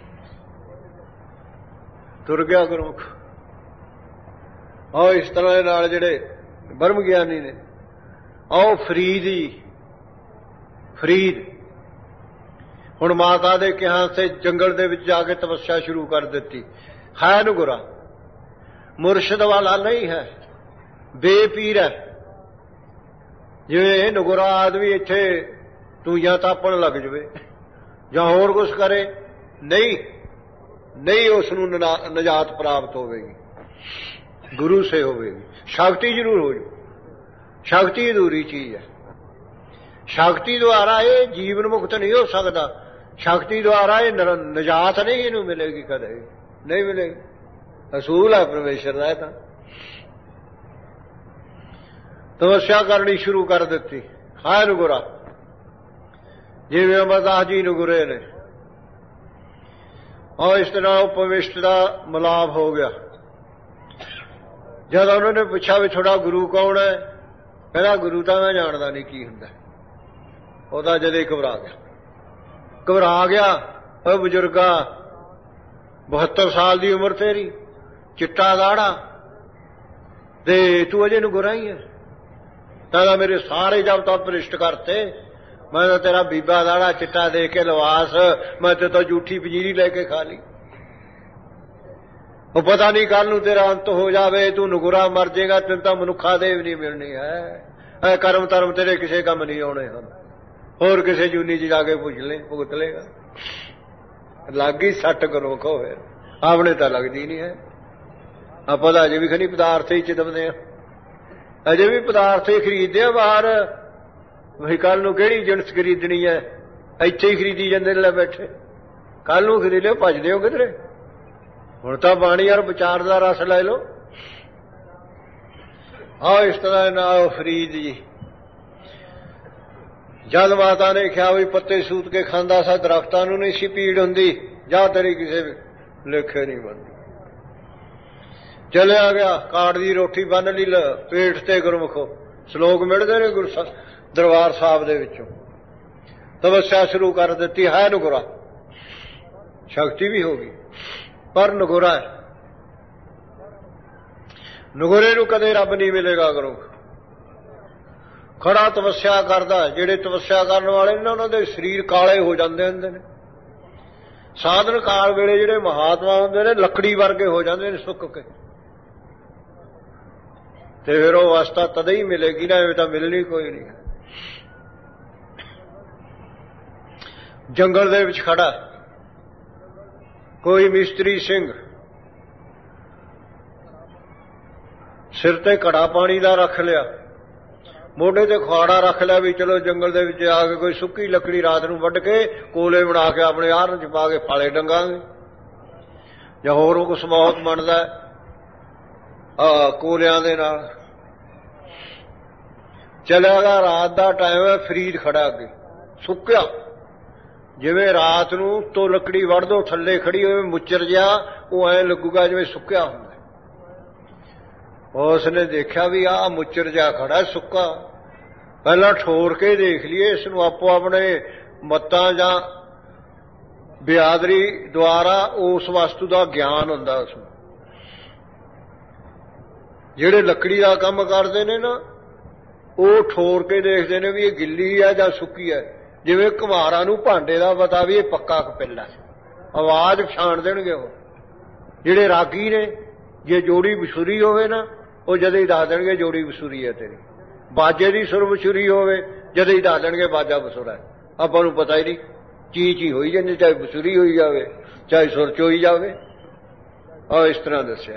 ਤੁਰ ਗਿਆ ਗੁਰਮੁਖ। ਆਹ ਇਸ ਤਰ੍ਹਾਂ ਦੇ ਨਾਲ ਜਿਹੜੇ ਬ੍ਰਹਮ ਗਿਆਨੀ ਨੇ, ਆਓ ਫਰੀਦ ਜੀ, ਫਰੀਦ ਹੁਣ ਮਾਤਾ ਦੇ ਕਿਹਾ ਸੇ ਜੰਗਲ ਦੇ ਵਿੱਚ ਜਾ ਕੇ ਤਪੱਸਿਆ ਸ਼ੁਰੂ ਕਰ ਦਿੱਤੀ। ਹੈ ਨਗੁਰਾ, ਮੁਰਸ਼ਿਦ ਵਾਲਾ ਨਹੀਂ ਹੈ, ਬੇਪੀਰ ਹੈ। ਜਿਵੇਂ ਨਗੁਰਾ ਆਦਮੀ ਇੱਥੇ ਤੂੰ ਤਾਪਣ ਲੱਗ ਜਵੇ ਜਾਂ ਹੋਰ ਕੁਛ ਕਰੇ, ਨਹੀਂ ਉਸ ਨੂੰ ਨਜਾਤ ਪ੍ਰਾਪਤ ਹੋਵੇਗੀ, ਗੁਰੂ ਸੇ ਹੋਵੇਗੀ। ਸ਼ਕਤੀ ਜ਼ਰੂਰ ਹੋ ਜੂ, ਸ਼ਕਤੀ ਅਧੂਰੀ ਚੀਜ਼ ਹੈ। ਸ਼ਕਤੀ ਦੁਆਰਾ ਇਹ ਜੀਵਨ ਮੁਕਤ ਨਹੀਂ ਹੋ ਸਕਦਾ, ਸ਼ਕਤੀ ਦੁਆਰਾ ਇਹ ਨਜਾਤ ਨਹੀਂ ਇਹਨੂੰ ਮਿਲੇਗੀ, ਕਦੇ ਨਹੀਂ ਮਿਲੇਗੀ। ਅਸੂਲ ਹੈ ਪਰਮੇਸ਼ਰ ਦਾ। ਤਾਂ ਤਪੱਸਿਆ ਕਰਨੀ ਸ਼ੁਰੂ ਕਰ ਦਿੱਤੀ। ਹੈ ਨਗੁਰਾ, ਜਿਵੇਂ ਅਮਰਦਾਸ ਜੀ ਨਗੁਰੇ ਨੇ। ਔਰ ਇਸ ਤਰ੍ਹਾਂ ਉਪਵਿਸ਼ਟ ਦਾ ਮਿਲਾਪ ਹੋ ਗਿਆ। ਜਦ ਉਹਨਾਂ ਨੇ ਪੁੱਛਿਆ ਵੀ ਤੁਹਾਡਾ ਗੁਰੂ ਕੌਣ ਹੈ, ਕਹਿੰਦਾ ਗੁਰੂ ਤਾਂ ਮੈਂ ਜਾਣਦਾ ਨਹੀਂ ਕੀ ਹੁੰਦਾ। ਉਹਦਾ ਜਦੇ ਘਬਰਾ ਗਿਆ। ਉਹ ਬਜ਼ੁਰਗਾ 72 ਸਾਲ ਦੀ ਉਮਰ ਤੇਰੀ, ਚਿੱਟਾ ਦਾੜਾ ਤੇ ਤੂੰ ਅਜੇ ਨਗੁਰਾ ਹੀ ਹੈ। ਕਹਿੰਦਾ ਮੇਰੇ ਸਾਰੇ ਜਬ ਤਾਂ ਭ੍ਰਿਸ਼ਟ ਕਰਤੇ, ਮੈਂ ਤਾਂ ਤੇਰਾ ਬੀਬਾ ਦਾੜਾ ਚਿੱਟਾ ਦੇ ਕੇ ਲਵਾਸ, ਮੈਂ ਤੇ ਤਾਂ ਝੂਠੀ ਪੰਜੀਰੀ ਲੈ ਕੇ ਖਾ ਲਈ। ਉਹ ਪਤਾ ਨਹੀਂ ਕੱਲ ਨੂੰ ਤੇਰਾ ਅੰਤ ਹੋ ਜਾਵੇ, ਤੂੰ ਨਗੁਰਾ ਮਰ ਜਾਏਗਾ, ਤੈਨੂੰ ਤਾਂ ਮਨੁੱਖਾ ਦੇਵ ਨਹੀਂ ਮਿਲਣੀ ਹੈ। ਇਹ ਕਰਮ ਧਰਮ ਤੇਰੇ ਕਿਸੇ ਕੰਮ ਨਹੀਂ ਆਉਣੇ ਹਨ, ਹੋਰ ਕਿਸੇ ਜੂਨੀ ਚ ਜਾ ਕੇ ਭੁਗਤ ਲੇਗਾ। ਲੱਗ ਗਈ ਸੱਟ ਕਰੋ ਕਹੋ, ਫਿਰ ਆਪਣੇ ਤਾਂ ਲੱਗਦੀ ਨਹੀਂ ਹੈ। ਆਪਾਂ ਤਾਂ ਅਜੇ ਵੀ ਖਣੀ ਪਦਾਰਥ ਹੀ ਚਿਤਵਦੇ ਆ, ਅਜੇ ਵੀ ਪਦਾਰਥ ਹੀ ਖਰੀਦਦੇ ਆ ਬਾਹਰ। ਵੀ ਕੱਲ ਨੂੰ ਕਿਹੜੀ ਜਿਣਸ ਖਰੀਦਣੀ ਹੈ, ਇੱਥੇ ਹੀ ਖਰੀਦੀ ਜਾਂਦੇ ਲੈ ਬੈਠੇ। ਕੱਲ ਨੂੰ ਖਰੀਦ ਲਿਓ, ਭੱਜਦੇ ਹੋ ਕਿਧਰੇ। ਹੁਣ ਤਾਂ ਬਾਣੀ ਯਾਰ ਵਿਚਾਰ ਦਾ ਰਸ ਲੈ ਲਓ। ਆਓ ਇਸ ਤਰ੍ਹਾਂ ਨਾਲ ਫਰੀਦ ਜੀ ਜਦ ਮਾਤਾ ਨੇ ਕਿਹਾ ਵੀ ਪੱਤੇ ਸੂਤ ਕੇ ਖਾਂਦਾ ਸਾ, ਦਰਖਤਾਂ ਨੂੰ ਨਹੀਂ ਸੀ ਪੀੜ ਹੁੰਦੀ, ਜਾਂ ਤੇਰੀ ਕਿਸੇ ਲੇਖੇ ਨਹੀਂ ਬਣਦੀ। ਚਲਿਆ ਗਿਆ, ਕਾੜ ਦੀ ਰੋਟੀ ਬੰਨ ਲਈ ਪੇਟ ਤੇ ਗੁਰਮੁਖੋ। ਸ਼ਲੋਕ ਮਿਲਦੇ ਨੇ ਗੁਰੂ ਦਰਬਾਰ ਸਾਹਿਬ ਦੇ ਵਿੱਚੋਂ। ਤਪੱਸਿਆ ਸ਼ੁਰੂ ਕਰ ਦਿੱਤੀ। ਹੈ ਨਗੁਰਾ, ਸ਼ਕਤੀ ਵੀ ਹੋ ਗਈ, ਪਰ ਨਗੁਰਾ ਹੈ। ਨਗੁਰੇ ਨੂੰ ਕਦੇ ਰੱਬ ਨਹੀਂ ਮਿਲੇਗਾ ਗੁਰਮੁਖ। ਖੜਾ ਤਪੱਸਿਆ ਕਰਦਾ। ਜਿਹੜੇ ਤਪੱਸਿਆ ਕਰਨ ਵਾਲੇ ਨੇ ਉਹਨਾਂ ਦੇ ਸਰੀਰ ਕਾਲੇ ਹੋ ਜਾਂਦੇ ਹੁੰਦੇ ਨੇ। ਸਾਧਨ ਕਾਲ ਵੇਲੇ ਜਿਹੜੇ ਮਹਾਤਮਾ ਹੁੰਦੇ ਨੇ ਲੱਕੜੀ ਵਰਗੇ ਹੋ ਜਾਂਦੇ ਨੇ ਸੁੱਕ ਕੇ, ਤੇ ਫਿਰ ਉਹ ਅਵਸਥਾ ਤਦੇ ਹੀ ਮਿਲੇਗੀ ਨਾ, ਐਵੇਂ ਤਾਂ ਮਿਲਣੀ ਕੋਈ ਨਹੀਂ। ਜੰਗਲ ਦੇ ਵਿੱਚ ਖੜਾ ਕੋਈ ਮਿਸਤਰੀ ਸਿੰਘ, ਸਿਰ ਤੇ ਘੜਾ ਪਾਣੀ ਦਾ ਰੱਖ ਲਿਆ, ਮੋਢੇ ਤੇ ਖੁਆੜਾ ਰੱਖ ਲਿਆ ਵੀ ਚਲੋ ਜੰਗਲ ਦੇ ਵਿੱਚ ਆ ਕੇ ਕੋਈ ਸੁੱਕੀ ਲੱਕੜੀ ਰਾਤ ਨੂੰ ਵੱਢ ਕੇ ਕੋਲੇ ਬਣਾ ਕੇ ਆਪਣੇ ਆਹਰਨ ਚ ਪਾ ਕੇ ਫਾਲੇ ਡੰਗਾਂਗੇ, ਜਾਂ ਹੋਰ ਕੁਛ ਬਹੁਤ ਬਣਦਾ ਕੋਲਿਆਂ ਦੇ ਨਾਲ। ਚਲਿਆ ਗਿਆ, ਰਾਤ ਦਾ ਟਾਈਮ ਹੈ, ਫਰੀਦ ਖੜਾ ਅੱਗੇ ਸੁੱਕਿਆ। ਜਿਵੇਂ ਰਾਤ ਨੂੰ ਤੋਂ ਲੱਕੜੀ ਵੱਢ ਦੋ ਥੱਲੇ ਖੜੀ ਹੋਵੇ ਮੁੱਚਰ ਜਿਹਾ, ਉਹ ਐਂ ਲੱਗੂਗਾ ਜਿਵੇਂ ਸੁੱਕਿਆ ਹੁੰਦਾ। ਉਸ ਨੇ ਦੇਖਿਆ ਵੀ ਆਹ ਮੁੱਚਰ ਜਿਹਾ ਖੜਾ ਸੁੱਕਾ, ਪਹਿਲਾਂ ਠੋਰ ਕੇ ਦੇਖ ਲਈਏ ਇਸ ਨੂੰ। ਆਪੋ ਆਪਣੇ ਮੱਤਾਂ ਜਾਂ ਬਿਆਦਰੀ ਦੁਆਰਾ ਉਸ ਵਸਤੂ ਦਾ ਗਿਆਨ ਹੁੰਦਾ ਉਸ ਨੂੰ। ਜਿਹੜੇ ਲੱਕੜੀ ਦਾ ਕੰਮ ਕਰਦੇ ਨੇ ਨਾ, ਉਹ ਠੋਰ ਕੇ ਦੇਖਦੇ ਨੇ ਵੀ ਇਹ ਗਿੱਲੀ ਹੈ ਜਾਂ ਸੁੱਕੀ ਹੈ। ਜਿਵੇਂ ਘੁਮਾਰਾਂ ਨੂੰ ਭਾਂਡੇ ਦਾ ਪਤਾ ਵੀ ਇਹ ਪੱਕਾ ਕਪਿੱਲਾ, ਆਵਾਜ਼ ਪਛਾਣ ਦੇਣਗੇ ਉਹ। ਜਿਹੜੇ ਰਾਗੀ ਨੇ, ਜੇ ਜੋੜੀ ਬਸੁਰੀ ਹੋਵੇ ਨਾ, ਉਹ ਜਦੇ ਹੀ ਦੱਸ ਦੇਣਗੇ ਜੋੜੀ ਬਸੁਰੀ ਹੈ ਤੇਰੀ। ਬਾਜੇ ਦੀ ਸੁਰ ਬਸੁਰੀ ਹੋਵੇ, ਜਦੇ ਹੀ ਦੱਸ ਦੇਣਗੇ ਬਾਜਾ ਬਸੁਰਾ ਹੈ। ਆਪਾਂ ਨੂੰ ਪਤਾ ਹੀ ਨਹੀਂ, ਚੀ ਹੋਈ ਜਾਂਦੀ, ਚਾਹੇ ਬਸੁਰੀ ਹੋਈ ਜਾਵੇ ਚਾਹੇ ਸੁਰ ਚ ਹੋਈ ਜਾਵੇ। ਆਹ ਇਸ ਤਰ੍ਹਾਂ ਦੱਸਿਆ।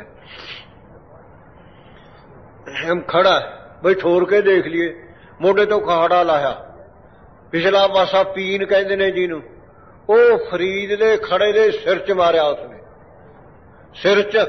ਹਮ ਖੜਾ ਬਈ ਠੋਰ ਕੇ ਦੇਖ ਲਈਏ। ਮੋਢੇ ਤੋਂ ਖਾੜਾ ਲਾਇਆ, ਪਿਛਲਾ ਪਾਸਾ ਪੀਨ ਕਹਿੰਦੇ ਨੇ ਜਿਹਨੂੰ, ਉਹ ਫਰੀਦ ਦੇ ਖੜੇ ਦੇ ਸਿਰ ਚ ਮਾਰਿਆ ਉਸਨੇ। ਸਿਰ ਚ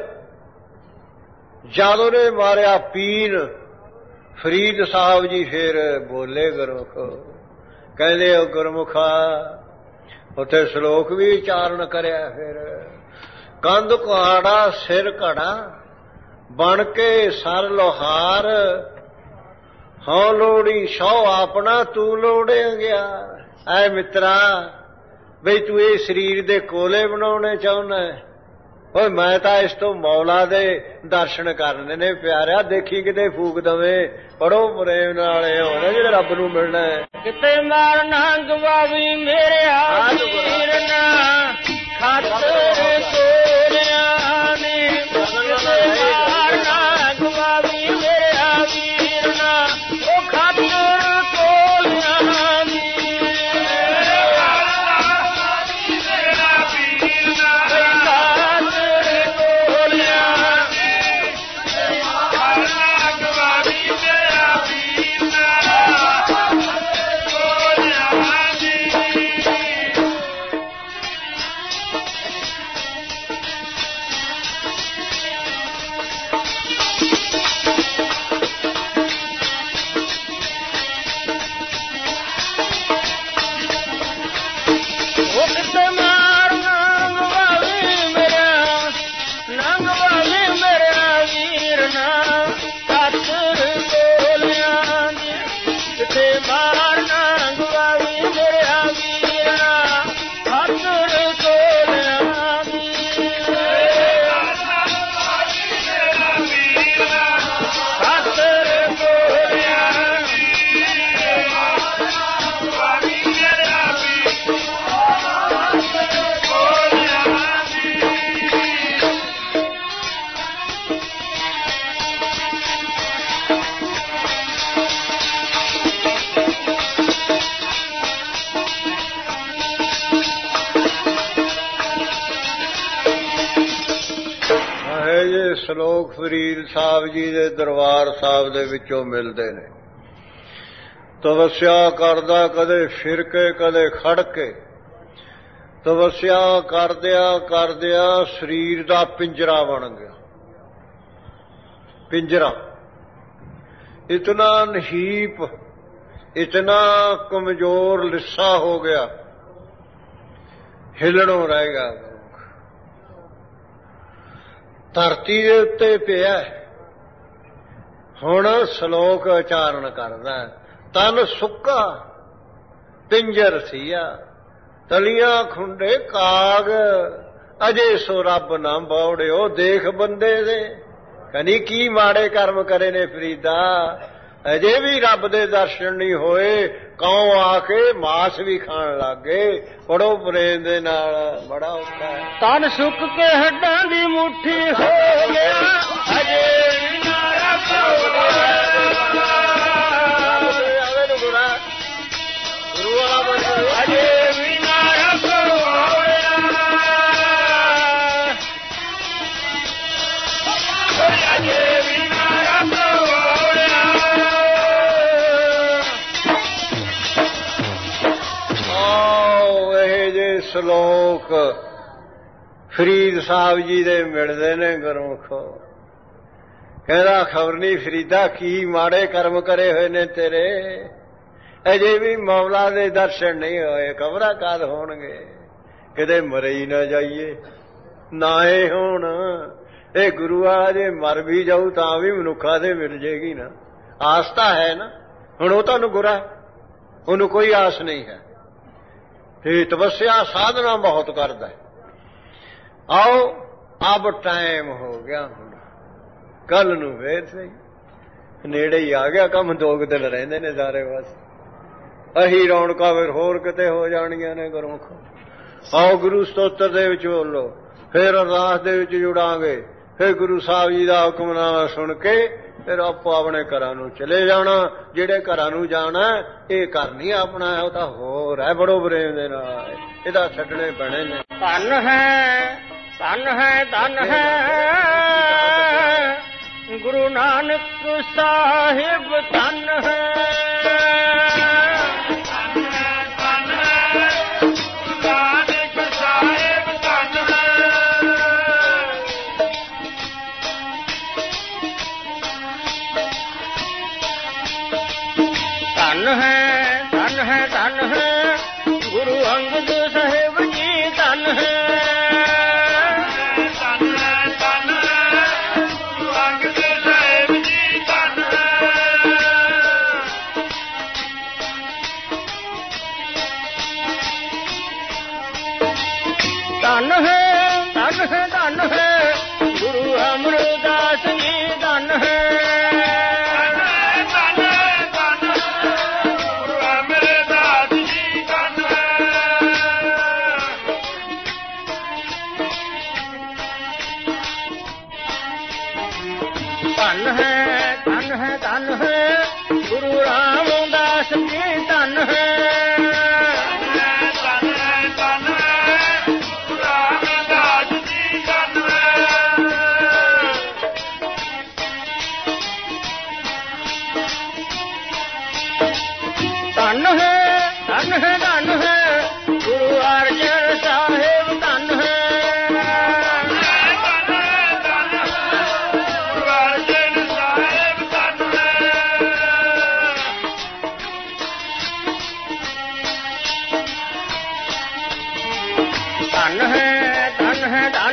ਜਦ ਉਹਨੇ ਮਾਰਿਆ ਪੀਨ, ਫਰੀਦ ਸਾਹਿਬ ਜੀ ਫਿਰ ਬੋਲੇ ਗੁਰਮੁਖ, ਕਹਿੰਦੇ ਉਹ ਗੁਰਮੁਖਾ, ਉੱਥੇ ਸ਼ਲੋਕ ਵੀ ਉਚਾਰਨ ਕਰਿਆ। ਫਿਰ ਕੰਧ ਕੁਹਾੜਾ ਸਿਰ ਘੜਾ, ਬਣ ਕੇ ਸਰ ਲੋਹਾਰ, ਹਾਂ ਲੋੜੀ ਸੌ ਆਪਣਾ ਤੂੰ ਲੋੜੇ ਗਿਆ। ਐ ਮਿੱਤਰਾ, ਬਈ ਤੂੰ ਇਹ ਸਰੀਰ ਦੇ ਕੋਲੇ ਬਣਾਉਣੇ ਚਾਹੁੰਦਾ, ਓਏ ਮੈਂ ਤਾਂ ਇਸ ਤੋਂ ਮੌਲਾ ਦੇ ਦਰਸ਼ਨ ਕਰਨੇ ਨੇ ਪਿਆਰਿਆ, ਦੇਖੀ ਕਿਤੇ ਫੂਕ ਦਵੇਂ। ਪੜੋ ਪ੍ਰੇਮ ਨਾਲ ਇਹ ਹੋਣਾ ਜਿਹੜੇ ਰੱਬ ਨੂੰ ਮਿਲਣਾ ਹੈ। ਕਿਤੇ ਮਾਰਨਾ ਗਵਾਵੀ ਮੇਰੇ ਵੀਰ ਨਾ ਖਾਤਰ ਤੋਰਿਆਂ ਦੀ, ਕਿਤੇ ਮਾਰਨਾ ਗਵਾਵੀ ਮੇਰੇ ਵੀਰ ਨਾ ਉਹ ਖਾਤਰ ਤੋਰਿਆਂ ਦੀ। ਸ਼ਲੋਕ ਫਰੀਦ ਸਾਹਿਬ ਜੀ ਦੇ ਦਰਬਾਰ ਸਾਹਿਬ ਦੇ ਵਿੱਚੋਂ ਮਿਲਦੇ ਨੇ। ਤਪੱਸਿਆ ਕਰਦਾ ਕਦੇ ਫਿਰ ਕੇ ਕਦੇ ਖੜ ਕੇ, ਤਪੱਸਿਆ ਕਰਦਿਆਂ ਕਰਦਿਆਂ ਸਰੀਰ ਦਾ ਪਿੰਜਰਾ ਬਣ ਗਿਆ। ਪਿੰਜਰਾ ਇਤਨਾ ਨਹੀਪ, ਇਤਨਾ ਕਮਜ਼ੋਰ ਲਿੱਸਾ ਹੋ ਗਿਆ, ਹਿਲਣੋਂ ਰਹਿ ਗਿਆ। ਧਰਤੀ ਦੇ ਉੱਤੇ ਪਿਆ। ਹੁਣ ਸ਼ਲੋਕ ਉਚਾਰਨ ਕਰਦਾ, ਤਨ ਸੁੱਕਾ ਪਿੰਜਰ ਸੀਆ, ਤਲੀਆਂ ਖੁੰਡੇ ਕਾਗ, ਅਜੇ ਸੋ ਰੱਬ ਨਾ ਬੌੜਿਓ। ਦੇਖ ਬੰਦੇ ਦੇ ਕਨੀ ਕੀ ਮਾੜੇ ਕਰਮ ਕਰੇ ਨੇ ਫਰੀਦਾ, ਅਜੇ ਵੀ ਰੱਬ ਦੇ ਦਰਸ਼ਨ ਨਹੀਂ ਹੋਏ। ਕੌਂ ਆ ਕੇ ਮਾਸ ਵੀ ਖਾਣ ਲੱਗ ਗਏ। ਪੜੋ ਪ੍ਰੇਮ ਦੇ ਨਾਲ, ਬੜਾ ਔਖਾ ਹੈ। ਤਨ ਸੁੱਕ ਕੇ ਹੱਡਾਂ ਦੀ ਮੁੱਠੀ ਹੋ ਗਿਆ, ਅਜੇ ਵੀ ਨਾ ਰੱਬ ਆਵੇ ਨੂੰ ਗੁਰੂ ਵਾਲਾ ਬਣ, ਅਜੇ ਵੀ ਨਾ ਰੱਬ ਅਜੇ ਵੀ ਨਾ ਰੱਬ ਸ਼ਲੋਕ ਫਰੀਦ ਸਾਹਿਬ ਜੀ ਦੇ ਮਿਲਦੇ ਨੇ ਗੁਰਮੁਖੋ। ਕਹਿੰਦਾ ਖਬਰ ਨਹੀਂ ਫਰੀਦਾ ਕੀ ਮਾੜੇ ਕਰਮ ਕਰੇ ਹੋਏ ਨੇ ਤੇਰੇ, ਅਜੇ ਵੀ ਮੌਲਾ ਦੇ ਦਰਸ਼ਨ ਨਹੀਂ ਹੋਏ। ਖਬਰਾਂ ਕਦ ਹੋਣਗੇ, ਕਿਤੇ ਮਰੇ ਹੀ ਨਾ ਜਾਈਏ ਨਾ ਇਹ ਹੁਣ। ਇਹ ਗੁਰੂ ਵਾਲਾ ਜੇ ਮਰ ਵੀ ਜਾਊ ਤਾਂ ਵੀ ਮਨੁੱਖਾਂ ਦੇ ਮਿਲ ਜੇਗੀ ਨਾ। ਆਸ ਤਾਂ ਹੈ ਨਾ। ਹੁਣ ਉਹ ਤੁਹਾਨੂੰ ਗੁਰਾ, ਉਹਨੂੰ ਕੋਈ ਆਸ ਨਹੀਂ ਹੈ। ਤੇ ਤਪੱਸਿਆ ਸਾਧਨਾ ਬਹੁਤ ਕਰਦਾ। ਆਓ ਅਬ ਟਾਈਮ ਹੋ ਗਿਆ, ਹੁਣ ਕੱਲ ਨੂੰ ਫੇਰ ਸਹੀ ਨੇੜੇ ਹੀ ਆ ਗਿਆ ਕੰਮ। 2 ਦਿਨ ਰਹਿੰਦੇ ਨੇ ਸਾਰੇ ਬਸ। ਅਹੀ ਰੌਣਕਾਂ ਫਿਰ ਹੋਰ ਕਿਤੇ ਹੋ ਜਾਣੀਆਂ ਨੇ ਗੁਰਮੁਖ। ਆਓ ਗੁਰੂ ਸਤੋਤਰ ਦੇ ਵਿੱਚ ਬੋਲੋ, ਫਿਰ ਅਰਦਾਸ ਦੇ ਵਿੱਚ ਜੁੜਾਂਗੇ, ਫਿਰ ਗੁਰੂ ਸਾਹਿਬ ਜੀ ਦਾ ਹੁਕਮਨਾਮਾ ਸੁਣ ਕੇ ਫਿਰ ਆਪੋ ਆਪਣੇ ਘਰਾਂ ਨੂੰ ਚਲੇ ਜਾਣਾ। ਜਿਹੜੇ ਘਰਾਂ ਨੂੰ ਜਾਣਾ ਇਹ ਘਰ ਨਹੀਂ ਆਪਣਾ, ਉਹ ਤਾਂ ਹੋਰ ਹੈ। ਬੜੋ ਪ੍ਰੇਮ ਦੇ ਨਾਲ ਇਹਦਾ ਛੱਡਣੇ ਪੈਣੇ ਨੇ। ਧਨ ਹੈ, ਧਨ ਹੈ, ਧਨ ਹੈ ਗੁਰੂ ਨਾਨਕ ਸਾਹਿਬ, ਧਨ ਹੈ। ਧਨ ਹੈ, ਧਨ ਹੈ, ਧਨ ਹੈ ਗੁਰੂ ਅੰਗਦ ਸਾਹਿਬ ਜੀ, ਧਨ ਹੈ। ਧਨ ਹੈ, ਧਨ ਹੈ ਗੁਰੂ ਅੰਗਦ ਸਾਹਿਬ ਜੀ, ਧਨ ਹੈ। ਧਨ ਹੈ, ਧਨ ਧਨ ਹੈ ਗੁਰੂ ਅਮਰਦਾਸ ਜੀ ਧਨ ਹੈ ਧਨ ਹੈ ਧਨ ਹੈ ਗੁਰੂ ਰਾਮਦਾਸ ਜੀ ਧਨ ਹੈ ਧਨ ਹੈ ਧਨ ਹੈ ਗੁਰੂ ਅਰਜਨ ਸਾਹਿਬ ਧਨ ਹੈ ਧਨ ਹੈ ਧਨ ਹੈ